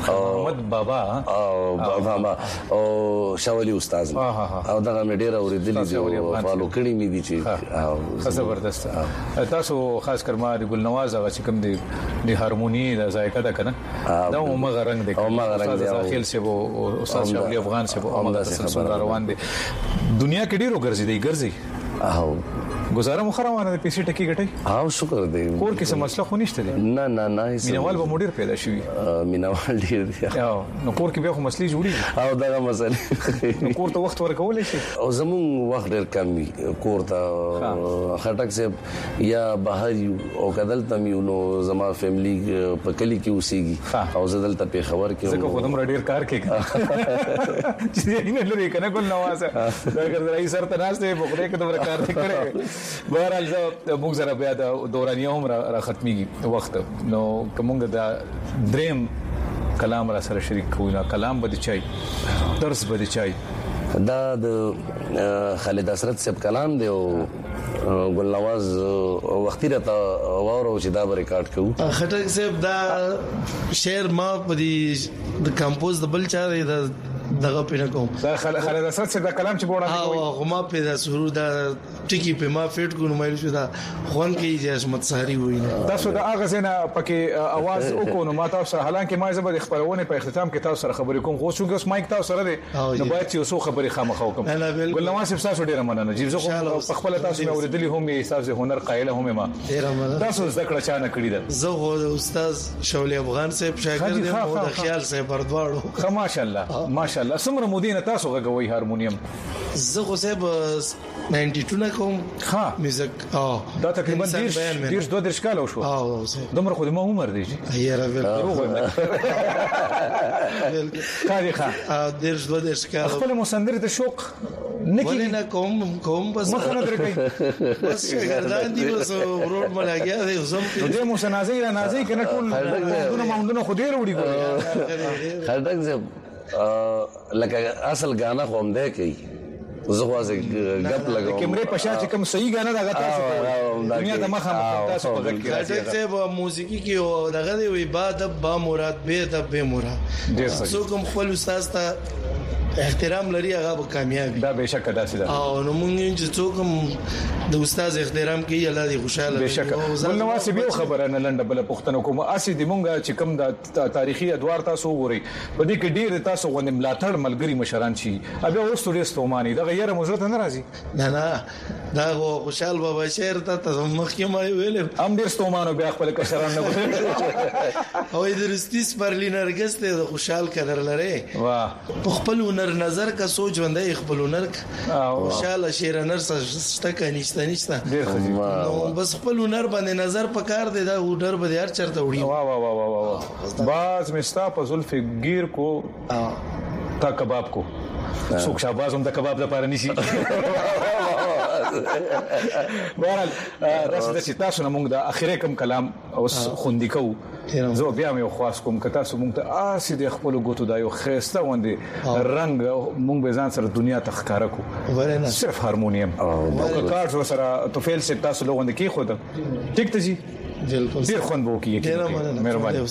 محمد بابا او بابا او شاولي استاد او دا مې ډیر اوریدلی دی فالو کړی مې دي چې او زبردست تاسو خاص کر ما د ګل نواز هغه چې کوم دی د هارمونی د ذایقه ده کنه دا مغه رنگ دی او مغه رنگ دی داخل سے وہ استاد شاولي افغان سے وہ سلسله روان دي دنیا کې ډیرو ګرځي دی ګرځي او گزاره مخروانه د پیسې ټکی غټي او شکر دی کور کې څه مسله خو نشته دی نه نه نه مینوال به مدیر پیدا شوی مینوال ډیر دی او نو کور کې به خو مسلې جوړي او دا مسله نو کور ته وخت ورکول شي او زمون وخت ډیر کم وي کور ته خټک سے یا بهر یو او کدل تم یو نو زما فیملی په کلی کې اوسېږي او زدل ته په خبر کې زکه خودم ډیر کار کوي چې نه لري کنه ګل نوازه دا ګرځي سر ته ناشته په خله کې د کار کړي بهرحال زه موږ سره بیا د دورانیه هم را ختميږي وخت نو کومه دا دریم کلام را سره شریک کوو کلام بده چای درس بده چای دا د خالد حسرت صاحب کلام دی او ګل نواز وختي راته وورو چې دا ریکارډ کوو خټک صاحب دا شعر ما په دې د کمپوز د بل چا دی د دغه پینه کوم دا خالد حسرت صاحب دا کلام چې وړاندې کوي او ما په دا سرور دا ټکی په ما فټ کو نو مې شو دا خون کې چې اسمت ساری وای نه تاسو دا اغه زنه پکې आवाज وکړو نو ما تاسو حالانکه ما زبر خبرونه په اختتام کې تاسو سره خبرې کوم خو څنګه اوس مایک تاسو سره دی نو باید چې اوسو خبرې خامخو کوم ګل نواز صاحب تاسو ډیره مننه چې زه خو خپل تاسو مې اوریدلی هم تاسو هنر قایله هم ما ډیره مننه تاسو ذکر چا نه کړی دا زه هو استاد شاولي افغان صاحب شاګرد یم او د خیال صاحب بردواړو خو ماشاءالله ماشاءالله سمره مودین تاسو غوي هارمونیم زه خو صاحب نائنٹی ټو نه کوم ها میوزیک او دا تقریبا ډیر دوه درش کال شو او دمر خو ما عمر دی یاره ول کاری ښه ډیر دوه درش کال خپل مسندر ته شوق نکی نه کوم کوم بس مخنه درکې بس ګردان دی بس ورور ملاګیا دی زم نو دې مو سنازي را نازي کنه ټول دونه ماوندونه خو ډیر وړي ګوري خټک زه لکه اصل غانا قوم ده کوي زه خو غپ لګوم کیمرې پښا چې کوم صحیح غانا دا غتا څه دنیا د مخه تاسو په غږ کې راځي چې په موسیقي کې او دغه دی وي باد با مراد به د به مراد څو کوم خپل استاد ته احترام لري هغه به کامیابی دا بهشکه داسې ده او نو مونږ چې څوک د استاد احترام کوي الله دې خوشاله بهشکه ول نواسي به خبره نه لنډه بل پښتنو کوم اسی د مونږه چې کوم د تاریخي ادوار تاسو وګورئ په دې کې ډیر تاسو غو ملاتړ ملګری مشران شي ابه اوس ډیر ستوماني دا غیر مزرت نه راځي نه نه دا خوشحال بابا شعر ته مخکې ما ویل هم ډیر ستومانو بیا خپل کشران نه او درستیس برلین ارګس ته خوشحال کړل لري واه خپل نظر کا سوچ وندای خپل هنر خوشاله شعر نر سشته کنيشته نشته نو بس خپل هنر باندې نظر پکار دی دا هنر به هر چرته وړي وا وا وا وا وا باز مستا په زلف گیر کو تا کباب کو څوک شاباز هم د کباب لپاره نشي بهرحال راځه چې تاسو نه موږ د اخیری کوم کلام اوس خوندې کوو زه بیا مې خواص کوم که تاسو موږ ته آسی د خپل ګوتو دا یو خيسته وندې رنگ موږ به ځان سره دنیا ته ښکارا کو صرف هارمونیم او کارت سره توفیل سے تاسو لوګون کې خود ټیک ته جی بالکل ډیر خوند وو کیږي مهرباني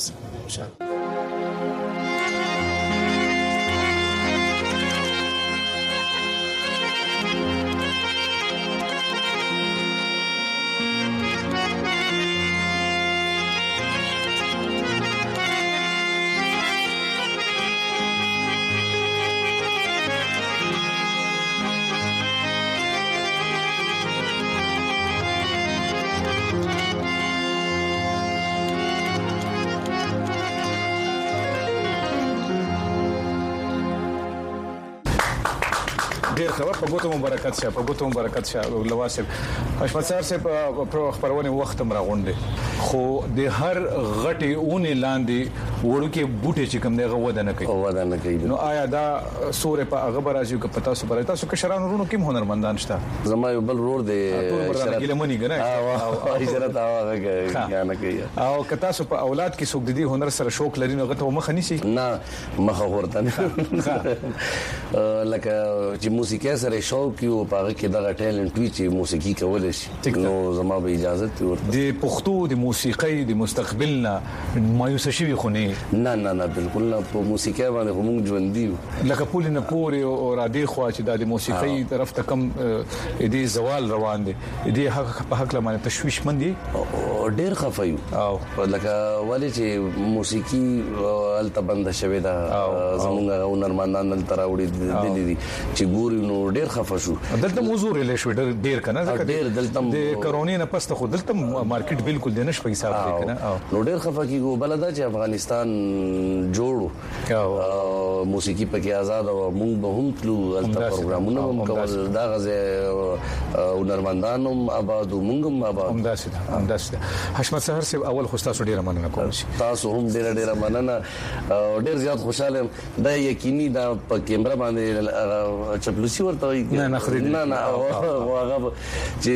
ډیر خبر په ګوتو مبارکات شه په ګوتو مبارکات شه لواسب حشمت سر سے په خبرونه وخت مرا غونډه خو د هر غټي اونې لاندې ورکه بوټي چې کوم دی غوډه نه کوي غوډه نه کوي نو آیا دا سورې په هغه راځي که پتا سو پرې تاسو کشران ورونو کوم هنرمندان شته زما یو بل رور دی شرط ګلمنی غنه او اجازه هغه کوي نه کوي او که تاسو په اولاد کې څوک د دې هنر سره شوق لري نو غته مخ نيسي نه مخ ورته لکه چې موسیقي سره شوق یو په کې دا ټیلنټ وی چې موسیقي کول شي نو زما به اجازه ورته د پښتو د موسیقي د مستقبلنا مایوس شوی خو نه نه نه نه نه بالکل نه په موسیقي باندې موږ ژوند دی لکه پول نه پوري او را دي خو چې د موسیقي طرف ته کم دې زوال روان دي دې حق په حق لمانه تشويش مندي ډېر خفایو او لکه ولی چې موسیقي الته بند شوی دا زمونږ هنرمندان نن تراوړي دي دي چې ګوري نو ډېر خفه شو دلته موضوع لري شو ډېر کنه ډېر دلته د کرونا نه پسته خو دلته مارکیټ بالکل د نش په حساب کې کنه نو ډېر خفه کیږي بلدا چې افغانستان جوړو او موسیقي پکې آزاد او موږ به هم تلو الته پروګرامونه هم کول دا غزه هنرمندانم آباد موږ هم آباد هم داسې هم داسې حشمت سحر صاحب اول خو تاسو ډیره مننه کوم تاسو هم ډیره ډیره مننه ډیر زیات خوشاله دا یقیني دا په کیمرا باندې چپلوسی ورته نه نه نه نه هغه چې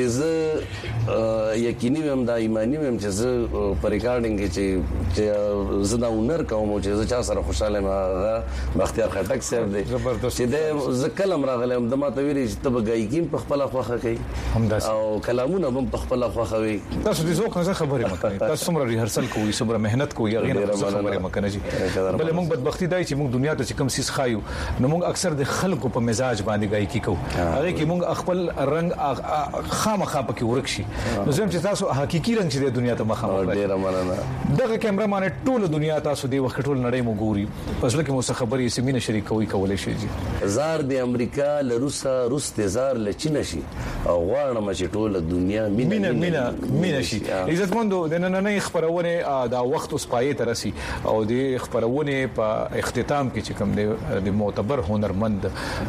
زه یقیني هم دا ایمانی هم چې زه په ریکارډینګ کې چې زه دا هنر کوم چې زه چا سره خوشاله ما بختیار خټک صاحب دی چې د زکلم راغلم د ماته ویری چې تب غایګیم په خپل خوخه کوي او کلامونه هم په خپل خوخه وي تاسو دې څوک نه خبرې مکنه تاسو څومره ریهرسل کوئ څومره مهنت کوئ هغه نه خبرې مکنه جی بل موږ بدبختی دی چې موږ دنیا ته کم سیس خایو نو موږ اکثر د خلکو په مزاج باندې غایکی کوو هغه کې موږ خپل رنگ خامخا پکې ورکشي نو زم چې تاسو حقيقي رنگ چې د دنیا ته مخامخ ډیر مننه دغه کیمرامان ټول دنیا تاسو دی وخت ټول نړۍ مو ګوري پس لکه مو خبرې سیمینه شریکوي کولای شي جی زار د امریکا له روسا روس د زار له چین شي او غواړم چې ټول دنیا مینه مینه مینه شي عزتمندو د نن نه خبرونه دا وخت اوس پای ته رسی او د خبرونه په اختتام کې چې کوم د معتبر هنرمند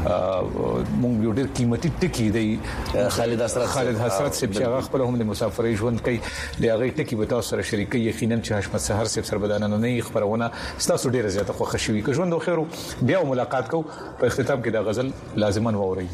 مونږ یو ډیر قیمتي ټکی دی خالد حسرت خالد حسرت چې هغه خپل هم د مسافرۍ ژوند کوي د هغه ټکی به تاسو سره شریکي یقینا چې حشمت سحر صاحب سره بدانه نه خبرونه تاسو ډیره زیاته خوښ شوي که ژوند خو خیر بیا ملاقات کو په اختتام کې د غزل لازمان ووري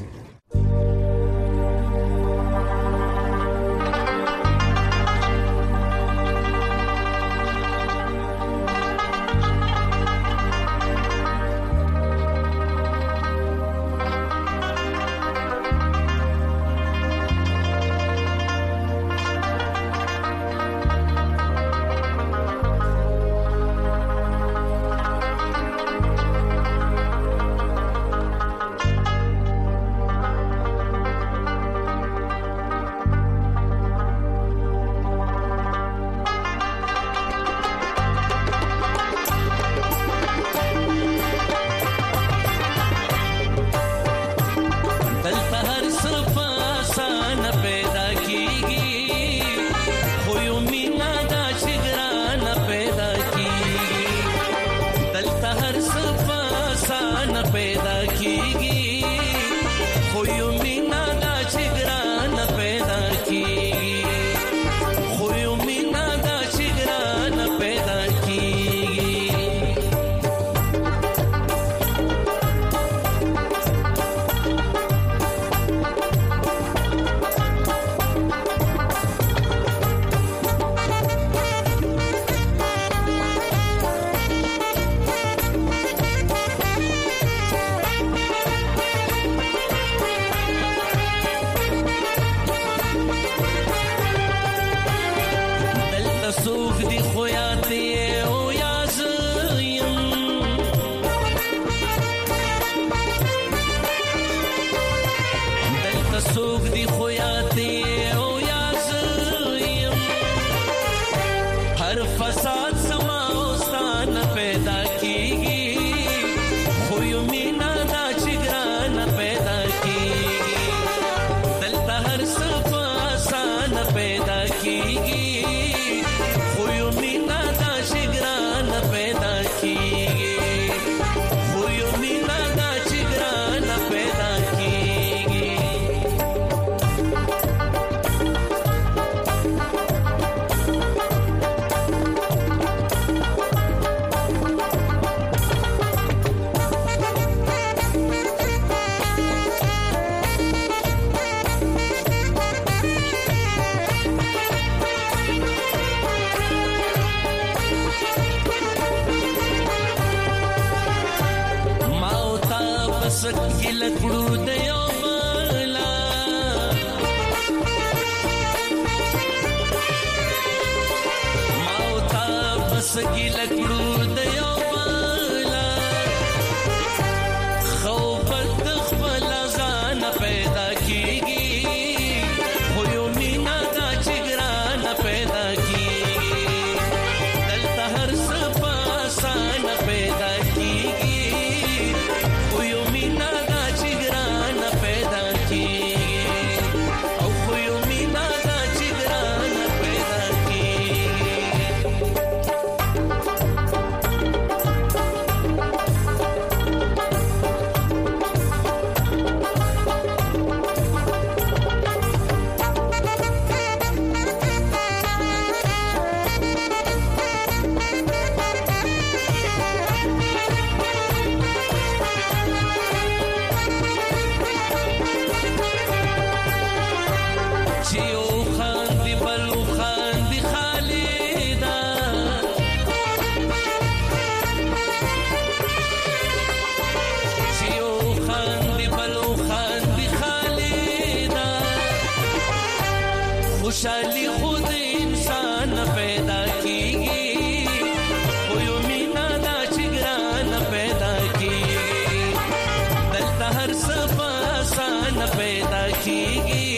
سګي لکړو د हर सफा सान पैदा कीगी